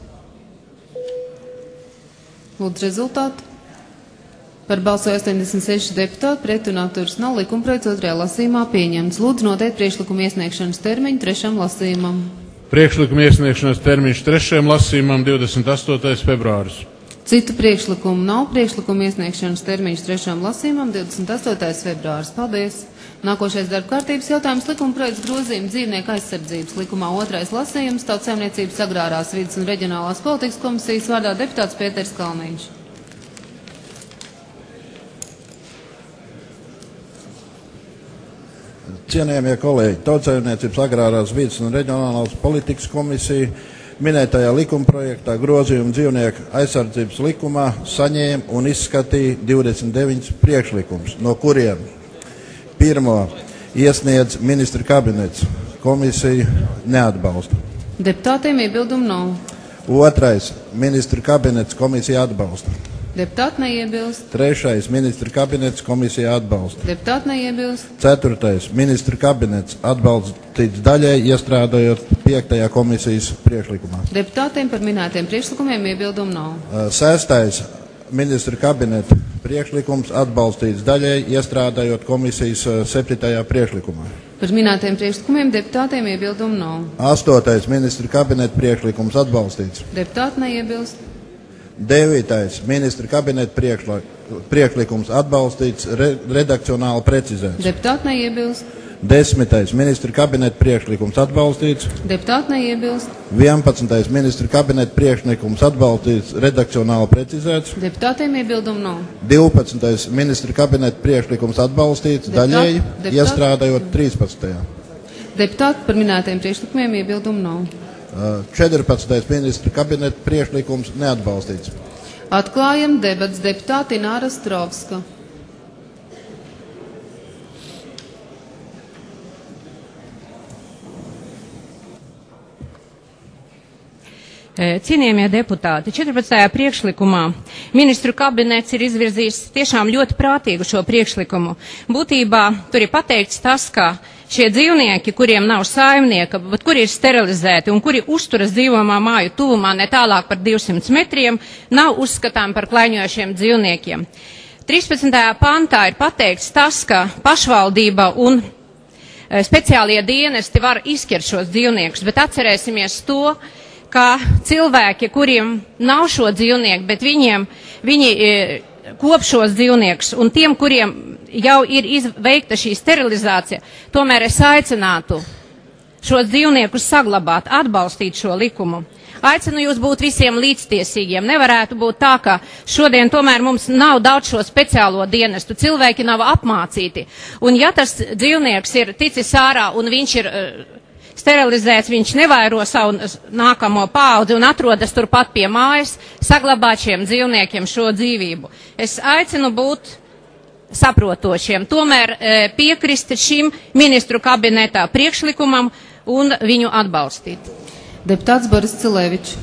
Lūdzu, rezultātu. Par balsoju astoņdesmit seši deputāti, pret un atturas nav. Likuma projekts otrajā lasījumā pieņemts. Lūdzu, noteikt priekšlikuma iesniegšanas termiņu trešam lasījumam. Priekšlikuma iesniegšanas termiņš trešajam lasījumam divdesmit astotais februāris. Citu priekšlikumu nav. Priekšlikuma iesniegšanas termiņš trešajam lasījumam divdesmit astotais februāris. Paldies! Nākošais darba kārtības jautājums likuma projekts grozījuma dzīvnieku aizsardzības likumā otrais lasījums Tautsaimniecības agrārās vides un reģionālās politikas komisijas vārdā deputāts Pēters Kalniņš. Cienījamie kolēģi, Tautsaimniecības agrārās vides un reģionālās politikas komisija minētajā likumprojektā grozījumu dzīvnieku aizsardzības likumā saņēma un izskatīja divdesmit deviņus priekšlikumus, no kuriem pirmo iesniedz ministra kabinets. Komisija neatbalsta. Deputātiem iebildumu nav. Otrais ministra kabinets komisija atbalsta. Deputāti neiebilst. Trešais ministra kabinets komisija atbalsta. Deputāti neiebilst. Ceturtais ministra kabinets atbalstīts daļai, iestrādājot piektajā komisijas priekšlikumā. Deputātiem par minētiem priekšlikumiem iebildumu nav. Sestais ministra kabineta priekšlikums atbalstīts daļai, iestrādājot komisijas septītajā priekšlikumā. Par minētiem priekšlikumiem deputātiem iebildumu nav. Astotais ministra kabineta priekšlikums atbalstīts. Deputāti neiebilst. Devītais ministra kabineta priekšlikums atbalstīts, re, redakcionāli precizēts. Deputāti neiebilst. Desmitais ministra kabineta priekšlikums atbalstīts. Deputāti neiebilst. Vienpadsmitais ministra kabineta priekšlikums atbalstīts, redakcionāli precizēts. Deputātiem iebildumu nav. Divpadsmitais ministra kabineta priekšlikums atbalstīts, daļēji, deputāti, iestrādājot trīspadsmitajā. Deputāti par minētiem priekšlikumiem iebildumu nav. četrpadsmitais ministra kabineta priekšlikums neatbalstīts. Atklājam debats deputāti Ināra Strovska. Cienījamie deputāti, četrpadsmitajā priekšlikumā ministru kabinets ir izvirzījis tiešām ļoti prātīgu šo priekšlikumu. Būtībā tur ir pateikts tas, ka šie dzīvnieki, kuriem nav saimnieka, bet kuri ir sterilizēti un kuri uzturas dzīvojamā māju tuvumā ne tālāk par divsimt metriem, nav uzskatām par klaiņojošiem dzīvniekiem. trīspadsmitajā pantā ir pateikts tas, ka pašvaldība un speciālie dienesti var izskert šos dzīvniekus, bet atcerēsimies to, ka cilvēki, kuriem nav šo dzīvnieku, bet viņiem, viņi e, kop šos dzīvniekus, un tiem, kuriem jau ir izveikta šī sterilizācija, tomēr es aicinātu šos dzīvniekus saglabāt, atbalstīt šo likumu. Aicinu jūs būt visiem līdztiesīgiem. Nevarētu būt tā, ka šodien tomēr mums nav daudz šo speciālo dienestu, cilvēki nav apmācīti, un ja tas dzīvnieks ir ticis ārā un viņš ir uh, sterilizēts, viņš nevairo savu nākamo paudzi un atrodas turpat pie mājas, saglabāt šiem dzīvniekiem šo dzīvību. Es aicinu būt saprotošiem, tomēr e, piekrist šim ministru kabinetā priekšlikumam un viņu atbalstīt. Deputāts Boris Cilevičs.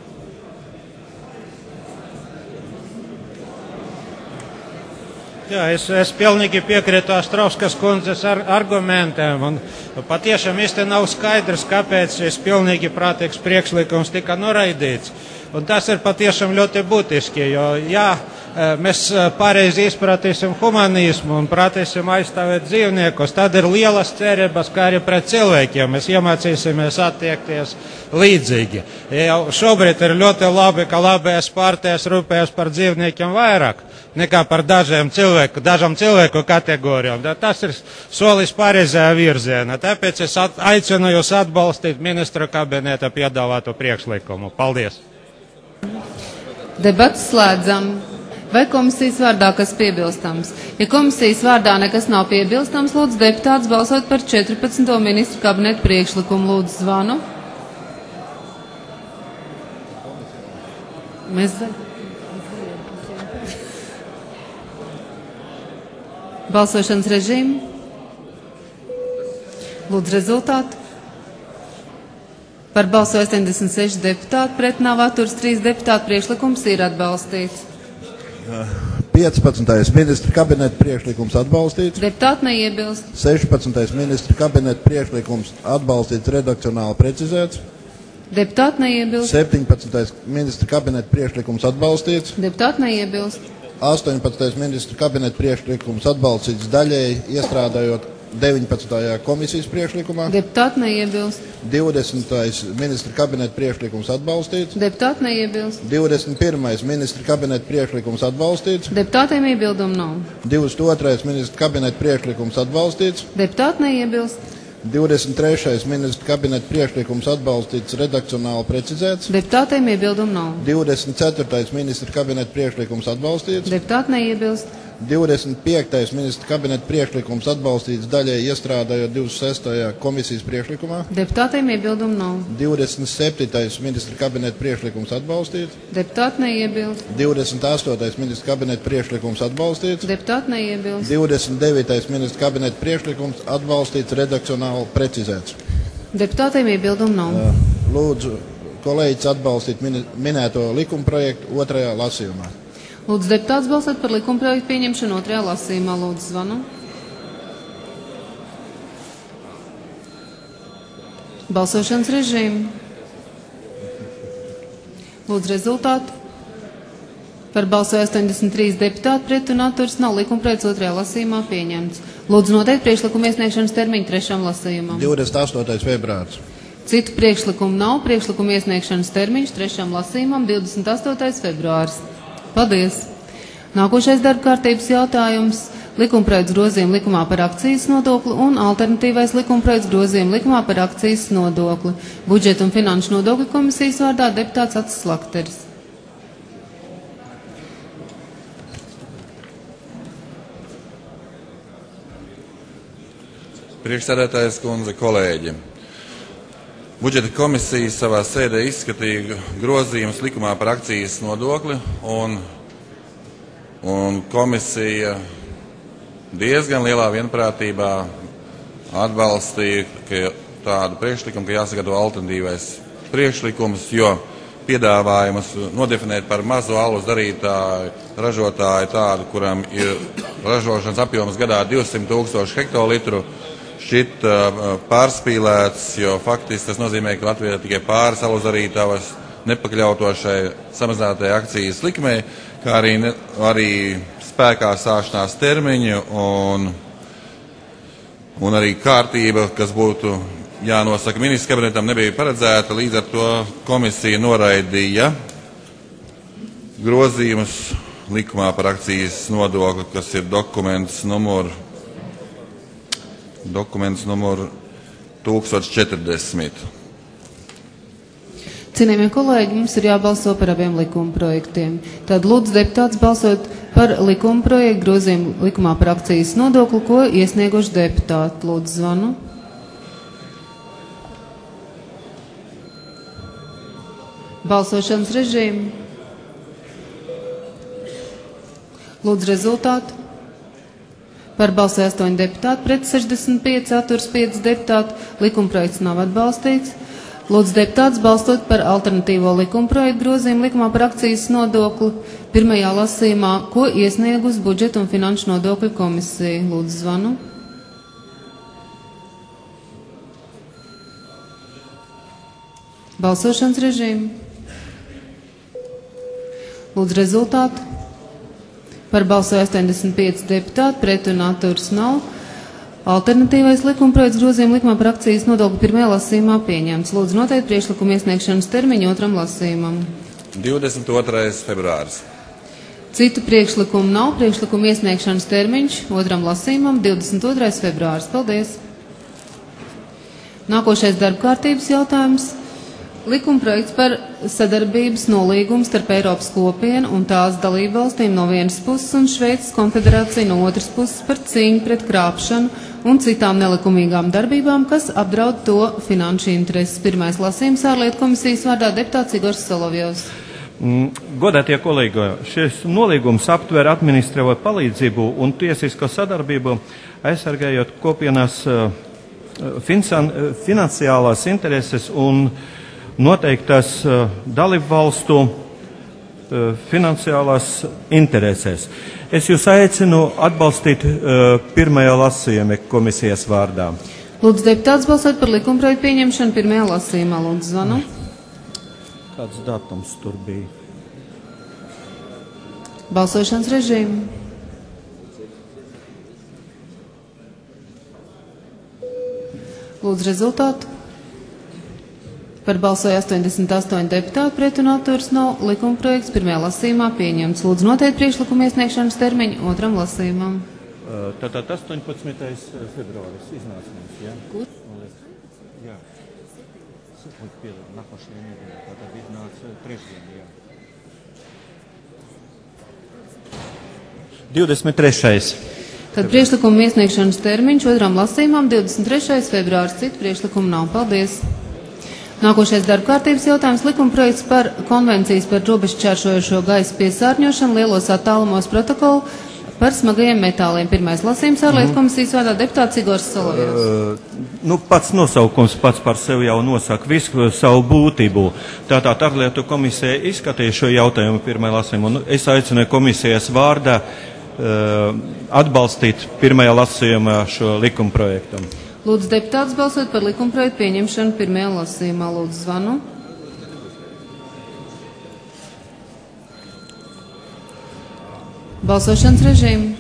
Jā, es, es pilnīgi piekrītu Astrovskas kundzes ar, argumentiem, un patiešām īsti nav skaidrs, kāpēc šis pilnīgi prātīgs priekšlikums tika noraidīts. Un tas ir patiešām ļoti būtiski, jo, ja mēs pareizi izpratīsim humanismu un pratīsim aizstāvēt dzīvniekus, tad ir lielas cerības, kā arī pret cilvēkiem. Mēs iemācīsimies attiekties līdzīgi. Jau šobrīd ir ļoti labi, ka labējās partijas rūpējas par dzīvniekiem vairāk nekā par dažiem cilvēku, dažam cilvēku kategorijām. Tas ir solis pareizajā virzienā. Tāpēc es aicinu jūs atbalstīt ministra kabineta piedāvāto priekšlikumu. Paldies! Debats slēdzam. Vai komisijas vārdā kas piebilstams? Ja komisijas vārdā nekas nav piebilstams, lūdzu deputāts balsot par četrpadsmito ministru kabineta priekšlikumu. Lūdzu zvanu. Mēs... Balsošanas režīmu. Lūdzu rezultātu. Par balso astoņdesmit seši deputāti, pret nav atturs trīs deputāti, priekšlikums ir atbalstīts. piecpadsmitais ministra kabineta priekšlikums atbalstīts. Deputāti neiebilst. sešpadsmitais ministra kabineta priekšlikums atbalstīts, redakcionāli precizēts. Deputāti neiebilst. septiņpadsmitais ministra kabineta priekšlikums atbalstīts. Deputāti neiebilst. astoņpadsmitais ministra kabineta priekšlikums atbalstīts daļēji, iestrādājot deviņpadsmitajā komisijas priekšlikumā. Deputāti neiebilst. divdesmitais ministra kabineta priekšlikums atbalstīts. Deputāti neiebilst. divdesmit pirmais ministra kabineta priekšlikums atbalstīts. Deputātiem iebildumu nav. divdesmit otrais ministra kabineta priekšlikums atbalstīts. Deputāti neiebilst. divdesmit trešais ministra kabineta priekšlikums atbalstīts, redakcionāli precizēts. Deputātiem iebildumu nav. divdesmit ceturtais ministra kabineta priekšlikums atbalstīts. Deputāti neiebilst. divdesmit piektais ministra kabineta priekšlikums atbalstīts daļēji, iestrādājot divdesmit sestajā komisijas priekšlikumā. Deputātiem iebildumu nav. divdesmit septītais ministra kabineta priekšlikums atbalstīts. Deputāti neiebilst. divdesmit astotais ministra kabineta priekšlikums atbalstīts. Deputāti neiebilst. divdesmit devītais ministra kabineta priekšlikums atbalstīts, redakcionāli precizēts. Deputātiem iebildumu nav. Lūdzu, kolēģis atbalstīt min minēto likumprojektu otrajā lasījumā. Lūdzu, deputāts balsot par likumprojektu pieņemšanu otrajā lasījumā. Lūdzu, zvanu. Balsošanas režīmu. Lūdzu, rezultātu. Par balsoja astoņdesmit trīs deputāti, pret un atturs nav, likumprojekts otrajā lasījumā pieņemts. Lūdzu, noteikt priekšlikumu iesniegšanas termiņu trešajam lasījumam. divdesmit astotais februārs. Citu priekšlikumu nav, priekšlikumu iesniegšanas termiņš trešajam lasījumam divdesmit astotais februārs. Paldies! Nākošais darba kārtības jautājums – likumprojekts grozījuma likumā par akcijas nodokli un alternatīvais likumprojekts grozījuma likumā par akcijas nodokli. Budžeta un finanšu nodokļu komisijas vārdā deputāts Acis Lakteris. Priekšsēdētājas kundze, kolēģi. Budžeta komisija savā sēdē izskatīja grozījumus likumā par akcijas nodokli, un, un komisija diezgan lielā vienprātībā atbalstīja tādu priekšlikumu, ka jāsagatavo alternatīvais priekšlikums, jo piedāvājumus nodefinēt par mazu alus darītāju, ražotāju tādu, kuram ir ražošanas apjoms gadā divsimt tūkstoši hektolitru, šķiet uh, pārspīlēts, jo faktiski tas nozīmē, ka Latvijā tikai pāris aluzdarītavas nepakļautošai samazinātajai akcijas likmei, kā arī, ne, arī spēkā sākšanās termiņu un, un arī kārtība, kas būtu jānosaka ministrs kabinetam, nebija paredzēta, līdz ar to komisija noraidīja grozījumus likumā par akcijas nodokli, kas ir dokuments numur Dokuments numur tūkstoš četrdesmit. Cienījamie kolēģi, mums ir jābalso par abiem likuma projektiem. Tad lūdzu deputāts balsot par likuma projektu grozījumu likumā par akcijas nodokli, ko iesnieguši deputāti. Lūdzu, zvanu. Balsošanas režīmu. Lūdzu, rezultātu. Par balsoja astoņi deputāti, pret sešdesmit pieci, atturs pieci deputāti, likumprojekts nav atbalstīts. Lūdzu deputāts balstot par alternatīvo likumprojektu grozījumu likumā par akcijas nodokli pirmajā lasījumā, ko iesniegus budžeta un finanšu nodokļu komisija. Lūdzu, zvanu. Balsošanas režīmu. Lūdzu, rezultātu. Par balsoja astoņdesmit pieci deputāti, pret un atturs nav. Alternatīvais likumprojekts grozījuma likumā par akcijas nodokli pirmajā lasījumā pieņemts. Lūdzu, noteikt priekšlikumu iesniegšanas termiņu otram lasījumam. divdesmit otrais februāris. Citu priekšlikumu nav. Priekšlikumu iesniegšanas termiņš otram lasījumam divdesmit otrais februāris. Paldies! Nākošais darba kārtības jautājums. Likumprojekts par sadarbības nolīgumu starp Eiropas kopienu un tās dalībvalstīm no vienas puses un Šveices konfederāciju no otras puses par cīņu pret krāpšanu un citām nelikumīgām darbībām, kas apdraud to finanšu intereses. Pirmais lasījums ārlietu komisijas vārdā deputāts Igors Solovjovs. Godātie kolēģi, šis nolīgums aptver administratīvo palīdzību un tiesisko sadarbību, aizsargājot kopienas finansiālās intereses un noteiktas dalību valstu finansiālās interesēs. Es jūs aicinu atbalstīt pirmajā lasījumā komisijas vārdā. Lūdzu, deputāts balsot par likumprojektu pieņemšanu pirmajā lasījumā. Lūdzu, zvanu. Kāds datums tur bija? Balsošanas režīmu. Lūdzu, rezultātu. Par balsoja astoņdesmit astoņi deputāti, pret un atturas nav. Likumprojekts pirmajā lasījumā pieņemts. Lūdzu, noteikt priekšlikumu iesniegšanas termiņu otram lasījumam. Tātad astoņpadsmitais februāris iznāca mums, jā? Kur? Jā. Tātad iznāca trešdien, jā. divdesmit trešais Tad priekšlikumu iesniegšanas termiņš otram lasījumam divdesmit trešais februārs. Citu priekšlikumu nav. Paldies. Nākošais darba kārtības jautājums - likumprojekts par konvencijas par robežšķēršojošo gaisa piesārņošanu lielos attālumos protokolu par smagajiem metāliem. Pirmais lasījums ārlietu komisijas vārdā deputāts Igors Solovjovs. Uh, nu, pats nosaukums pats par sevi jau nosaka visu savu būtību. Tātad ārlietu komisija izskatīja šo jautājumu pirmajā lasījumā, un es aicinu komisijas vārdā uh, atbalstīt pirmajā lasījumā šo likumprojektu. Lūdzu, deputāts balsot par likumprojektu pieņemšanu pirmajā lasījumā. Lūdzu, zvanu. Balsošanas režīmu.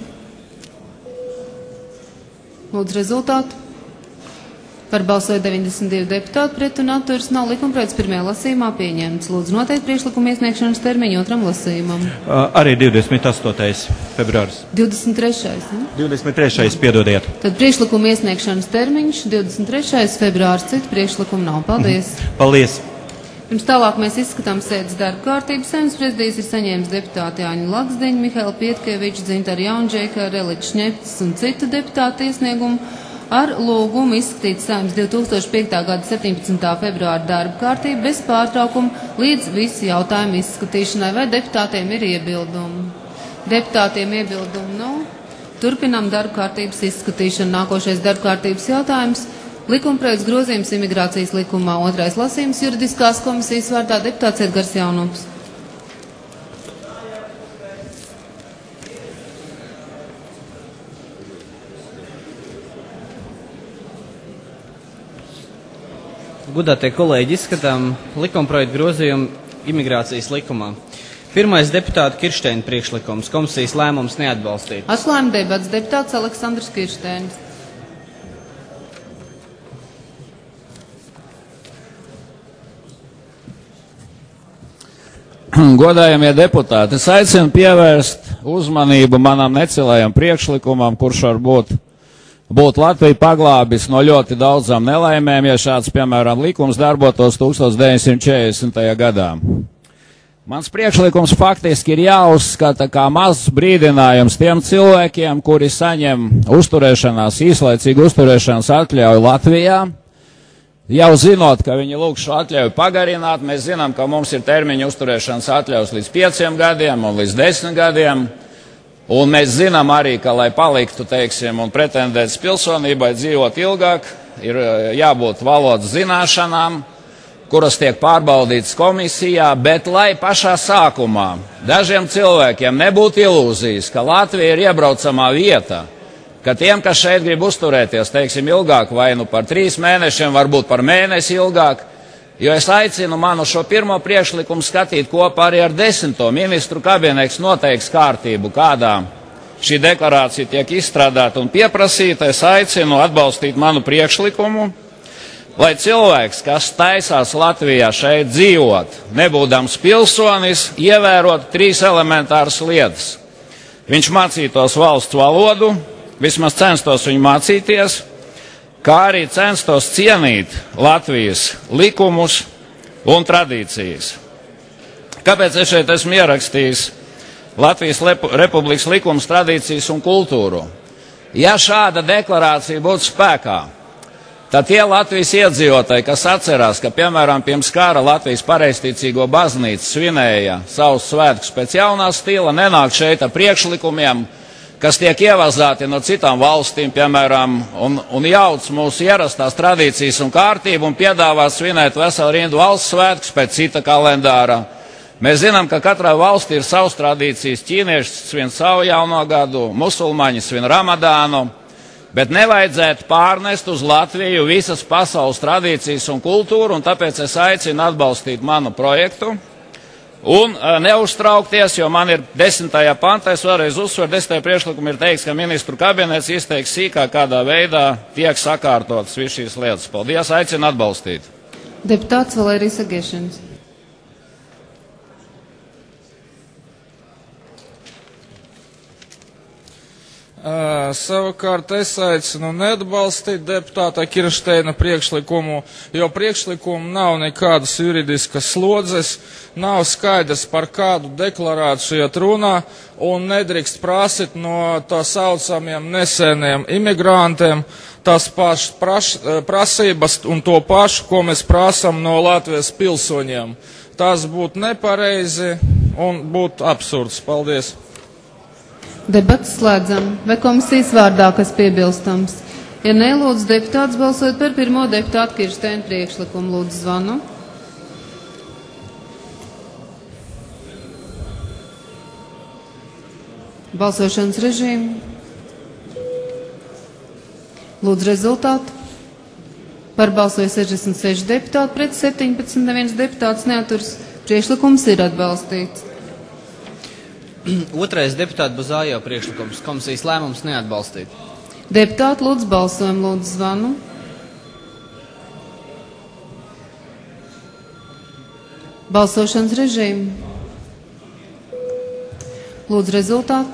Lūdzu, rezultātu. Par balsoja deviņdesmit divi deputāti, pret un atturas nav. Likumprojekts pirmajā lasījumā pieņemts. Lūdzu, noteikt priekšlikumu iesniegšanas termiņu otram lasījumam. Uh, arī divdesmit astotais februāris. divdesmit trešais Ne? divdesmit trešais piedodiet. Tad priekšlikumu iesniegšanas termiņš divdesmit trešais februārs. Citu priekšlikumu nav. Paldies. Paldies. Pirms tālāk mēs izskatām sēdes darba kārtību. Saeimas prezidijs ir saņēmis deputāti Jāņu Laksdiņu, Mihaila Pietkeviču, Dzintaru Jaunžēku, Reliķu Šņeptis un citu deputātu iesniegumu ar lūgumu izskatīt Saeimas divi tūkstoši piekta gada septiņpadsmitā februāra darba kārtību bez pārtraukuma līdz visu jautājumu izskatīšanai. Vai deputātiem ir iebildumi? Deputātiem iebildumi nav. Turpinām darba kārtības izskatīšanu. Nākošais darba kārtības jautājums. Likumprojekts grozījums imigrācijas likumā. Otrais lasījums juridiskās komisijas vārdā deputāts Edgars Jaunups. Godātie kolēģi, izskatām likumprojektu grozījumu imigrācijas likumā. Pirmais deputāta Kiršteina priekšlikums. Komisijas lēmums neatbalstīt. Atklājuma debats deputāts Aleksandrs Kiršteinis. Godājamie deputāti, es aicinu pievērst uzmanību manam necilējam priekšlikumam, kurš varbūt būtu Latviju paglābis no ļoti daudzām nelaimēm, ja šāds, piemēram, likums darbotos tukstovs deviņsimt četrdesmitajā gadā. Mans priekšlikums faktiski ir jāuzskata kā mazs brīdinājums tiem cilvēkiem, kuri saņem uzturēšanās, īslaicīgu uzturēšanās atļauju Latvijā. Jau zinot, ka viņi lūg šo atļauju pagarināt, mēs zinām, ka mums ir termiņa uzturēšanas atļaus līdz pieciem gadiem un līdz desmit gadiem. Un mēs zinām arī, ka, lai paliktu, teiksim, un pretendēt pilsonībai dzīvot ilgāk, ir jābūt valodas zināšanām, kuras tiek pārbaudītas komisijā, bet lai pašā sākumā dažiem cilvēkiem nebūtu ilūzijas, ka Latvija ir iebraucamā vieta, ka tiem, kas šeit grib uzturēties, teiksim, ilgāk, vai nu par trīs mēnešiem, varbūt par mēnesi ilgāk, jo es aicinu manu šo pirmo priekšlikumu skatīt kopā arī ar desmito. Ministru kabinets noteiks kārtību, kādā šī deklarācija tiek izstrādāta un pieprasīta. Es aicinu atbalstīt manu priekšlikumu, lai cilvēks, kas taisās Latvijā šeit dzīvot, nebūdams pilsonis, ievērot trīs elementāras lietas. Viņš mācītos valsts valodu, vismaz censtos viņu mācīties, kā arī censtos cienīt Latvijas likumus, un tradīcijas. Kāpēc es šeit esmu ierakstījis Latvijas Republikas likums, tradīcijas un kultūru? Ja šāda deklarācija būtu spēkā, tad tie Latvijas iedzīvotāji, kas atcerās, ka, piemēram, pirms kara Latvijas pareizticīgo baznīca svinēja savus svētkus pēc jaunā stila, nenāk šeit ar priekšlikumiem, kas tiek ievazāti no citām valstīm, piemēram, un, un jauc mūsu ierastās tradīcijas un kārtību un piedāvā svinēt veselu rindu valsts svētkus pēc cita kalendāra. Mēs zinām, ka katrai valstī ir savas tradīcijas. Ķīnieši svin savu jauno gadu, musulmaņi svin Ramadānu, bet nevajadzētu pārnest uz Latviju visas pasaules tradīcijas un kultūru, un tāpēc es aicinu atbalstīt manu projektu. Un uh, neuztraukties, jo man ir desmitajā pantā, es vēlreiz uzsveru, desmitajā priekšlikumā ir teikts, ka ministru kabinets izteiks sīkāk, kādā veidā tiek sakārtotas viss šīs lietas. Paldies, aicinu atbalstīt. Deputāts Valērijas Agiešanas. Uh, savukārt es aicinu neatbalstīt deputāta Kirsteina priekšlikumu, jo priekšlikumu nav nekādas juridiskas slodzes, nav skaidrs, par kādu deklarāciju iet runā, un nedrīkst prasīt no tā saucamiem neseniem imigrantiem tās pašas praš, prasības un to pašu, ko mēs prasam no Latvijas pilsoņiem. Tas būtu nepareizi un būtu absurds. Paldies! Debats slēdzam. Vai komisijas vārdā, kas piebilstams? Ja nelūdzu deputāts balsot par pirmo deputātu Kirsteina priekšlikumu, lūdzu zvanu. Balsošanas režīmu. Lūdzu rezultātu. Par balsoja sešdesmit seši deputāti, pret septiņpadsmit, neviens deputāts neaturs. Priekšlikums ir atbalstīts. Otrais deputāta Buzājo priekšlikums. Komisijas lēmums neatbalstīt. Deputāti, lūdzu balsojumu, lūdzu zvanu. Balsošanas režīmu. Lūdzu rezultātu.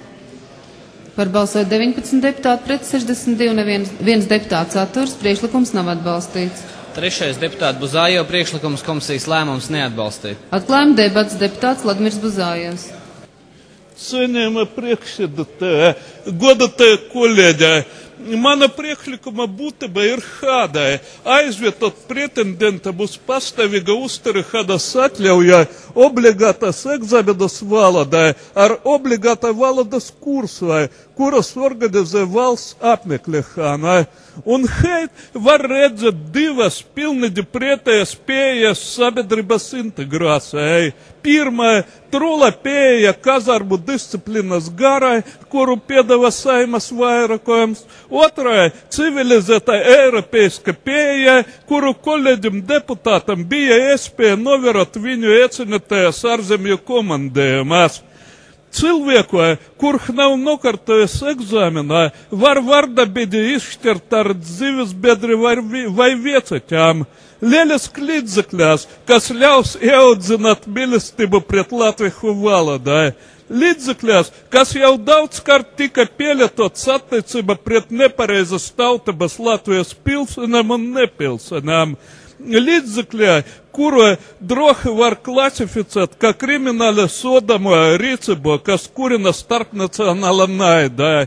Par balsoju deviņpadsmit deputāti, pret sešdesmit divi, neviens viens deputāts atturs. Priekšlikums nav atbalstīts. Trešais deputāta Buzājo priekšlikums. Komisijas lēmums neatbalstīt. Atklājam debats deputāts Vladimirs Buzājos. Cienījamā priekšsēdētāja, godātie kolēģi, mana priekšlikuma būtība ir šāda. Aizvietot pretendentam uz pastāvīga uzturēšanas atļaujai obligātas egzaminas valodai ar obligāta valodas kursai, kuras organizē valsts apmeklēšanai. Un šeit var redzēt divas pilnīgi pretējas pieejas sabiedrības integrācijai. Pirmā – trula pieeja kazarmu disciplinas garai, kuru piedāvā Saimas vairākojums. Otrā – civilizēta eiropeiska pieeja, kuru kolēģim deputātam bija iespēja novērot viņu iecinētajās ārzemju komandējumās. Cilvēku, kurš nav nokārtojis egzāmenā, var vardarbīgi izšķirt ar dzīves biedri vai, vai viecekļām. Lielas līdzekļās, kas ļaus ieaudzināt mīlestību pret latviešu valodai. Līdzekļās, kas jau daudzkārt tika pielietots attiecībā pret nepareizas tautības Latvijas pilsonām un nepilsonām. Līdzekļā, kuru droši var klasificēt kā krimināli sodamo rīcību, kas kurina starpnacionāla naida.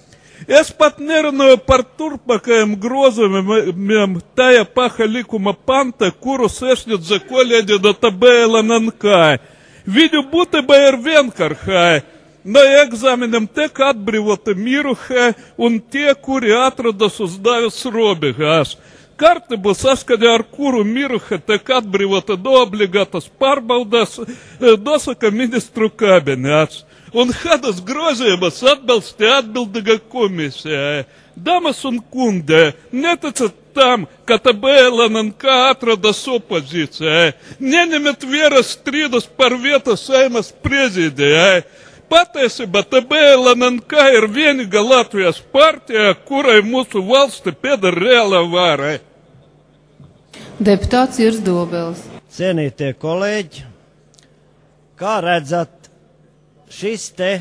Es pat nerunāju par turpmākajiem grozījumiem tajā paša likuma panta, kurus iesniedza kolēģi no T B L N K. Viņu būtība ir vienkārša. No egzāmeniem tiek atbrīvoti mirušie un tie, kuri atrodas uz nāves robežās. Kārtību saskaņā ar kuru mirušie tiek atbrīvota no obligātas pārbaudas, nosaka ministru kabinets. Un šādas grozījumus atbalstīja atbildīga komisija. Damas un kungi, neticiet tam, ka T B L N K atrodas opozīcijā. Neņemiet vērā strīdus par vietu Seimas prezidijai. Patiesībā T B L N K ir vienīga Latvijas partija, kurai mūsu valsti pieder reāla vara. Deputāts Juris Dobelis. Cienītie kolēģi, kā redzat, šis te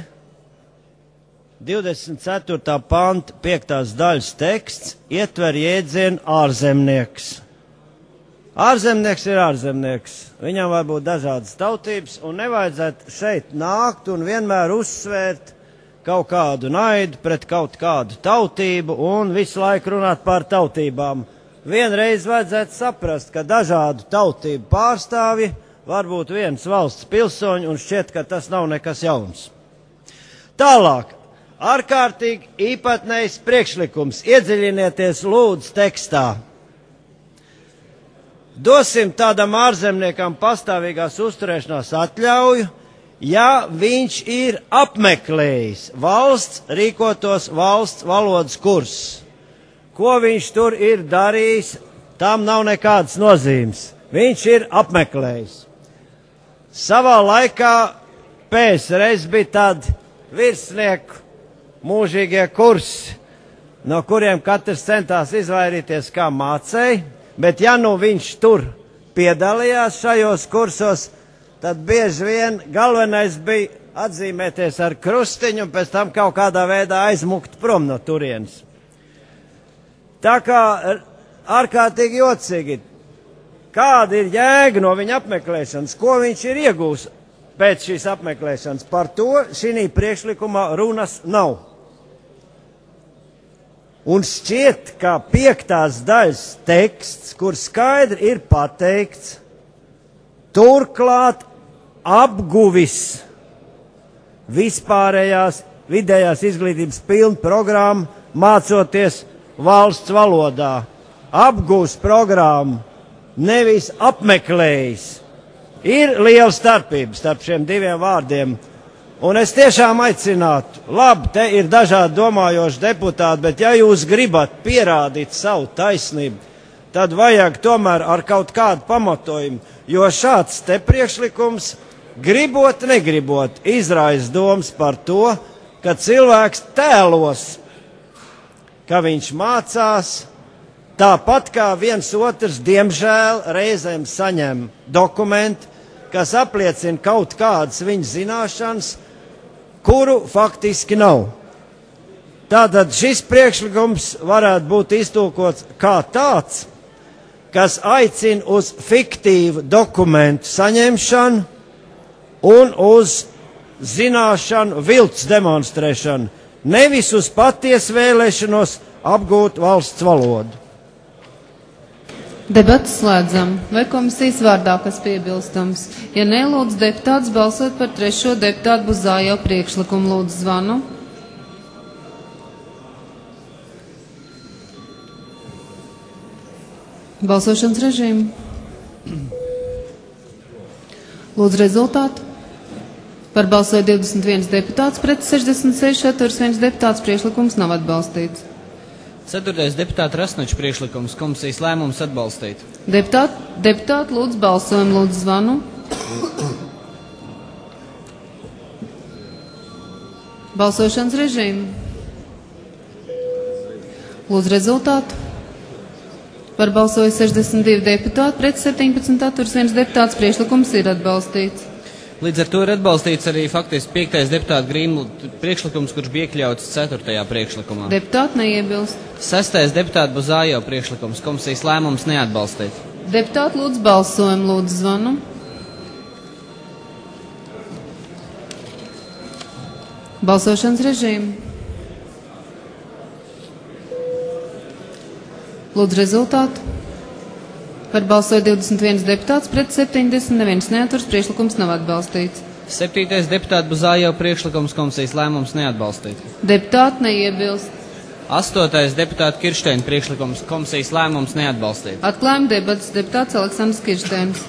divdesmit ceturtā panta piektās daļas teksts ietver jēdzienu ārzemnieks. Ārzemnieks ir ārzemnieks. Viņam var būt dažādas tautības, un nevajadzētu šeit nākt un vienmēr uzsvērt kaut kādu naidu pret kaut kādu tautību un visu laiku runāt par tautībām. Vienreiz vajadzētu saprast, ka dažādu tautību pārstāvji var būt viens valsts pilsoņi, un šķiet, ka tas nav nekas jauns. Tālāk, ārkārtīgi īpatnējs priekšlikums. Iedziļinieties lūdzu tekstā. Dosim tādam ārzemniekam pastāvīgās uzturēšanās atļauju, ja viņš ir apmeklējis valsts rīkotos valsts valodas kursus. Ko viņš tur ir darījis, tam nav nekādas nozīmes. Viņš ir apmeklējis. Savā laikā P S R S bija tādi virsnieku mūžīgie kursi, no kuriem katrs centās izvairīties kā mācēji. Bet ja nu viņš tur piedalījās šajos kursos, tad bieži vien galvenais bija atzīmēties ar krustiņu un pēc tam kaut kādā veidā aizmukt prom no turienes. Tā kā ārkārtīgi jocīgi, kāda ir jēga no viņa apmeklēšanas, ko viņš ir iegūs pēc šīs apmeklēšanas, par to šī priekšlikumā runas nav. Un šķiet, ka piektās daļas teksts, kur skaidri ir pateikts, turklāt apguvis vispārējās vidējās izglītības pilnu programmu, mācoties valsts valodā. Apgūs programmu, nevis apmeklējis. Ir liela starpība starp šiem diviem vārdiem. Un es tiešām aicinātu, labi, te ir dažādi domājoši deputāti, bet ja jūs gribat pierādīt savu taisnību, tad vajag tomēr ar kaut kādu pamatojumu, jo šāds te priekšlikums, gribot, negribot, izraisa domas par to, ka cilvēks tēlos, ka viņš mācās, tāpat kā viens otrs, diemžēl, reizēm saņem dokumentu, kas apliecina kaut kādas viņa zināšanas, kuru faktiski nav. Tātad šis priekšlikums varētu būt iztulkots kā tāds, kas aicina uz fiktīvu dokumentu saņemšanu un uz zināšanu viltus demonstrēšanu, nevis uz patiesu vēlēšanos apgūt valsts valodu. Debats slēdzam. Vai komisijas vārdā kas piebilstams? Ja ne, lūdzu deputāts balsot par trešo deputātu Buzājo priekšlikumu. Lūdzu zvanu. Balsošanas režīmu. Lūdzu rezultātu. Par balsoja divdesmit viens deputāts, pret sešdesmit seši atturas viens deputāts, priekšlikums nav atbalstīts. Ceturtais deputāta Rasnoča priekšlikums, komisijas lēmums atbalstīt. Deputāti, deputāti lūdzu balsojumu, lūdzu zvanu. Balsošanas režīmu. Lūdzu rezultātu. Par balsoja sešdesmit divi deputāti, pret septiņpadsmit atturas viens deputāts, priekšlikums ir atbalstīts. Līdz ar to ir atbalstīts arī faktiski piektais deputāta Grīmla priekšlikums, kurš bija iekļauts ceturtajā priekšlikumā. Deputāti neiebilst. Sestais deputāta Buzājo priekšlikums, komisijas lēmums neatbalstīt. Deputāti lūdzu balsojumu, lūdzu zvanu. Balsošanas režīmu. Lūdzu rezultātu. Par balsoja divdesmit viens deputāts, pret septiņdesmit, neviens neaturas, priekšlikums nav atbalstīts. Septītais deputāta Buzājo priekšlikums, komisijas lēmums neatbalstīt. Deputāti neiebilst. Astotais deputāta Kiršteina priekšlikums, komisijas lēmums neatbalstīt. Atklājam debatas, deputāts Aleksandrs Kiršteinis.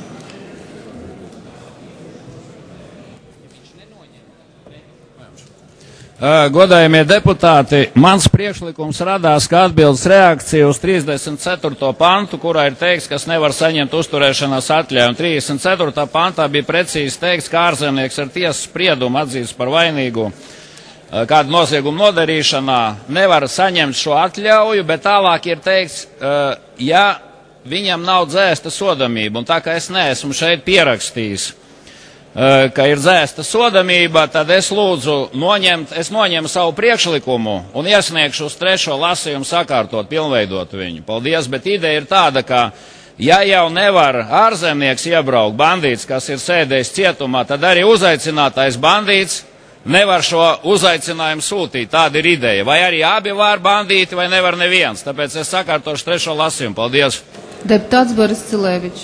Godājamie deputāti, mans priekšlikums radās kā atbildes reakcija uz trīsdesmit ceturto pantu, kurā ir teikts, kas nevar saņemt uzturēšanās atļauju. trīsdesmit ceturtā pantā bija precīzi teikts, ka ārzemnieks ar tiesas spriedumu atzīts par vainīgu kādu noziegumu nodarīšanā, nevar saņemt šo atļauju, bet tālāk ir teikts, ja viņam nav dzēsta sodamība, un tā kā es neesmu šeit pierakstījis, ka ir dzēsta sodamība, tad es lūdzu noņemt, es noņemu savu priekšlikumu un iesniegšu uz trešo lasījumu sakārtot, pilnveidot viņu. Paldies, bet ideja ir tāda, ka Ja jau nevar ārzemnieks iebraukt bandīts, kas ir sēdējis cietumā, tad arī uzaicinātais bandīts nevar šo uzaicinājumu sūtīt. Tāda ir ideja. Vai arī abi var bandīti, vai nevar neviens. Tāpēc es sakārtošu trešo lasījumu. Paldies. Deputāts Boris Cilēvičs.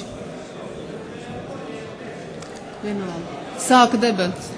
Sāka debats.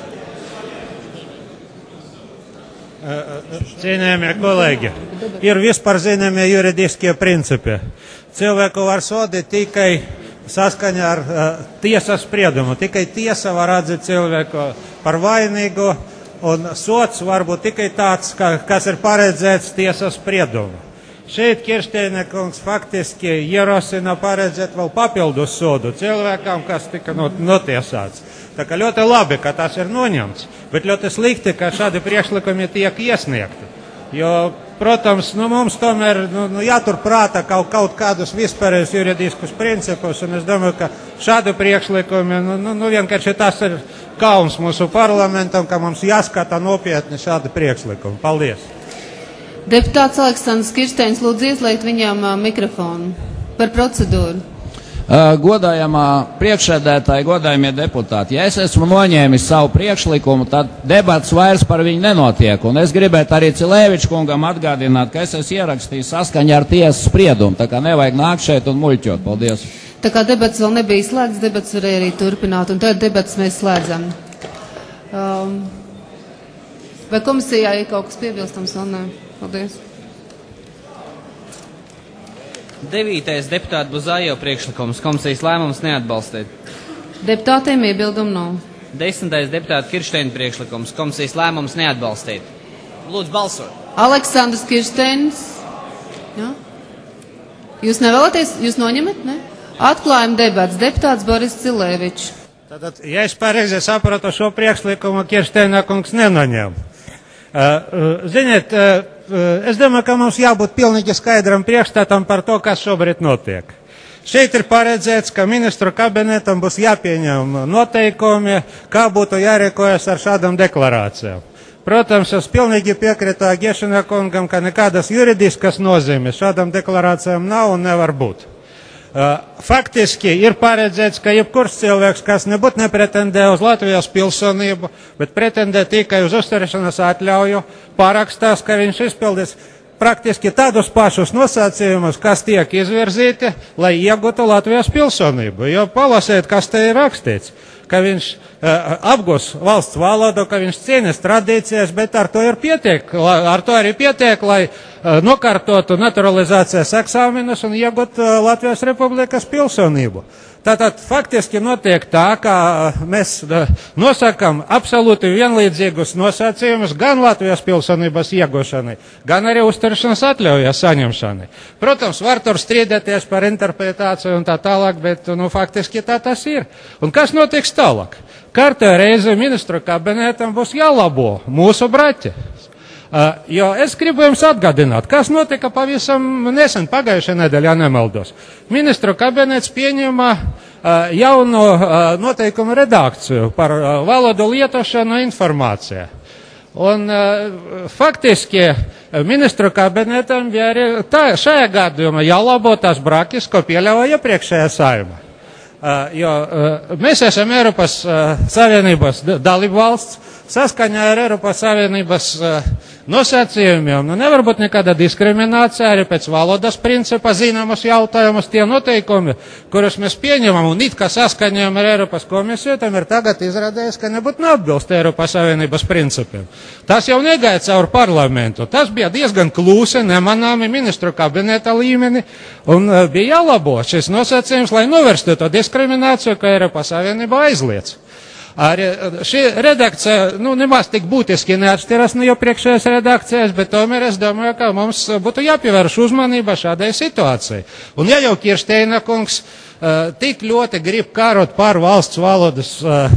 Cienījamie kolēģi, ir vispār zināmie juridiskie principi. Cilvēku var sodīt tikai saskaņā ar uh, tiesas spriedumu. Tikai tiesa var atzīt cilvēku par vainīgu, un sots var būt tikai tāds, ka, kas ir paredzēts tiesas spriedumu. Šeit Kirsteina kungs faktiski ierosina paredzēt vēl papildus sodu cilvēkam, kas tika notiesāts. Tā kā ļoti labi, ka tas ir noņemts, bet ļoti slikti, ka šādi priekšlikumi tiek iesniegti. Jo, protams, nu, mums tomēr nu, nu, jātur prātā kaut, kaut kādus vispārējus juridiskus principus, un es domāju, ka šādi priekšlikumi, nu, nu, nu vienkārši tas ir kauns mūsu parlamentam, ka mums jāskata nopietni šādi priekšlikumi. Paldies! Deputāts Aleksandrs Kirsteins lūdzu ieslēgt viņām uh, mikrofonu par procedūru. Uh, godājamā priekšsēdētāji, godājamie deputāti, ja es esmu noņēmis savu priekšlikumu, tad debats vairs par viņu nenotiek. Un es gribētu arī Cilēviča kungam atgādināt, ka es esmu ierakstījis saskaņā ar tiesas spriedumu, tā kā nevajag nākt šeit un muļķot. Paldies. Tā kā debats vēl nebija slēgts, debats varēja arī turpināt, un tad debats mēs slēdzam. Um, vai komisijā ir kaut kas piebilstams vēl nē? Paldies. Devītais deputāta Buzājo priekšlikums. Komisijas lēmums neatbalstīt. Deputātiem iebildumu nav. Desmitais deputāta Kirsteina priekšlikums. Komisijas lēmums neatbalstīt. Lūdzu balsot. Aleksandrs Kirsteins. Ja? Jūs nevēlaties? Jūs noņemat? Ne? Atklājam debats. Deputāts Boris Cilēvičs. Tātad, ja es pareizi sapratu, šo priekšlikumu Kirsteina kungs nenoņem. Uh, uh, ziniet, uh, es domāju, ka mums jābūt pilnīgi skaidram priekšstatam par to, kas šobrīd notiek. Šeit ir paredzēts, ka ministru kabinetam būs jāpieņem noteikumi, kā būtu jārīkojas ar šādām deklarācijām. Protams, es pilnīgi piekrītu Gešina kungam, ka nekādas juridiskas nozīmes šādām deklarācijām nav un nevar būt. Faktiski ir paredzēts, ka jebkurš cilvēks, kas nebūtu nepretendē uz Latvijas pilsonību, bet pretendē tikai uz uzturēšanas atļauju, parakstās, ka viņš izpildīs praktiski tādus pašus nosacījumus, kas tiek izvirzīti, lai iegūtu Latvijas pilsonību. Jo palasiet, kas te ir rakstīts, ka viņš uh, apgūs valsts valodu, ka viņš cienis tradīcijas, bet ar to ir pietiek, ar to arī pietiek, lai uh, nokārtotu naturalizācijas eksāmenus un iegūt uh, Latvijas Republikas pilsonību. Tātad faktiski notiek tā, ka mēs uh, nosakam absolūti vienlīdzīgus nosacījumus gan Latvijas pilsonības iegūšanai, gan arī uzturēšanas atļaujas saņemšanai. Protams, var tur strīdēties par interpretāciju un tā tālāk, bet nu, faktiski tā tas ir. Un kas notiks tālāk? Kārtē reize ministru kabinetam būs jālabo mūsu braķi. Uh, jo es gribu jums atgādināt, kas notika pavisam nesen pagājušajā nedēļā, ja nemaldos. Ministru kabinets pieņēma uh, jaunu uh, noteikumu redakciju par uh, valodu lietošanu informācijā. Un uh, faktiski ministru kabinetam bija arī tā, šajā gadījumā jālabo tās brakis, ko pieļāva iepriekšējā saima. Uh, jo uh, mēs esam Eiropas uh, Savienības dalību valsts, saskaņā ar Eiropas Savienības uh, nosacījumiem. Nu, nevar būt nekāda diskriminācija arī pēc valodas principa zināmas jautājumus. Tie noteikumi, kurus mēs pieņemam un it kā saskaņojam ar Eiropas komisiju, tam ir tagad izrādējies, ka nebūtu neatbilst Eiropas Savienības principiem. Tas jau negaida caur parlamentu. Tas bija diezgan klūsi, nemanāmi ministru kabineta līmeni un uh, bija jālabo šis nosacījums, lai novērstu to diskrimināciju, ka Eiropas Savienība aizliedz. Arī šī redakcija, nu, nemaz tik būtiski neatšķiras no iepriekšējās redakcijas, bet tomēr es domāju, ka mums būtu jāpievērš uzmanība šādai situācijai. Un ja jau Kirsteina kungs uh, tik ļoti grib kārot par valsts valodas uh,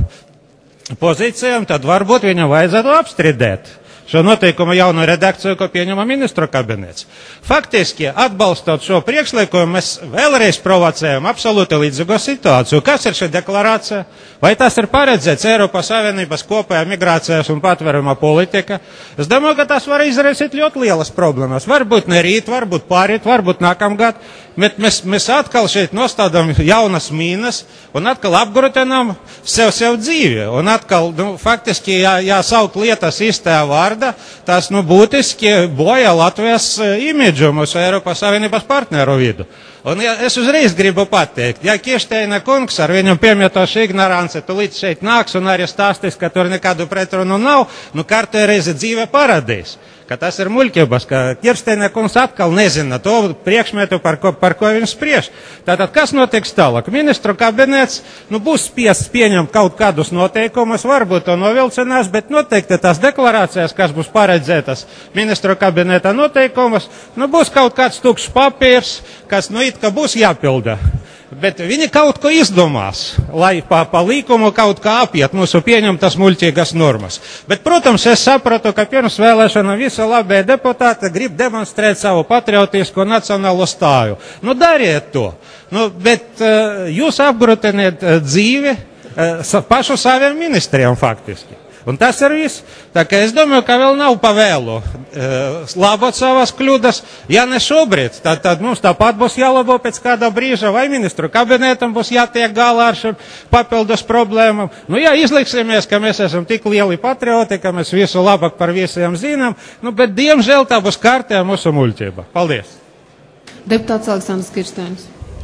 pozīcijām, tad varbūt viņam vajadzētu apstrīdēt šo noteikumu jauno redakciju, ko pieņema ministru kabinets. Faktiski, atbalstot šo priekšlikumu, mēs vēlreiz provocējam absolūti līdzīgo situāciju. Kas ir šī deklarācija? Vai tas ir paredzēts Eiropas Savienības kopējā migrācijas un patvēruma politika? Es domāju, ka tas var izraisīt ļoti lielas problēmas. Varbūt ne rīt, varbūt pārīt, varbūt nākamgad. bet mēs, mēs atkal šeit nostādām jaunas mīnas un atkal apgrūtinām sev, sev dzīvi. Un atkal, nu, faktiski, jā, jāsaukt lietas īstajā vārdā, tas, nu, būtiski boja Latvijas imidžu mūsu Eiropas Savienības partneru vidu. Un ja, es uzreiz gribu pateikt, ja Kirsteina kungs ar viņam piemetošu ignoranci tulīt šeit nāks un arī stāstīs, ka tur nekādu pretrunu nav, nu kārtē reize dzīve paradīs. Ka tas ir muļķības, ka Kirsteina kungs atkal nezina to priekšmetu, par ko, par ko viņš spriež. Tātad, kas notiks tālāk? Ministru kabinets, nu, būs spiests pieņemt kaut kādus noteikumus, varbūt to novilcinās, bet noteikti tās deklarācijas, kas būs paredzētas ministru kabineta noteikumus, nu, būs kaut kāds tukšs papīrs, kas, nu, it kā būs jāpilda. Bet viņi kaut ko izdomās, lai pa, pa līkumu kaut kā apiet mūsu pieņemtas muļķīgas normas. Bet, protams, es sapratu, ka pirms vēlēšana visi labie deputāti grib demonstrēt savu patriotisku nacionālo stāju. Nu, dariet to. Nu, bet uh, jūs apgrūtiniet uh, dzīvi uh, pašu saviem ministriem faktiski. Un tas ir viss. Tā kā es domāju, ka vēl nav pavēlu uh, labot savas kļūdas. Ja ne šobrīd, tad, tad mums tāpat būs jālabo pēc kāda brīža, vai ministru kabinetam būs jātiek galā ar šiem papildus problēmām. Nu, ja izliksimies, ka mēs esam tik lieli patrioti, ka mēs visu labāk par visiem zinām, nu, bet diemžēl tā būs kārtējā mūsu muļķība. Paldies! Deputāts Aleksandrs Kirsteins.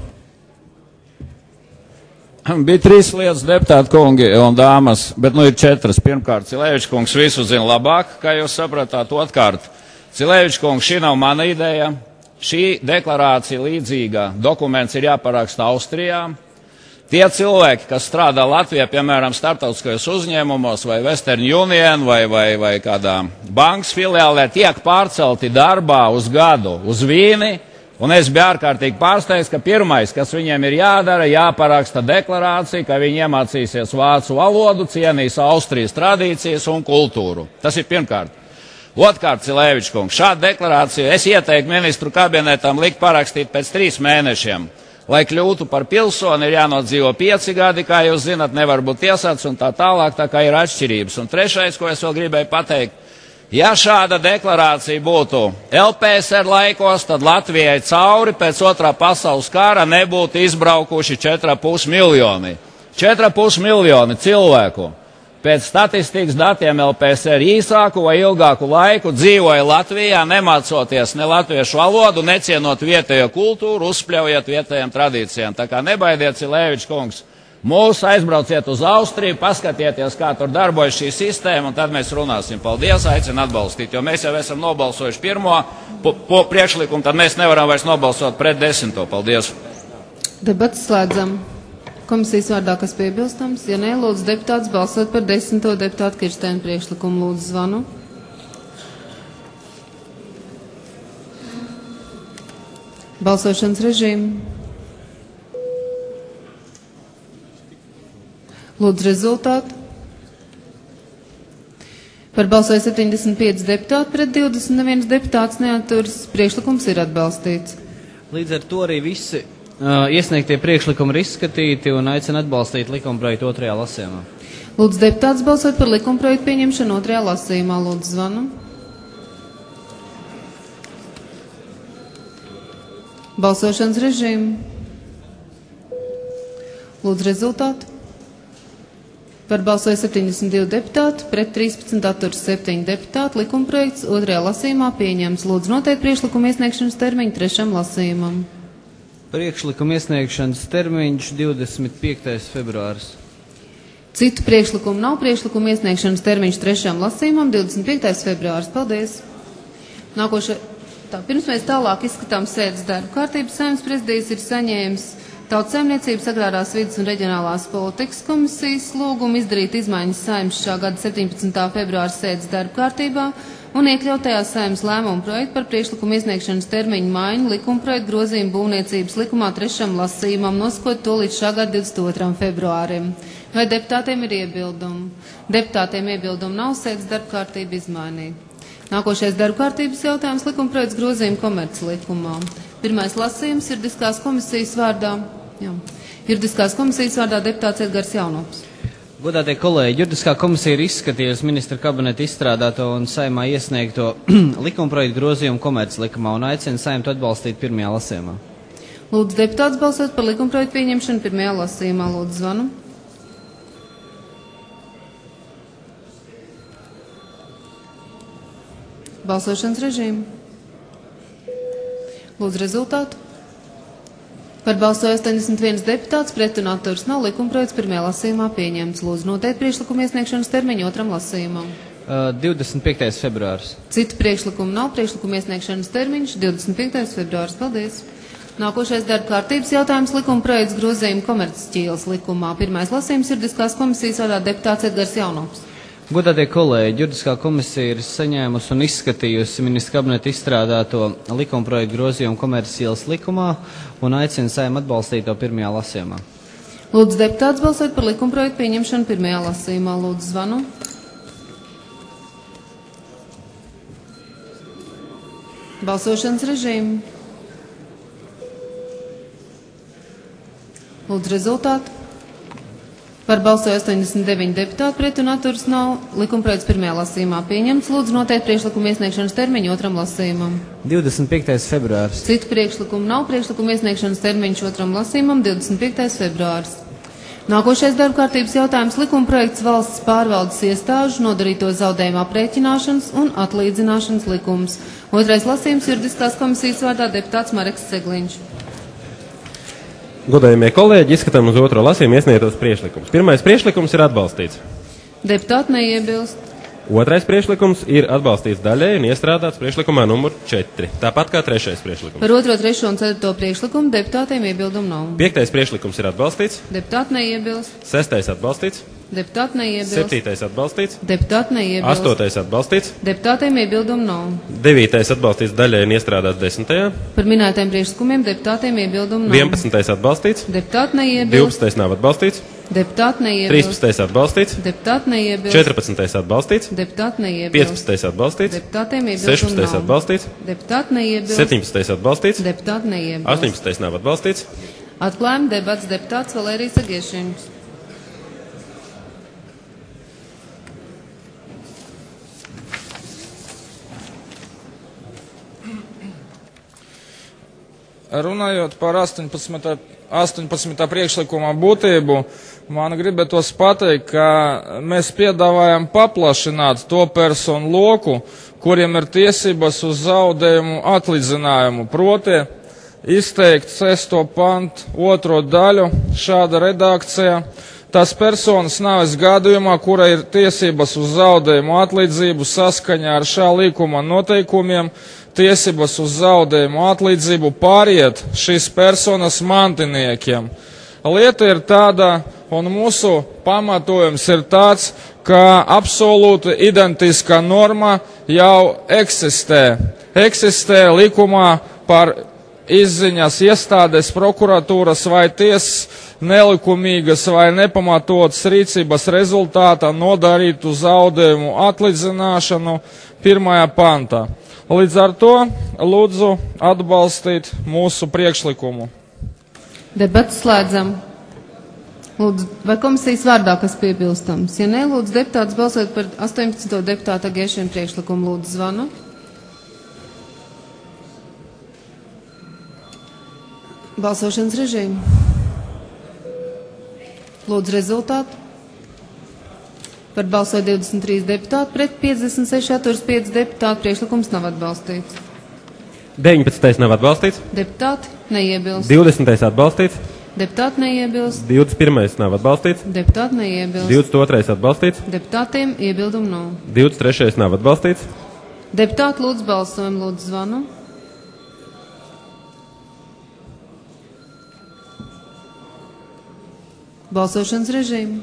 Bija trīs lietas, deputāti kungi un dāmas, bet nu ir četras. Pirmkārt, Cilevičs kungs visu zina labāk, kā jūs sapratāt. Otkārt, Cilevičs kungs, šī nav mana ideja. Šī deklarācija līdzīga dokuments ir jāparaksta Austrijā. Tie cilvēki, kas strādā Latvijā, piemēram, starptautiskajos uzņēmumos vai Western Union vai, vai, vai kādā bankas filiālē, tiek pārcelti darbā uz gadu uz Vīni. Un es biju ārkārtīgi pārsteigts, ka pirmais, kas viņiem ir jādara, jāparaksta deklarācija, ka viņi iemācīsies vācu valodu, cienīs Austrijas tradīcijas un kultūru. Tas ir pirmkārt. Otkārt, Cilevičs kungs, šādu deklarāciju es ieteiktu ministru kabinetam likt parakstīt pēc trīs mēnešiem. Lai kļūtu par pilsoni, ir jānodzīvo pieci gadi, kā jūs zinat, nevar būt tiesāts un tā tālāk, tā kā ir atšķirības. Un trešais, ko es vēl gribēju pateikt, ja šāda deklarācija būtu L P S R laikos, tad Latvijai cauri pēc otrā pasaules kara nebūtu izbraukuši četri ar pus miljoni. četri ar pus miljoni cilvēku pēc statistikas datiem L P S R īsāku vai ilgāku laiku dzīvoja Latvijā, nemācoties ne latviešu valodu, necienot vietējo kultūru, uzspļaujot vietējām tradīcijām. Tā kā nebaidiet, Cilevičs kungs. Mūs aizbrauciet uz Austriju, paskatieties, kā tur darbojas šī sistēma, un tad mēs runāsim. Paldies, aicinu atbalstīt, jo mēs jau esam nobalsojuši pirmo po, po priekšlikumu, tad mēs nevaram vairs nobalsot pret desmito. Paldies. Debats slēdzam. Komisijas vārdā, kas piebilstams? Ja nē, lūdzu deputāts balsot par desmito deputātu Kirsteina priekšlikumu. Lūdzu zvanu. Balsošanas režīmu. Lūdzu rezultātu. Par balsoja septiņdesmit pieci deputāti pret divdesmit neviens deputāts neaturas. Priekšlikums ir atbalstīts. Līdz ar to arī visi uh, iesniegtie priekšlikumi ir izskatīti un aicina atbalstīt likumprojektu otrajā lasījumā. Lūdzu deputāts balsot par likumprojektu pieņemšanu otrajā lasījumā. Lūdzu zvanu. Balsošanas režīmu. Lūdzu rezultātu. Par balsoja septiņdesmit divi deputāti, pret trīspadsmit atturas septiņi deputāti. Likumprojekts otrajā lasījumā pieņems. Lūdzu noteikt priekšlikumu iesniegšanas termiņu trešam lasījumam. Priekšlikumu iesniegšanas termiņš divdesmit piektais februāris. Citu priekšlikumu nav. Priekšlikumu iesniegšanas termiņš trešam lasījumam divdesmit piektais februāris. Paldies. Nākošais. Tā, pirms mēs tālāk izskatām sēdes darbu kārtību, Saeimas prezidijs ir saņēmis Tautsaimniecības, Agrārās vides un reģionālās politikas komisijas lūgumu izdarīt izmaiņas Saeimas šā gada septiņpadsmitā februāra sēdes darba kārtībā un iekļautajā Saeimas lēmuma projektu par priekšlikumu iesniegšanas termiņu maiņu likumprojektu grozījumu būvniecības likumā trešam lasījumam, nosakot to līdz šā gada divdesmit otram februārim. Vai deputātiem ir iebildumi? Deputātiem iebildumi nav, sēdes darba kārtība izmainīta. Nākošais darba kārtības jautājums - likumprojekts grozījuma komerclikumā. Pirmais lasījums juridiskās komisijas vārdā. Jā. Juridiskās komisijas vārdā deputāts Edgars Jaunops. Godātie kolēģi, juridiskā komisija ir izskatījusi ministra kabineta izstrādāto un Saeimā iesniegto likumprojektu grozījumu komerclikumā un aicina Saeimu atbalstīt pirmajā lasījumā. Lūdzu deputātus balsot par likumprojektu pieņemšanu pirmajā lasījumā. Lūdzu zvanu. Balsošanas režīmu. Lūdzu rezultātu. Par balsoja astoņdesmit viens deputāts, pret un atturas nav, likumprojekts pirmajā lasījumā pieņemts. Lūdzu noteikt priekšlikumu iesniegšanas termiņu otram lasījumam. Uh, divdesmit piektais februāris. Citu priekšlikumu nav, priekšlikumu iesniegšanas termiņš divdesmit piektais februāris. Paldies! Nākošais darba kārtības jautājums likumprojekts grozījuma komercšķīles likumā. Pirmais lasījums juridiskās komisijas vārdā deputāts Edgars Jaunoks. Godātie kolēģi, juridiskā komisija ir saņēmusi un izskatījusi ministra kabineta izstrādāto likumprojektu grozījumu komercšķīles likumā un aicina Saeimu atbalstīt to pirmajā lasījumā. Lūdzu deputāts balsot par likumprojektu pieņemšanu pirmajā lasījumā. Lūdzu zvanu. Balsošanas režīmu. Lūdzu rezultātu. Par balsoja astoņdesmit deviņi deputāti, pret un atturas nav, likumprojekts pirmajā lasījumā pieņemts. Lūdzu noteikt priekšlikumu iesniegšanas termiņu otram lasījumam. divdesmit piektais februāris. Citu priekšlikumu nav, priekšlikumu iesniegšanas termiņš otram lasījumam divdesmit piektais februāris. Nākošais darba kārtības jautājums likumprojekts valsts pārvaldes iestāžu nodarīto zaudējumu aprēķināšanas un atlīdzināšanas likums. Otrais lasījums juridiskās komisijas vārdā deputāts Mareks Segliņš. Godājamie kolēģi, izskatām uz otro lasījumu iesniegtos priekšlikumus. Pirmais priekšlikums ir atbalstīts. Deputāti neiebilst. Otrais priekšlikums ir atbalstīts daļēji un iestrādāts priekšlikumā numur četri. Tāpat kā trešais priekšlikums. Par otro, trešo un ceturto priekšlikumu deputātiem iebildumu nav. Piektais priekšlikums ir atbalstīts. Deputāti neiebilst. Sestais atbalstīts. Deputāti neiebilst. Septītais atbalstīts. Deputāti neiebilst. Astotais atbalstīts. Deputātiem iebildumu nav. Devītais atbalstīts daļēji un iestrādāts desmitajā. Par minētajiem priekšlikumiem deputātiem iebildumu nav. Vienpadsmitais atbalstīts. Deputāti neiebilst. Divpadsmitais nav atbalstīts. Deputāti neiebilst. Trīspadsmitais atbalstīts. Deputāti neiebilst. Četrpadsmitais atbalstīts. Deputāti neiebilst. Piecpadsmitais atbalstīts. Deputātiem iebildumu nav. Sešpadsmitais atbalstīts. Deputāti neiebilst. Septiņpadsmitais atbalstīts. Deputāti neiebilst. Astoņpadsmitais nav atbalstīts. Atklājam debats deputāts Valērijas Agiešiņš. Runājot par astoņpadsmitā priekšlikumā būtību, man gribētos pateikt, ka mēs piedāvājam paplašināt to personu loku, kuriem ir tiesības uz zaudējumu atlīdzinājumu, proti izteikt sesto pantu otro daļu šāda redakcija. Tas personas nāves gadījumā, kura ir tiesības uz zaudējumu atlīdzību saskaņā ar šā likuma noteikumiem, tiesības uz zaudējumu atlīdzību pāriet šīs personas mantiniekiem. Lieta ir tāda, un mūsu pamatojums ir tāds, ka absolūti identiska norma jau eksistē. Eksistē likumā par izziņas iestādes, prokuratūras vai tiesas nelikumīgas vai nepamatotas rīcības rezultātā nodarītu zaudējumu atlīdzināšanu pirmajā pantā. Līdz ar to lūdzu atbalstīt mūsu priekšlikumu. Debats slēdzam. Lūdzu, vai komisijas vārdā kas piebilstams? Ja ne, lūdzu deputāts balsot par astoņpadsmito deputāta Agiešiņa priekšlikumu. Lūdzu zvanu. Balsošanas režīmu. Lūdzu rezultātu. Par balsoja divdesmit trīs deputāti, pret piecdesmit seši atturas pieci deputāti, priekšlikums nav atbalstīts. deviņpadsmitais nav atbalstīts. Deputāti neiebilst. divdesmitais atbalstīts. Deputāti neiebilst. divdesmit pirmais nav atbalstīts. Deputāti neiebilst. divdesmit otrais atbalstīts. Deputātiem iebildumu nav. divdesmit trešais nav atbalstīts. Deputāti lūdzu balsojumu, lūdzu zvanu. Balsošanas režīmu.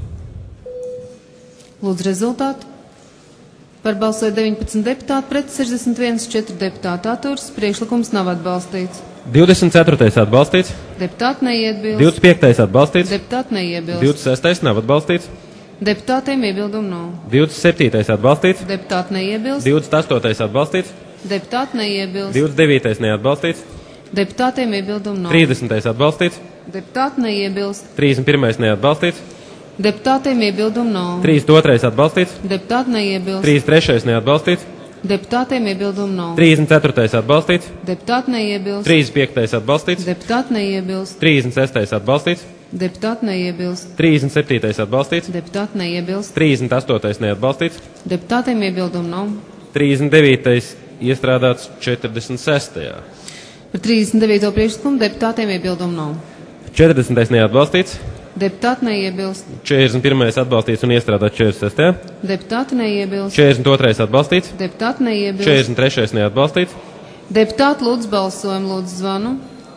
Lūdzu rezultātu. Par balsoja deviņpadsmit deputāti, pret sešdesmit viens, četri deputāti atturs, priekšlikums nav atbalstīts. divdesmit ceturtais atbalstīts. Deputāti neiebilst. divdesmit piektais atbalstīts. Deputāti neiebilst. divdesmit sestais nav atbalstīts. Deputātiem iebildumu nav. divdesmit septītais atbalstīts. Deputāti neiebilst. divdesmit astotais atbalstīts. Deputāti neiebilst. divdesmit devītais neatbalstīts. Deputātiem iebildumu nav. trīsdesmitais atbalstīts. Deputāti neiebilst. trīsdesmit pirmais neatbalstīts. Deputātiem iebildumu nav. trīsdesmit otrais atbalstīts. Deputāti neiebilst. trīsdesmit trešais neatbalstīts. Deputātiem iebildumu nav. trīsdesmit ceturtais atbalstīts. Deputāti neiebilst. trīsdesmit piektais atbalstīts. Deputāti neiebilst. trīsdesmit sestais atbalstīts. Deputāti neiebilst. trīsdesmit septītais atbalstīts. Deputāti neiebilst. trīsdesmit astotais neatbalstīts. Deputātiem iebildumu nav. trīsdesmit devītais iestrādāts četrdesmit sestajā. Par trīsdesmit devīto priekšlikumu deputātiem iebildumu nav. četrdesmitais neatbalstīts. Deputāti neiebilst. četrdesmit pirmais atbalstīts un iestrādāts četrdesmit sestajā. Deputāti neiebilst. četrdesmit otrais atbalstīts. Deputāti neiebilst. četrdesmit trešais neatbalstīts. Deputāti lūdzu balsojumu, lūdzu zvanu.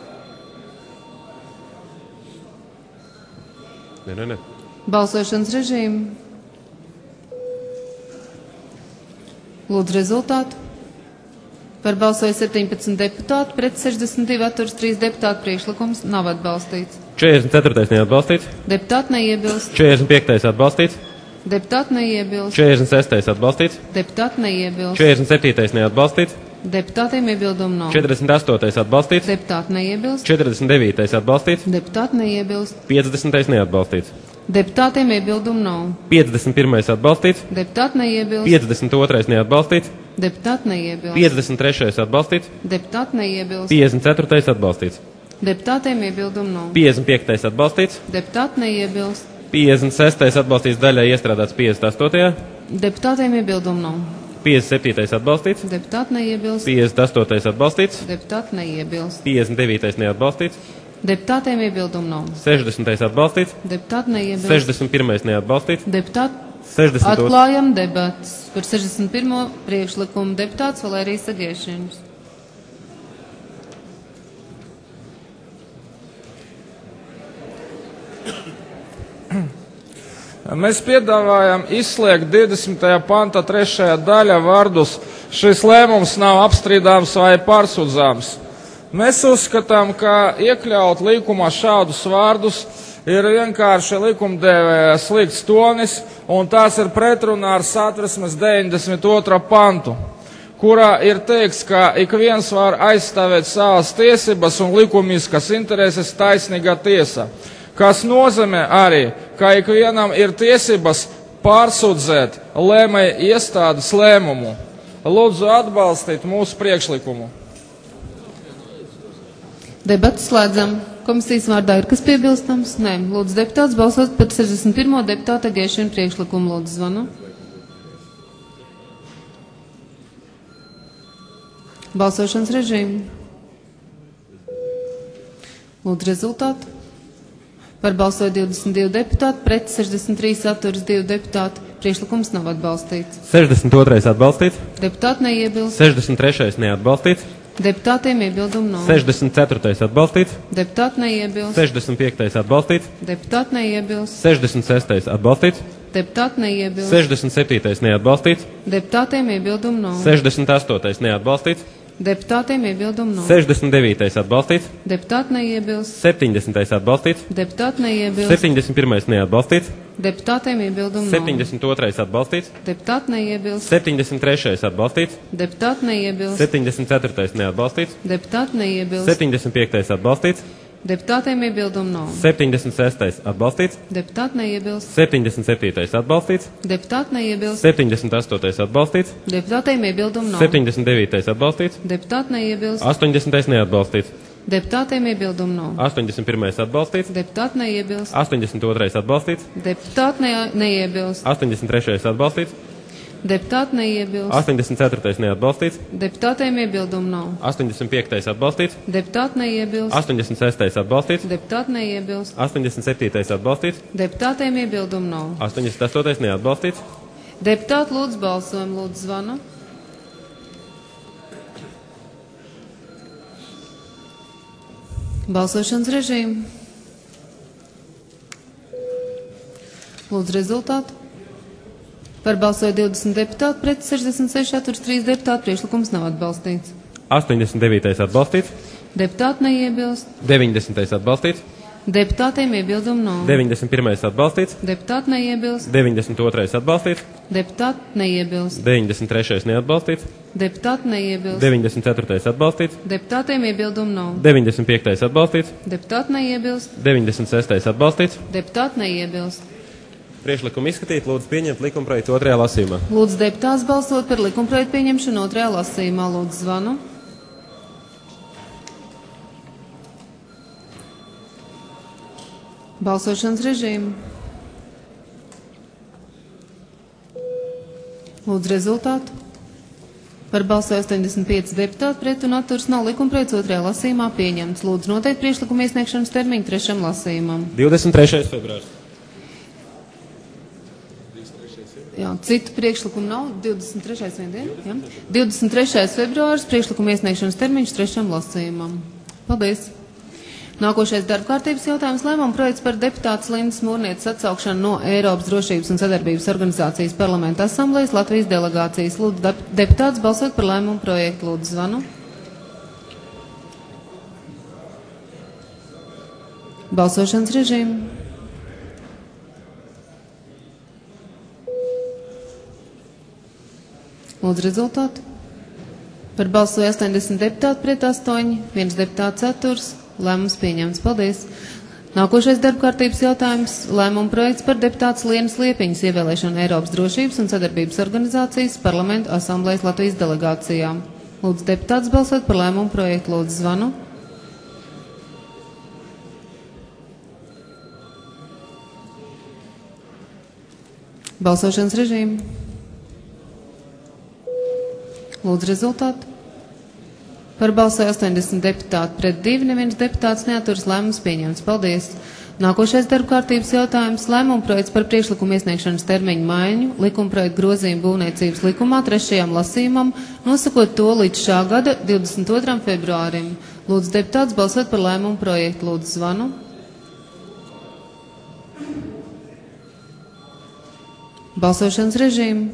Nē, nē, nē. Balsošanas režīmu. Lūdzu rezultātu. Par balsoju septiņpadsmit deputāti, pret sešdesmit divi atturas trīs deputātu priekšlikums nav atbalstīts. četrdesmit ceturtais neatbalstīts. Deputāti neiebilst. četrdesmit piektais atbalstīts. Deputāti neiebilst. četrdesmit sestais atbalstīts. Deputāti neiebilst. četrdesmit septītais neatbalstīts. Deputātiem iebildumu nav. četrdesmit astotais atbalstīts. Deputāti neiebilst. četrdesmit devītais atbalstīts. Deputāti neiebilst. piecdesmitais neatbalstīts. Deputātiem iebildumu nav. piecdesmit pirmais atbalstīts. Deputāti neiebilst. piecdesmit otrais neatbalstīts. Deputāti neiebilst. piecdesmit trešais atbalstīts. Deputāti neiebilst. piecdesmit ceturtais atbalstīts. Deputātiem iebildumu nav. piecdesmit piektais atbalstīts. Deputāti neiebilst. piecdesmit sestais atbalstīts daļai iestrādāts piecdesmit astotajā. Deputātiem iebildumu nav. piecdesmit septītais atbalstīts. Deputāti neiebilst. piecdesmit astotais atbalstīts. Deputāti neiebilst. piecdesmit devītais neatbalstīts. Deputātiem iebildumu nav. sešdesmitais atbalstīts. Deputāti neiebilst. sešdesmit pirmais neatbalstīts. Deputāti sešdesmit otrais. atklājam debats par sešdesmit pirmo priekšlikumu. Deputāts Valērijas Sagiešiņš. Mēs piedāvājam izslēgt divdesmitajā panta trešajā daļā vārdus šis lēmums nav apstrīdāms vai pārsūdzāms. Mēs uzskatām, ka iekļaut likumā šādus vārdus ir vienkārši likumdevēja slikts tonis, un tās ir pretrunā ar Satversmes deviņdesmit otro pantu, kurā ir teikts, ka ik viens var aizstāvēt savas tiesības un likumiskas intereses taisnīgā tiesa, kas nozīmē arī, ka ik vienam ir tiesības pārsūdzēt lēmēja iestādes lēmumu. Lūdzu atbalstīt mūsu priekšlikumu. Debats slēdzam. Komisijas vārdā ir kas piebilstams? Nē. Lūdzu deputāts balsot par sešdesmit pirmo deputāta Gēšina priekšlikumu. Lūdzu zvanu. Balsošanas režīmu. Lūdzu rezultātu. Par balsoju divdesmit divi deputāti, pret sešdesmit trīs atturas divi deputāti. Priekšlikums nav atbalstīts. sešdesmit otrais atbalstīts. Deputāti neiebilst. sešdesmit trešais neatbalstīts. Deputātiem iebildumu nav. sešdesmit ceturtais atbalstīts. Deputāti neiebilst. sešdesmit piektais atbalstīts. Deputāti neiebilst. sešdesmit sestais atbalstīts. Deputāti neiebilst. sešdesmit septītais neatbalstīts. Deputātiem iebildumu nav. sešdesmit astotais neatbalstīts. Deputātiem iebildumu nav. sešdesmit devītais atbalstīts. Deputāti neiebilst. septiņdesmitais atbalstīts. Deputāti neiebilst. septiņdesmit pirmais neatbalstīts. Deputātiem iebildumu nav. septiņdesmit otrais atbalstīts. Deputāti neiebilst. septiņdesmit trešais atbalstīts. Deputāti neiebilst. septiņdesmit ceturtais neatbalstīts. Deputāti neiebilst. septiņdesmit piektais atbalstīts. Deputātiem iebildumu nav. septiņdesmit sestais atbalstīts. Deputāti neiebilst. septiņdesmit septītais atbalstīts. Deputāti neiebilst. septiņdesmit astotais atbalstīts. Deputātiem iebildumu nav. septiņdesmit devītais atbalstīts. Deputāti neiebilst. astoņdesmitais neatbalstīts. Deputātiem iebildumu nav. astoņdesmit pirmais atbalstīts. Deputāti neiebilst. astoņdesmit otrais atbalstīts. Deputāti ne, neiebilst. astoņdesmit trešais atbalstīts. Deputāti neiebilst. astoņdesmit ceturtais neatbalstīts. Deputātiem iebildumu nav. astoņdesmit piektais atbalstīts. Deputāti neiebilst. astoņdesmit sestais atbalstīts. Deputāti neiebilst. astoņdesmit septītais atbalstīts. Deputātiem iebildumu nav. astoņdesmit astotais neatbalstīts. Deputāti lūdzu balsojumu, lūdzu zvanu. Balsošanas režīmu. Lūdzu rezultātu. Par balsoju divdesmit deputāti, pret sešdesmit seši atturas trīs deputāti. Priekšlikums nav atbalstīts. astoņdesmit devītais atbalstīts. Deputāti neiebilst. deviņdesmitais atbalstīts. Deputātiem iebildumu nav. deviņdesmit pirmais atbalstīts. Deputāti neiebilst. deviņdesmit otrais atbalstīts. Deputāti neiebilst. deviņdesmit trešais neatbalstīts. Deputāti neiebilst. deviņdesmit ceturtais atbalstīts. Deputātiem iebildumu nav. deviņdesmit piektais atbalstīts. Deputāti neiebilst. deviņdesmit sestais atbalstīts. Deputāti neiebilst. priekšlikumu izskatīt, lūdzu pieņemt likumprojektu otrajā lasījumā. Lūdzu deputāts balsot par likumprojektu pieņemšanu otrajā lasījumā. Lūdzu zvanu. Balsošanas režīmu. Lūdzu rezultātu. Par balsoju astoņdesmit pieci deputāti, pret un atturas nav, likumprojekts otrajā lasījumā pieņemts. Lūdzu noteikt priekšlikumu iesniegšanas termiņu trešajam lasījumam. divdesmit trešais februārs. Jā, citu priekšlikumu nav. divdesmit trešais vien diena? Jā. divdesmit trešais februārs priekšlikumu iesniegšanas termiņš trešajam lasījumam. Paldies! Nākošais darba kārtības jautājums lēmuma projekts par deputātas Lindas Mūrnietes atsaukšanu no Eiropas drošības un sadarbības organizācijas parlamenta asamblejas Latvijas delegācijas. Lūdzu deputāts balsot par lēmumu projektu. Lūdzu zvanu. Balsošanas režīmu. Lūdzu rezultātu. Par balsoju astoņdesmit deputāti, pret astoņi, viens deputāts atturs. Lēmums pieņemts. Paldies. Nākošais darba kārtības jautājums - lēmuma projekts par deputātas Lienas Liepiņas ievēlēšanu Eiropas drošības un sadarbības organizācijas parlamentu asamblejas Latvijas delegācijām. Lūdzu deputāts balsot par lēmumu projektu. Lūdzu zvanu. Balsošanas režīmu. Lūdzu rezultātu. Par balsoju astoņdesmit deputāti, pret divi, neviens deputāts neaturas. Lēmums pieņemts. Paldies. Nākošais darba kārtības jautājums - lēmuma projekts par priekšlikumu iesniegšanas termiņu maiņu, likumprojektu grozījumu būvniecības likumā trešajam lasījumam, nosakot to līdz šā gada divdesmit otram februārim. Lūdzu deputāts balsot par lēmumu projektu. Lūdzu zvanu. Balsošanas režīmu.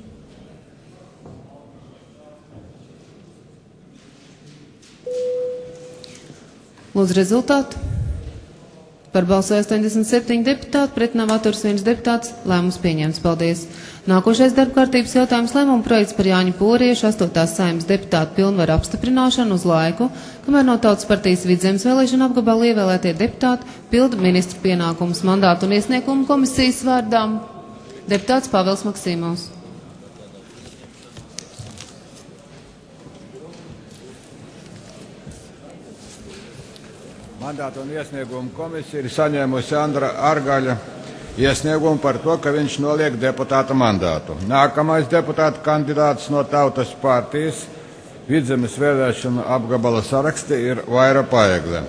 Lūdzu rezultātu. Par balsoju astoņdesmit septiņi deputāti, pret nav atturs viens deputāts. Lēmums pieņemts. Paldies. Nākošais darba kārtības jautājums - lēmuma projekts par Jāņu Poriešu astotās Saeimas deputātu pilnvaru apstiprināšanu uz laiku, kamēr no Tautas partijas Vidzemes vēlēšana apgabala ievēlētie deputāti pilda ministru pienākumus mandātu un iesniegumu komisijas vārdām. Deputāts Pāvils Maksīmovs. Mandātu un iesniegumu komisija ir saņēmusi Andra Argaļa iesniegumu par to, ka viņš noliek deputāta mandātu. Nākamais deputāta kandidāts no Tautas partijas Vidzemes vēlēšanu apgabala saraksti ir Vaira Paegle.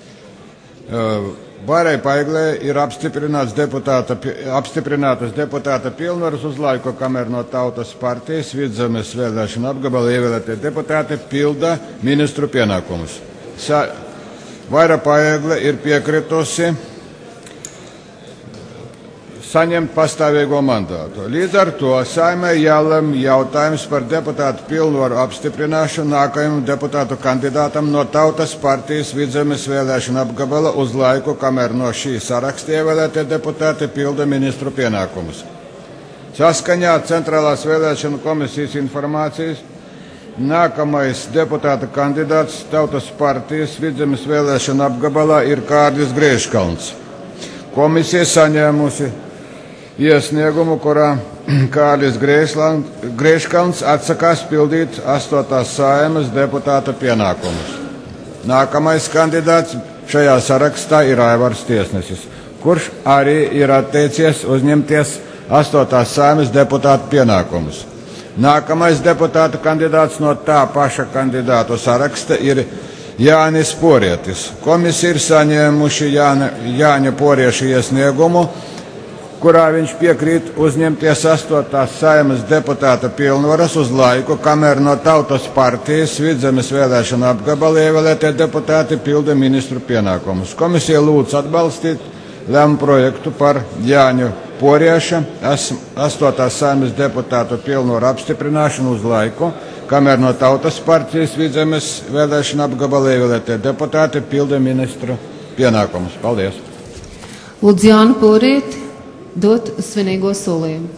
Vairai Paeglē ir apstiprināts deputāta, apstiprinātas deputāta pilnvaras uz laiku, kamēr no Tautas partijas Vidzemes vēlēšanu apgabala ievēlētie deputāti pilda ministru pienākumus. Sa Vaira Paegle ir piekritusi saņemt pastāvīgo mandātu. Līdz ar to Saeimai jālem jautājums par deputātu pilnvaru apstiprināšanu nākamajam deputātu kandidātam no Tautas partijas Vidzemes vēlēšana apgabala uz laiku, kamēr no šī saraksta ievēlētie deputāti pilda ministru pienākumus. Saskaņā Centrālās vēlēšanu komisijas informācijas nākamais deputāta kandidāts Tautas partijas Vidzemes vēlēšana apgabalā ir Kārlis Grēškalns. Komisija saņēmusi iesniegumu, kurā Kārlis Grēškalns atsakās pildīt astotās Saeimas deputāta pienākumus. Nākamais kandidāts šajā sarakstā ir Aivars Tiesnesis, kurš arī ir atteicies uzņemties astotās Saeimas deputāta pienākumus. Nākamais deputāta kandidāts no tā paša kandidātu saraksta ir Jānis Porietis. Komisija ir saņēmuši Jāna, Jāņa Porieša iesniegumu, kurā viņš piekrīt uzņemties astotās Saeimas deputāta pilnvaras uz laiku, kamēr no Tautas partijas Vidzemes vēlēšana apgabala ievēlētie deputāti pilda ministru pienākumus. Komisija lūdz atbalstīt lēmumu projektu par Jāņu Porieša astotās Saeimas deputātu pilnvaru apstiprināšanu uz laiku, kamēr no Tautas partijas Vidzemes vēlēšana apgabala ievēlētie deputāti pilda ministru pienākumus. Paldies! Lūdzu Jānu Porieti dot svinīgo solījumu.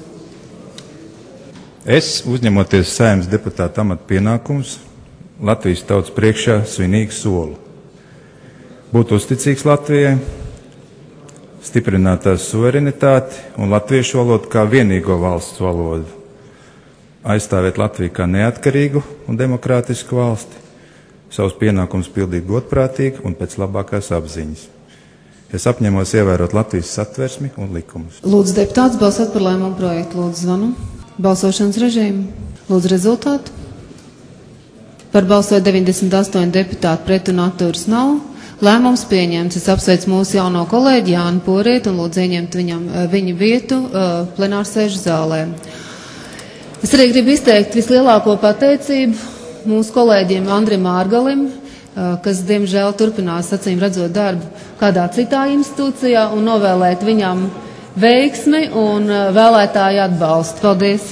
Es, uzņemoties Saeimas deputāta amata pienākumus, Latvijas tautas priekšā svinīgi solu būt uzticīgs Latvijai, stiprināt tās suverenitāti un latviešu valodu kā vienīgo valsts valodu, aizstāvēt Latviju kā neatkarīgu un demokrātisku valsti, savus pienākumus pildīt godprātīgi un pēc labākās apziņas. Es apņemos ievērot Latvijas satversmi un likumus. Lūdzu, deputāts balsot par lēmumu projektu. Lūdzu, zvanu. Balsošanas režīmu. Lūdzu, rezultātu. Par balsoju deviņdesmit astoņi deputāti, pret un atturas nav. Lēmums pieņemts. Es apsveicu mūsu jauno kolēģi Jānu Porietu un lūdzu ieņemt viņam, viņa vietu uh, plenārsēžu zālē. Es arī gribu izteikt vislielāko pateicību mūsu kolēģiem Andrim Ārgalim, kas, diemžēl, turpinās, acīm redzot, darbu kādā citā institūcijā, un novēlēt viņam veiksmi un vēlētāju atbalstu. Paldies!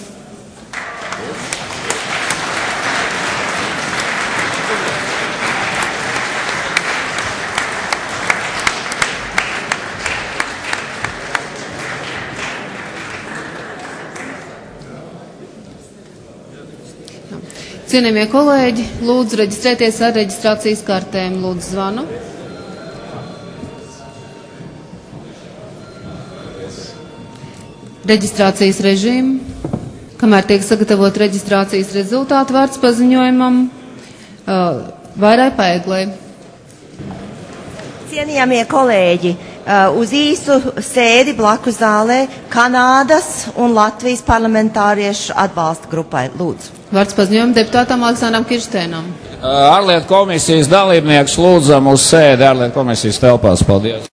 Cienījamie kolēģi, lūdzu reģistrēties ar reģistrācijas kartēm. Lūdzu, zvanu. Reģistrācijas režīmu. Kamēr tiek sagatavot reģistrācijas rezultātu, vārds paziņojumam uh, Vairai Paeglei. Cienījamie kolēģi, uh, uz īsu sēdi blakus zālē Kanādas un Latvijas parlamentāriešu atbalsta grupai. Lūdzu. Vārds paziņojumam deputātam Aleksandram Kirštēnam. Ārlietu komisijas dalībnieks lūdzam uz sēdi ārlietu komisijas telpās. Paldies.